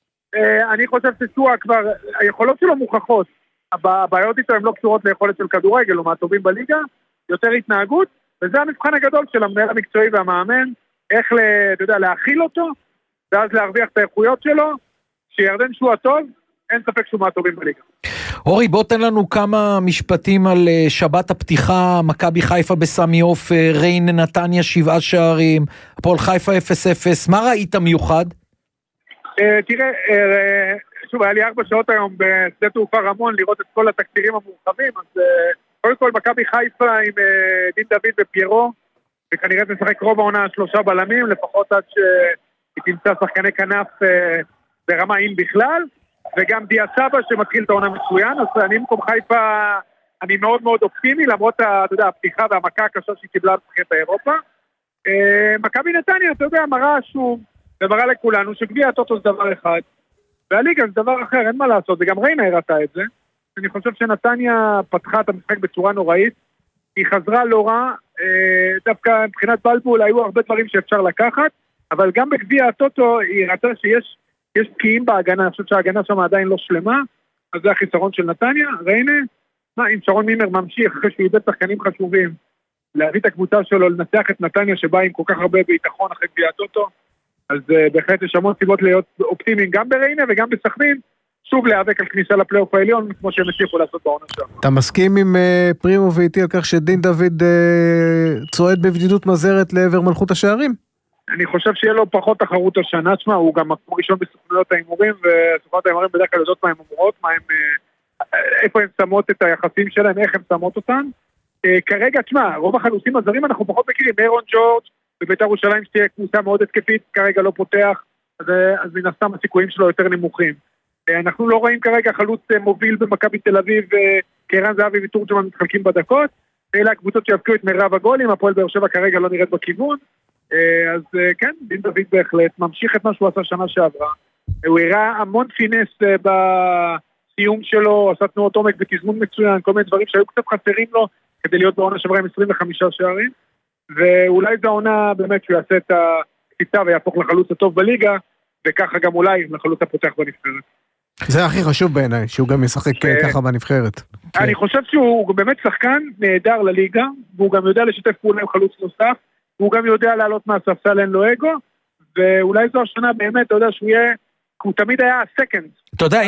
אני חושב ששועה כבר, היכולות שלו מוכחות. הבעיות איתו הן לא קשורות ליכולת של כדורגל, או מהטובים בליגה, יותר התנהגות, וזה המבחן הגדול של המנהל המקצועי והמאמן, איך להכיל אותו, ואז להרוויח את האיכויות שלו, שירדן שועה טוב, אין ספק שהוא מהטובים בליגה. אורי, בוא תן לנו כמה משפטים על שבת הפתיחה, מכבי חיפה בסמי עופר, ריינה נתניה 7 שערים, הפועל חיפה 0-0, מה ראית מיוחד? תראה, שוב, היה לי 4 שעות היום בשדה תעופה רמון לראות את כל התקצירים המורחבים, אז קודם כל מכבי חיפה עם דין דוד ופיירו, וכנראה תשחק רוב העונה 3 בלמים, לפחות עד שהיא תמצא שחקני כנף ברמה אם בכלל, וגם דיה סבא שמתחיל את העונה מצוין, אז אני במקום חיפה, אני מאוד מאוד אופטימי, למרות הפתיחה והמכה הקשה שהיא קיבלה בבחינת האירופה. מכבי נתניה, אתה יודע, מראה שוב, ומראה לכולנו, שגביע הטוטו זה דבר אחד, והליגה זה דבר אחר, אין מה לעשות, וגם ריינה הראתה את זה. אני חושב שנתניה פתחה את המשחק בצורה נוראית, היא חזרה לא רע, דווקא מבחינת בלבול היו הרבה דברים שאפשר לקחת, אבל גם בגביע הטוטו היא ראתה שיש פקיעים בהגנה, אני חושב שההגנה שם עדיין לא שלמה, אז זה החיסרון של נתניה. ריינה, אם שרון מימר ממשיך אחרי שהוא איבד שחקנים חשובים, להביא את הקבוצה שלו, לנצח את נתניה שבאה עם כל כך הרבה ביטחון אחרי גביע הטוטו, אז בהחלט יש המון סיבות להיות אופטימיים גם בריינה וגם בסכנין, שוב להיאבק על כניסה לפלייאוף העליון, כמו שהם הצליחו לעשות בעונה שם. אתה מסכים עם פרימו ואיתי על כך שדין דוד צועד בבדידות מזרת לעבר מלכות השערים? אני חושב שיהיה לו פחות תחרות השנה, תשמע, הוא גם מקום ראשון בסוכנויות ההימורים, וסוכנויות ההימורים בדרך כלל יודעות מה הן אומרות, איפה הן שמות את היחסים שלהם, איך הן שמות אותן. כרגע, תשמע, רוב החלוצים הזרים אנחנו פחות מכירים, אירון ג'ורג' בבית"ר ירושלים שתהיה קבוצה מאוד התקפית, כרגע לא פותח, אז מן הסתם הסיכויים שלו יותר נמוכים. אנחנו לא רואים כרגע חלוץ מוביל במכבי תל אביב, קרן זהבי ותורג'מן מתחלקים בדקות, אלה הקבוצות שיבקיעו את מרב הגולים, הפועל באר שבע כרגע לא נראית בכיוון, אז כן, דין דוד בהחלט ממשיך את מה שהוא עשה שנה שעברה, הוא הראה המון פינס בסיום שלו, עשה תנועות עומק בתזמון מצוין, כל מיני דברים שהיו קצת חסרים לו, כדי להיות בעונה שעברה עם 25 שערים, ואולי זו העונה באמת שהוא יעשה את הקפיצה ויהפוך לחלוץ הטוב בליגה, וככה גם אולי לחלוץ הפותח בנבחרת. זה הכי חשוב בעיניי, שהוא גם ישחק ככה בנבחרת. אני חושב שהוא באמת שחקן נהדר לליגה, והוא גם יודע לשתף פעולה עם חלוץ נוסף, והוא גם יודע לעלות מהספסל, אין לו אגו, ואולי זו השנה באמת, אתה יודע שהוא יהיה, הוא תמיד היה הסקנד. אתה יודע,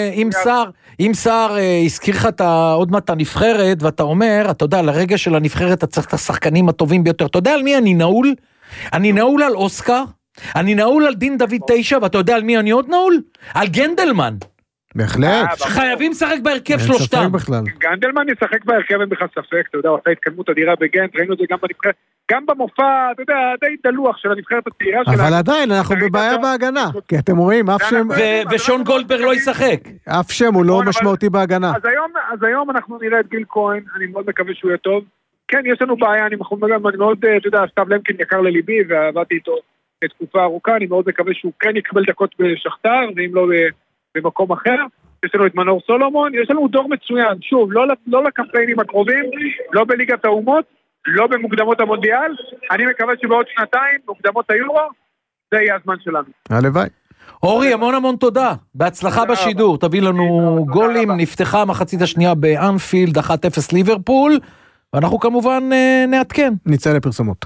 אם שר הזכיר לך עוד מעט הנבחרת, ואתה אומר, אתה יודע, לרגע של הנבחרת אתה צריך את השחקנים הטובים ביותר, אתה יודע על מי אני נעול? אני נעול על אוסקר, אני נעול על דין דוד 9, ואתה יודע על מי אני עוד נעול? על גנדלמן. בהחלט. חייבים לשחק בהרכב שלושתם. גנדלמן ישחק בהרכב, אין בכלל ספק, אתה יודע, הוא עשה התקדמות אדירה בגנט, ראינו את זה גם בנבחרת, גם במופע, אתה יודע, די דלוח של הנבחרת הצעירה שלה. אבל עדיין, אנחנו בבעיה בהגנה, כי אתם רואים, אף שם... ושון גולדברג לא ישחק. אף שם הוא לא משמעותי בהגנה. אז היום אנחנו נראה את גיל כהן, אני מאוד מקווה שהוא יהיה טוב. כן, יש לנו בעיה, אני מאוד, אתה יודע, סתיו למקין יקר לליבי, ועבדתי איתו תקופה ארוכה, אני מאוד מקווה שהוא כן יקבל דקות בשכתר, ואם לא במקום אחר. יש לנו את מנור סולומון, יש לנו דור מצוין, שוב, לא לקמפיינים הקרובים, לא בליגת האומות, לא במוקדמות המונדיאל, אני מקווה שבעוד שנתיים, מוקדמות היורו, זה יהיה הזמן שלנו. הלוואי. אורי, המון תודה, בהצלחה בשידור, תביא לנו גולים, נפתחה מחצית השנייה באנפילד, 1-0 ליברפול, ואנחנו כמובן נעדכן. נצא לפרסומות.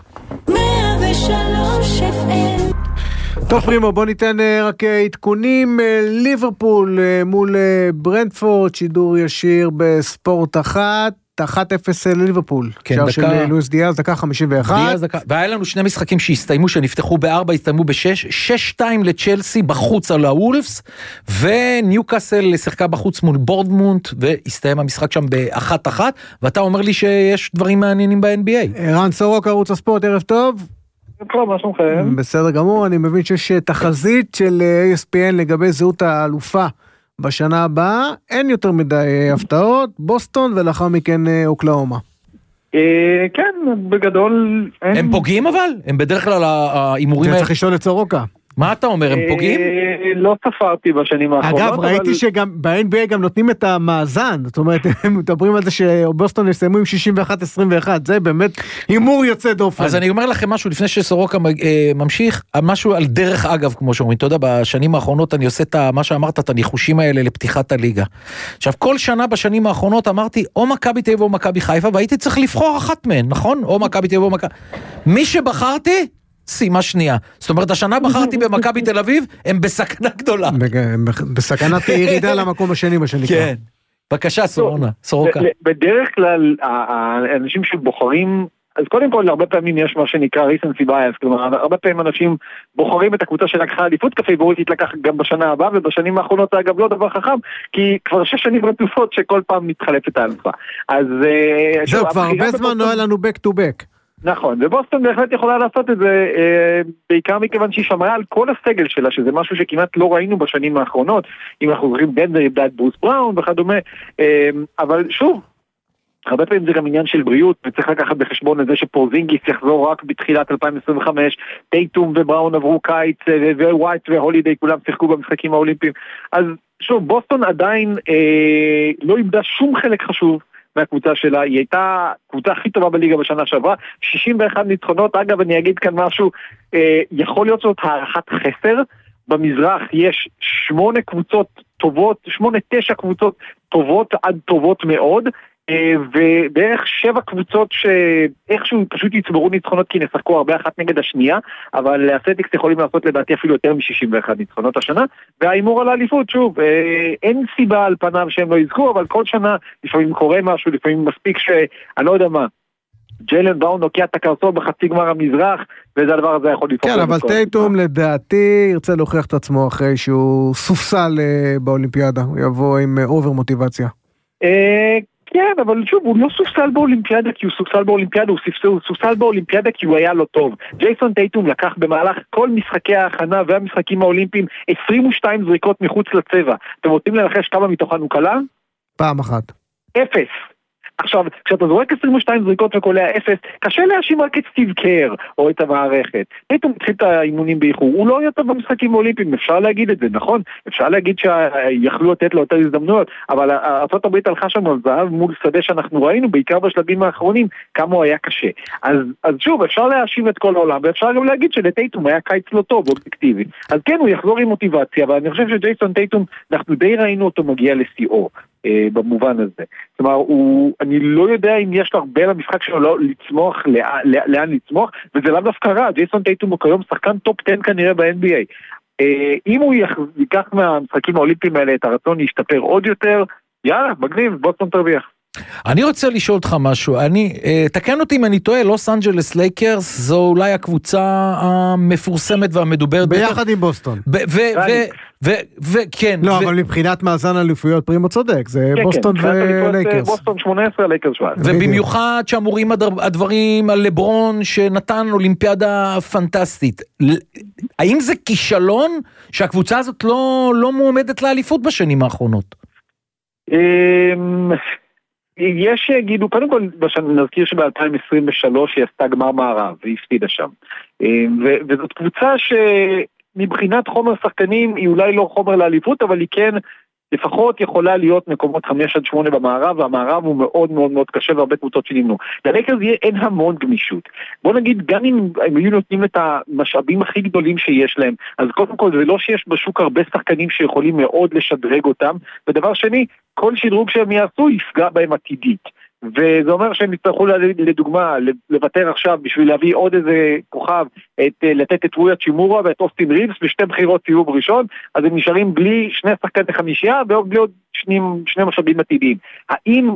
103 FM. טוב פרימו, בוא ניתן רק עדכונים. ליברפול מול ברנטפורד, שידור ישיר בספורט 1, 1-0 לליברפול. שער של לואיס דיאז, דקה 51. והיה לנו שני משחקים שהסתיימו, שנפתחו ב4, הסתיימו ב6, 6-2 לצ'לסי בחוץ על הוולפס, וניוקאסל שיחקה בחוץ מול בורדמונט, והסתיים המשחק שם ב1-1, ואתה אומר לי שיש דברים מעניינים ב-NBA. ערן סורוק, ערוץ הספורט, ערב טוב. טוב, מה שלומכם? בסדר גמור, אני מבין שיש תחזית של ESPN לגבי זהות האלופה בשנה הבאה, אין יותר מדי הפתעות, בוסטון ולאחר מכן אוקלאומה. כן, בגדול... הם פוגעים אבל? הם בדרך כלל האימורים... זה צריך לשאול את סורוקה. מה אתה אומר, הם פוגעים? לא ספרתי בשנים האחרונות. אגב, ראיתי שגם ב-NBA גם נותנים את המאזן, זאת אומרת, הם מדברים על זה שבוסטון יסיימו עם 61-21, זה באמת הימור יוצא דופן. אז אני אומר לכם משהו, לפני שסורוקה ממשיך, משהו על דרך אגב, כמו שאומרים, אתה יודע, בשנים האחרונות אני עושה מה שאמרת, את הניחושים האלה לפתיחת הליגה. עכשיו, כל שנה בשנים האחרונות אמרתי, או מכבי תל אביב או מכבי חיפה, והייתי צריך לבחור אחת מהן, נכון? או מכבי תל אביב או מכבי... מי שבחרתי שימה שנייה. זאת אומרת, השנה בחרתי במכבי תל אביב, הם בסכנה גדולה. בסכנת ירידה למקום השני, מה שנקרא. כן. בבקשה, סורוקה. בדרך כלל, האנשים שבוחרים, אז קודם כל, הרבה פעמים יש מה שנקרא recency bias, כלומר, הרבה פעמים אנשים בוחרים את הקבוצה שלקחה אליפות, כפייבוריטית לקח גם בשנה הבאה, ובשנים האחרונות, אגב, לא דבר חכם, כי כבר 6 שנים רצופות שכל פעם מתחלפת האלופה. אז... זהו, כבר הרבה זמן לא היה לנו back to back. נכון, ובוסטון בהחלט יכולה לעשות את זה, בעיקר מכיוון שהיא שמרה על כל הסגל שלה, שזה משהו שכמעט לא ראינו בשנים האחרונות, אם אנחנו זוכרים דנבר איבדה את ברוס בראון וכדומה, אבל שוב, הרבה פעמים זה גם עניין של בריאות, וצריך לקחת בחשבון את זה שפורזינגיס יחזור רק בתחילת 2025, טייטום ובראון עברו קיץ, ווייט והולידיי, כולם שיחקו במשחקים האולימפיים, אז שוב, בוסטון עדיין לא איבדה שום חלק חשוב, מהקבוצה שלה, היא הייתה קבוצה הכי טובה בליגה בשנה שעברה, 61 ניצחונות, אגב אני אגיד כאן משהו, יכול להיות זאת הערכת חסר, במזרח יש 8 קבוצות טובות, 8-9 קבוצות טובות עד טובות מאוד, ובערך 7 קבוצות שאיכשהו פשוט יצברו ניצחונות כי נשחקו הרבה אחת נגד השנייה, אבל הסטיקס יכולים לעשות לדעתי אפילו יותר מ-61 ניצחונות השנה, והאימור על האליפות, שוב, אין סיבה על פניו שהם לא יזכו, אבל כל שנה לפעמים קורה משהו, לפעמים מספיק שאני לא יודע מה, ג'יילן בראון נוקע את הקרסול בחצי גמר המזרח, וזה הדבר הזה יכול לפעול. כן, אבל טייטום לדעתי ירצה להוכיח את עצמו אחרי שהוא סופסל באולימפיאדה, הוא יבוא עם אובר מוטיבציה. כן, אבל שוב, הוא לא סופסל באולימפיאדה כי הוא סופסל באולימפיאדה, הוא סופסל באולימפיאדה כי הוא היה לא טוב. ג'ייסון טייטום לקח במהלך כל משחקי ההכנה והמשחקים האולימפיים 22 זריקות מחוץ לצבע. אתם רוצים לנחש כמה מתוכן הוא קלה? פעם אחת. 0. עכשיו, כשאתה זורק 22 זריקות וקולע 0, קשה להאשים רק את סטיב קר או את המערכת. פתאום התחיל את האימונים באיחור. הוא לא היה טוב במשחקים האולימפיים, אפשר להגיד את זה, נכון? אפשר להגיד שיכלו לתת לו יותר הזדמנויות, אבל ארצות הברית הלכה שם על זהב מול שדה שאנחנו ראינו, בעיקר בשלבים האחרונים, כמה הוא היה קשה. אז שוב, אפשר להאשים את כל העולם, ואפשר גם להגיד שלטייטום היה קיץ לא טוב, אובייקטיבי. אז כן, הוא יחזור עם מוטיבציה, אבל אני חושב שג'ייסון טייטום, אנחנו די ראינו אותו מגיע לשיאו. במובן הזה. כלומר, אני לא יודע אם יש לו הרבה למשחק שלו לא לצמוח, לאן לצמוח, וזה לאו דווקא רע. ג'ייסון טייטום הוא כיום שחקן טופ 10 כנראה ב-NBA. אם הוא ייקח מהמשחקים האולימפיים האלה את הרצון להשתפר עוד יותר, יאללה, מגניב, בוסטון תרוויח. אני רוצה לשאול אותך משהו, תקן אותי אם אני טועה, לוס אנג'לס לייקרס זו אולי הקבוצה המפורסמת והמדוברת ביחד עם בוסטון. וכן. לא, אבל מבחינת מאזן אליפויות פרימו צודק, זה בוסטון ולייקרס. בוסטון 18, לייקרס 17. ובמיוחד שאמורים הדברים על לברון שנתן אולימפיאדה פנטסטית. האם זה כישלון שהקבוצה הזאת לא מועמדת לאליפות בשנים האחרונות? יש שיגידו, קודם כל, נזכיר שב-2023 היא עשתה גמר מערב, והיא הפסידה שם. וזאת קבוצה שמבחינת חומר שחקנים היא אולי לא חומר לאליפות, אבל היא כן לפחות יכולה להיות מקומות 5-8 במערב, והמערב הוא מאוד מאוד מאוד קשה והרבה קבוצות שנמנו. ללייקרס אין המון גמישות. בוא נגיד, גם אם הם היו נותנים את המשאבים הכי גדולים שיש להם, אז קודם כל זה לא שיש בשוק הרבה שחקנים שיכולים מאוד לשדרג אותם, ודבר שני, כל שדרוג שהם יעשו יפגע בהם עתידית. וזה אומר שהם יצטרכו לדוגמה לוותר עכשיו בשביל להביא עוד איזה כוכב, לתת את רויה צ'ימורה ואת אוסטין ריבס בשתי בחירות סיבוב ראשון, אז הם נשארים בלי שני שחקני חמישייה ובלי עוד שני משאבים עתידיים. האם,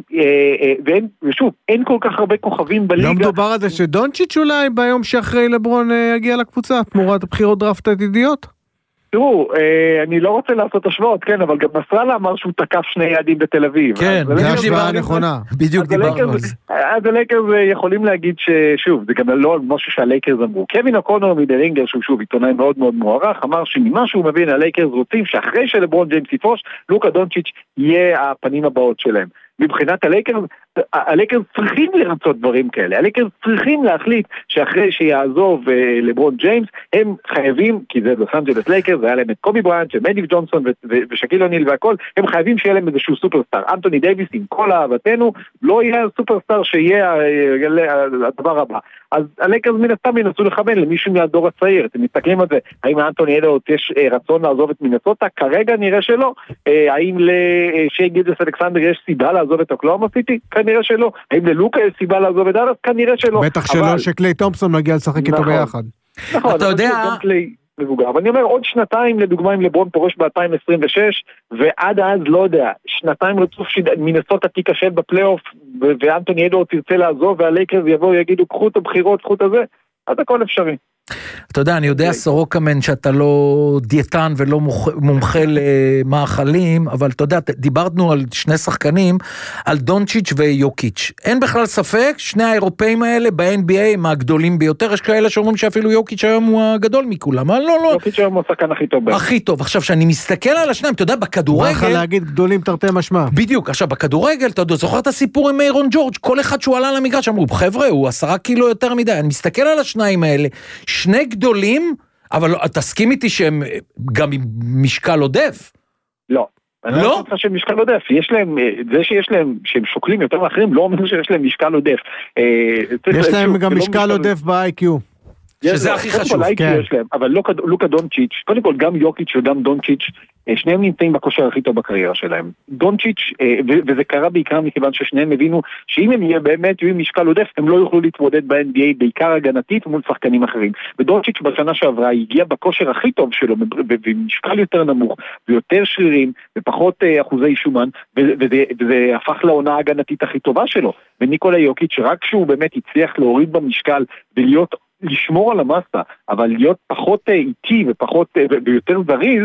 ושוב, אין כל כך הרבה כוכבים בליגה. לא מדובר על זה שדונצ'יץ' אולי ביום שאחרי לברון יגיע לקבוצה, תמורת הבחירות דראפט עתידיות? תראו, אני לא רוצה לעשות השוואות, כן, אבל גם נסראללה אמר שהוא תקף שני יעדים בתל אביב. כן, זה השוואה נכונה. בדיוק דיברנו על זה. אז הלייקרס יכולים להגיד ששוב, זה גם לא משהו שהלייקרס אמרו. קווין אוקונור מדרינגר, שהוא שוב עיתונאי מאוד מאוד מוערך, אמר שממה שהוא מבין, הלייקרס רוצים שאחרי שלברון ג'יימס יפרוש, לוקה דונצ'יץ' יהיה הפנים הבאות שלהם. מבחינת הלייקרס צריכים לרצות דברים כאלה, הלייקרס צריכים להחליט שאחרי שיעזוב לברון ג'יימס, הם חייבים, כי זה לוס אנג'לס לייקרס, היה להם את קובי בריינט, מדיק ג'ונסון ושקיל אוניל והכל, הם חייבים שיהיה להם איזשהו סופרסטאר. אנטוני דייביס, עם כל אהבתנו, לא יהיה סופרסטאר שיהיה הדבר הבא. אז הלייקרס מן הסתם ינסו לכוון למישהו מהדור הצעיר. אתם מסתכלים על זה, האם לאנטוני אדוארדס יש רצון לעזוב את מינסוטה? כרגע נראה שלא. האם לשי גילג'וס אלכסנדר יש סיבה לעזוב את אוקלהומה סיטי? כנראה שלא. האם ללוקה יש סיבה לעזוב את דאלאס? כנראה שלא. בטח שלא שקליי תומפסון מגיע לשחק איתו ביחד. נכון, אתה יודע... אבל אני אומר עוד שנתיים לדוגמה אם לברון פורש ב-2026 ועד אז לא יודע, שנתיים רצוף מינסוטה תיכשל בפלייאוף ואנטוני אדוארדס ירצה לעזוב והלייקרס יבואו יגידו קחו את הבחירות, קחו את הזה, אז הכל אפשרי. אתה יודע, אני יודע סורוקמן שאתה לא דיאטן ולא מומחה למאכלים, אבל אתה יודע, דיברנו על שני שחקנים, על דונצ'יץ' ויוקיץ'. אין בכלל ספק, שני האירופאים האלה ב-NBA הם הגדולים ביותר, יש כאלה שאומרים שאפילו יוקיץ' היום הוא הגדול מכולם, אבל לא. יוקיץ' היום הוא השחקן הכי טוב. הכי טוב. עכשיו, שאני מסתכל על השניים, אתה יודע, בכדורגל... מה לך להגיד גדולים תרתי משמע. בדיוק, עכשיו, בכדורגל, אתה יודע, זוכר את הסיפור עם אירון ג'ורג', כל אחד שהוא עלה למגרש, אמרו, חבר'ה, הוא 10 קילו יותר מדי. אני מסתכל על השניים האלה, שני גדולים, אבל תסכים איתי שהם גם עם משקל עודף. לא. אני לא חושב שהם משקל עודף. יש להם, זה שיש להם, שהם שוקלים יותר מאחרים, לא אומר שיש להם משקל עודף. יש להם גם משקל עודף ב-IQ. שזה הכי חשוב. אבל לוקה דונצ'יץ', קודם כל גם יוקיץ' וגם דונצ'יץ', שניהם נמצאים בכושר הכי טוב בקריירה שלהם. דונצ'יץ', וזה קרה בעיקר מכיוון ששניהם הבינו שאם הם באמת יהיו משקל עודף, הם לא יוכלו להתמודד ב-NBA בעיקר הגנתית מול שחקנים אחרים. ודונצ'יץ' בשנה שעברה הגיע בכושר הכי טוב שלו, במשקל יותר נמוך, ויותר שרירים, ופחות אחוזי שומן, וזה הפך לעונה הגנתית הכי טובה שלו. וניקולה יוקיץ' רק שהוא באמת הצליח להוריד במשקל ולהיות לשמור על המסה, אבל להיות פחות איטי ופחות ויותר זריז,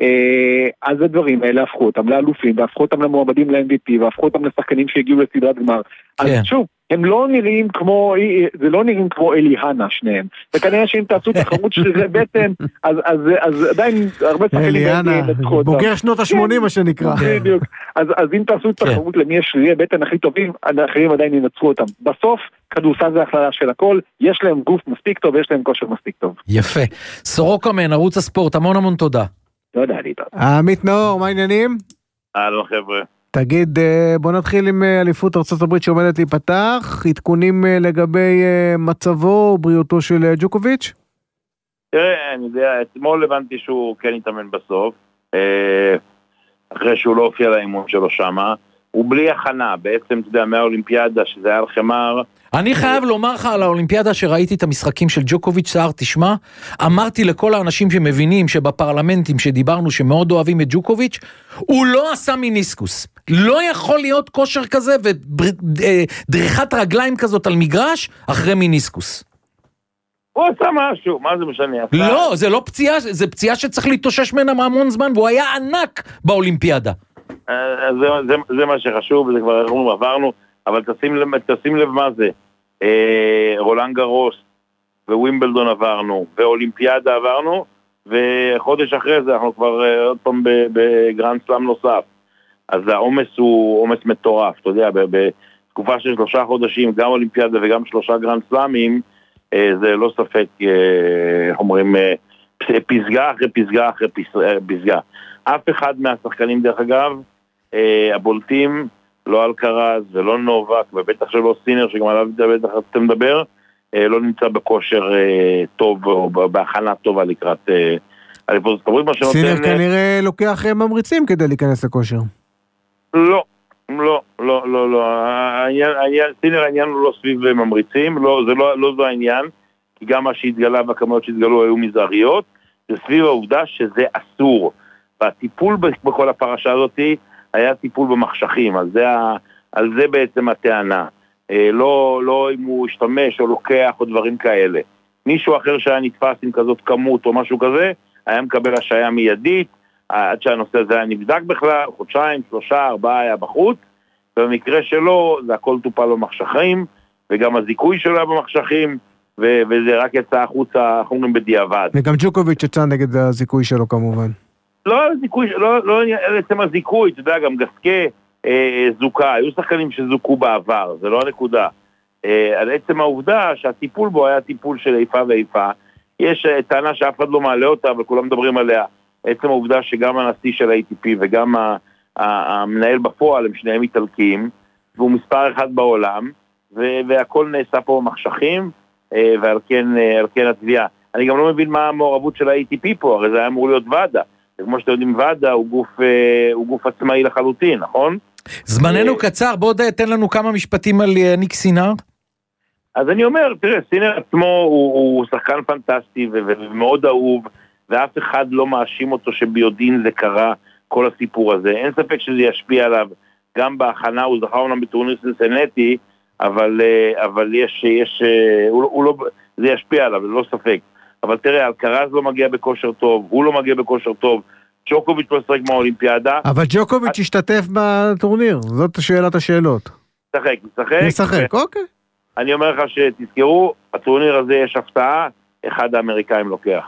אז הדברים האלה הפכו אותם לאלופים, והפכו אותם למועמדים ל-MVP, והפכו אותם לשחקנים שהגיעו לסדרת גמר. אז שוב, הם לא נראים כמו, זה לא נראים כמו אליהנה שניהם. וכנראה שאם תעשו תחרות שזה בטן, אז עדיין הרבה שחקנים נצחו אותם. בוגר שנות ה-80 מה שנקרא. בדיוק. אז אם תעשו תחרות למי יש שרירי בטן הכי טובים, האחרים עדיין ינצחו אותם. בסוף, כדורסל זה הכללה של הכל, יש להם גוף מספיק טוב, ויש להם כושר מספיק טוב. יפה. סורוקמן, ערוץ הספורט, המון תודה. תודה, ליטה. עמית נאור, מה העניינים? הלו חבר'ה. תגיד, בוא נתחיל עם אליפות ארצות הברית שעומדת להיפתח, עדכונים לגבי מצבו ובריאותו של ג'וקוביץ'? תראה, אני יודע, אתמול הבנתי שהוא כן יתאמן בסוף, אחרי שהוא לא הופיע לאימון שלו שמה, הוא בלי הכנה, בעצם, אתה יודע, מהאולימפיאדה, שזה היה על חמר. אני חייב לומר לך על האולימפיאדה שראיתי את המשחקים של ג'וקוביץ' סער, תשמע, אמרתי לכל האנשים שמבינים שבפרלמנטים שדיברנו שמאוד אוהבים את ג'וקוביץ', הוא לא עשה מיניסקוס. לא יכול להיות כושר כזה ודריכת רגליים כזאת על מגרש אחרי מיניסקוס. הוא עשה משהו, מה זה משנה? לא, זה לא פציעה, זה פציעה שצריך להתאושש ממנה מהמון זמן, והוא היה ענק באולימפיאדה. זה מה שחשוב, וזה כבר עברנו, אבל תשים לב מה זה. רולאן גארוס ווימבלדון עברנו, ואולימפיאדה עברנו, וחודש אחרי זה אנחנו כבר עוד פעם בגרנד סלאם נוסף. אז העומס הוא עומס מטורף, אתה יודע, בתקופה של 3 חודשים, גם אולימפיאדה וגם 3 גרנד סלאמים, זה לא ספק, אומרים, פסגה אחרי פסגה אחרי פסגה. אף אחד מהשחקנים דרך אגב, הבולטים, לא אלקרז ולא נובק, ובטח שלא סינר, שגם עליו בטח אתם מדבר, לא נמצא בכושר טוב, או בהכנה טובה לקראת אליפות ארצות הברית. סינר כנראה לוקח ממריצים כדי להיכנס לכושר. לא, סינר העניין הוא לא סביב ממריצים, לא זו העניין, כי גם מה שהתגלה והכמויות שהתגלו היו מזעריות, זה סביב העובדה שזה אסור. והטיפול בכל הפרשה הזאת היה טיפול במחשכים, על זה בעצם הטענה. לא אם הוא השתמש או לוקח או דברים כאלה. מישהו אחר שהיה נתפס עם כזאת כמות או משהו כזה, היה מקבל השעיה מיידית, עד שהנושא הזה היה נבדק בכלל, חודשיים, 3, 4 היה בחוץ, ובמקרה שלו זה הכל טופל במחשכים, וגם הזיכוי שלו היה במחשכים, וזה רק יצא החוצה, אנחנו אומרים בדיעבד. וגם ג'וקוביץ' יצא נגד הזיכוי שלו כמובן. לא עצם הזיכוי, אתה יודע, גם גסקה זוקה, היו שחקנים שזוקו בעבר, זה לא הנקודה. על עצם העובדה שהטיפול בו היה טיפול של איפה ואיפה, יש טענה שאף אחד לא מעלה אותה וכולם מדברים עליה, עצם העובדה שגם הנשיא של ה-ATP וגם המנהל בפועל הם שניהם איטלקיים, והוא מספר אחד בעולם, והכל נעשה פה במחשכים, ועל כן התביעה. אני גם לא מבין מה המעורבות של ה-ATP פה, הרי זה היה אמור להיות ועדה. וכמו שאתם יודעים, ועדה הוא גוף עצמאי לחלוטין, נכון? זמננו קצר, בוא תן לנו כמה משפטים על ניק סינר. אז אני אומר, תראה, סינר עצמו הוא שחקן פנטסטי ומאוד אהוב, ואף אחד לא מאשים אותו שביודעין זה קרה, כל הסיפור הזה. אין ספק שזה ישפיע עליו, גם בהכנה, הוא זכה אומנם בטורניר סינסינטי, אבל זה ישפיע עליו, לא ספק. אבל תראה, אלקרז לא מגיע בכושר טוב, הוא לא מגיע בכושר טוב, ג'וקוביץ' משחק מהאולימפיאדה. אבל ג'וקוביץ' השתתף בטורניר, זאת שאלת השאלות. נשחק, אוקיי. אני אומר לך שתזכרו, הטורניר הזה יש הפתעה, אחד האמריקאים לוקח.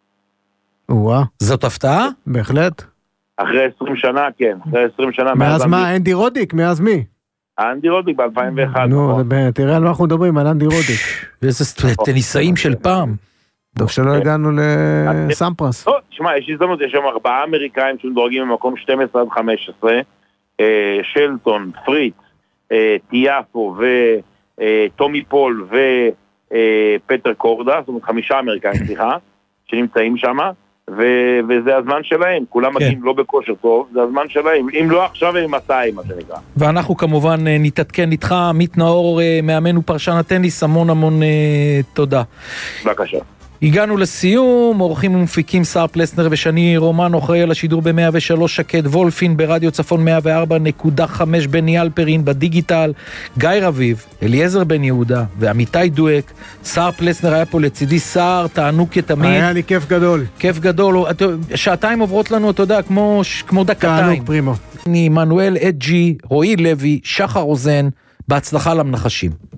זאת הפתעה? בהחלט. אחרי 20 שנה, כן. אחרי 20 שנה. מאז מה? אנדי רודיק? מאז מי? אנדי רודיק ב-2001. נו, תראה על מה אנחנו מדברים, על אנדי רודיק. ואיזה טניסאים של פעם. טוב שלא הגענו לסמפרס. לא, תשמע, יש הזדמנות, יש שם 4 אמריקאים שמדורגים במקום 12 עד 15, שלטון, פריץ, טיאפו וטומי פול ופטר קורדה, זאת אומרת 5 אמריקאים, סליחה, שנמצאים שם, וזה הזמן שלהם, כולם מגיעים לא בכושר טוב, זה הזמן שלהם, אם לא עכשיו הם 200, מה שנקרא. ואנחנו כמובן נתעדכן איתך, עמית נאור, מאמן ופרשן הטניס, המון תודה. בבקשה. הגענו לסיום, עורכים ומפיקים שר פלסנר ושני רומן, אחראי על השידור ב-103 שקד וולפין, ברדיו צפון 104.5 בני אלפרין, בדיגיטל גיא רביב, אליעזר בן יהודה ועמיתי דואק. שר פלסנר היה פה לצידי, שר, תענוג כתמיד. היה לי כיף גדול. כיף גדול, שעתיים עוברות לנו, אתה יודע, כמו דקתיים. תענוג פרימו. אני מנואל אג'י, רועי לוי, שחר רוזן, בהצלחה למנחשים.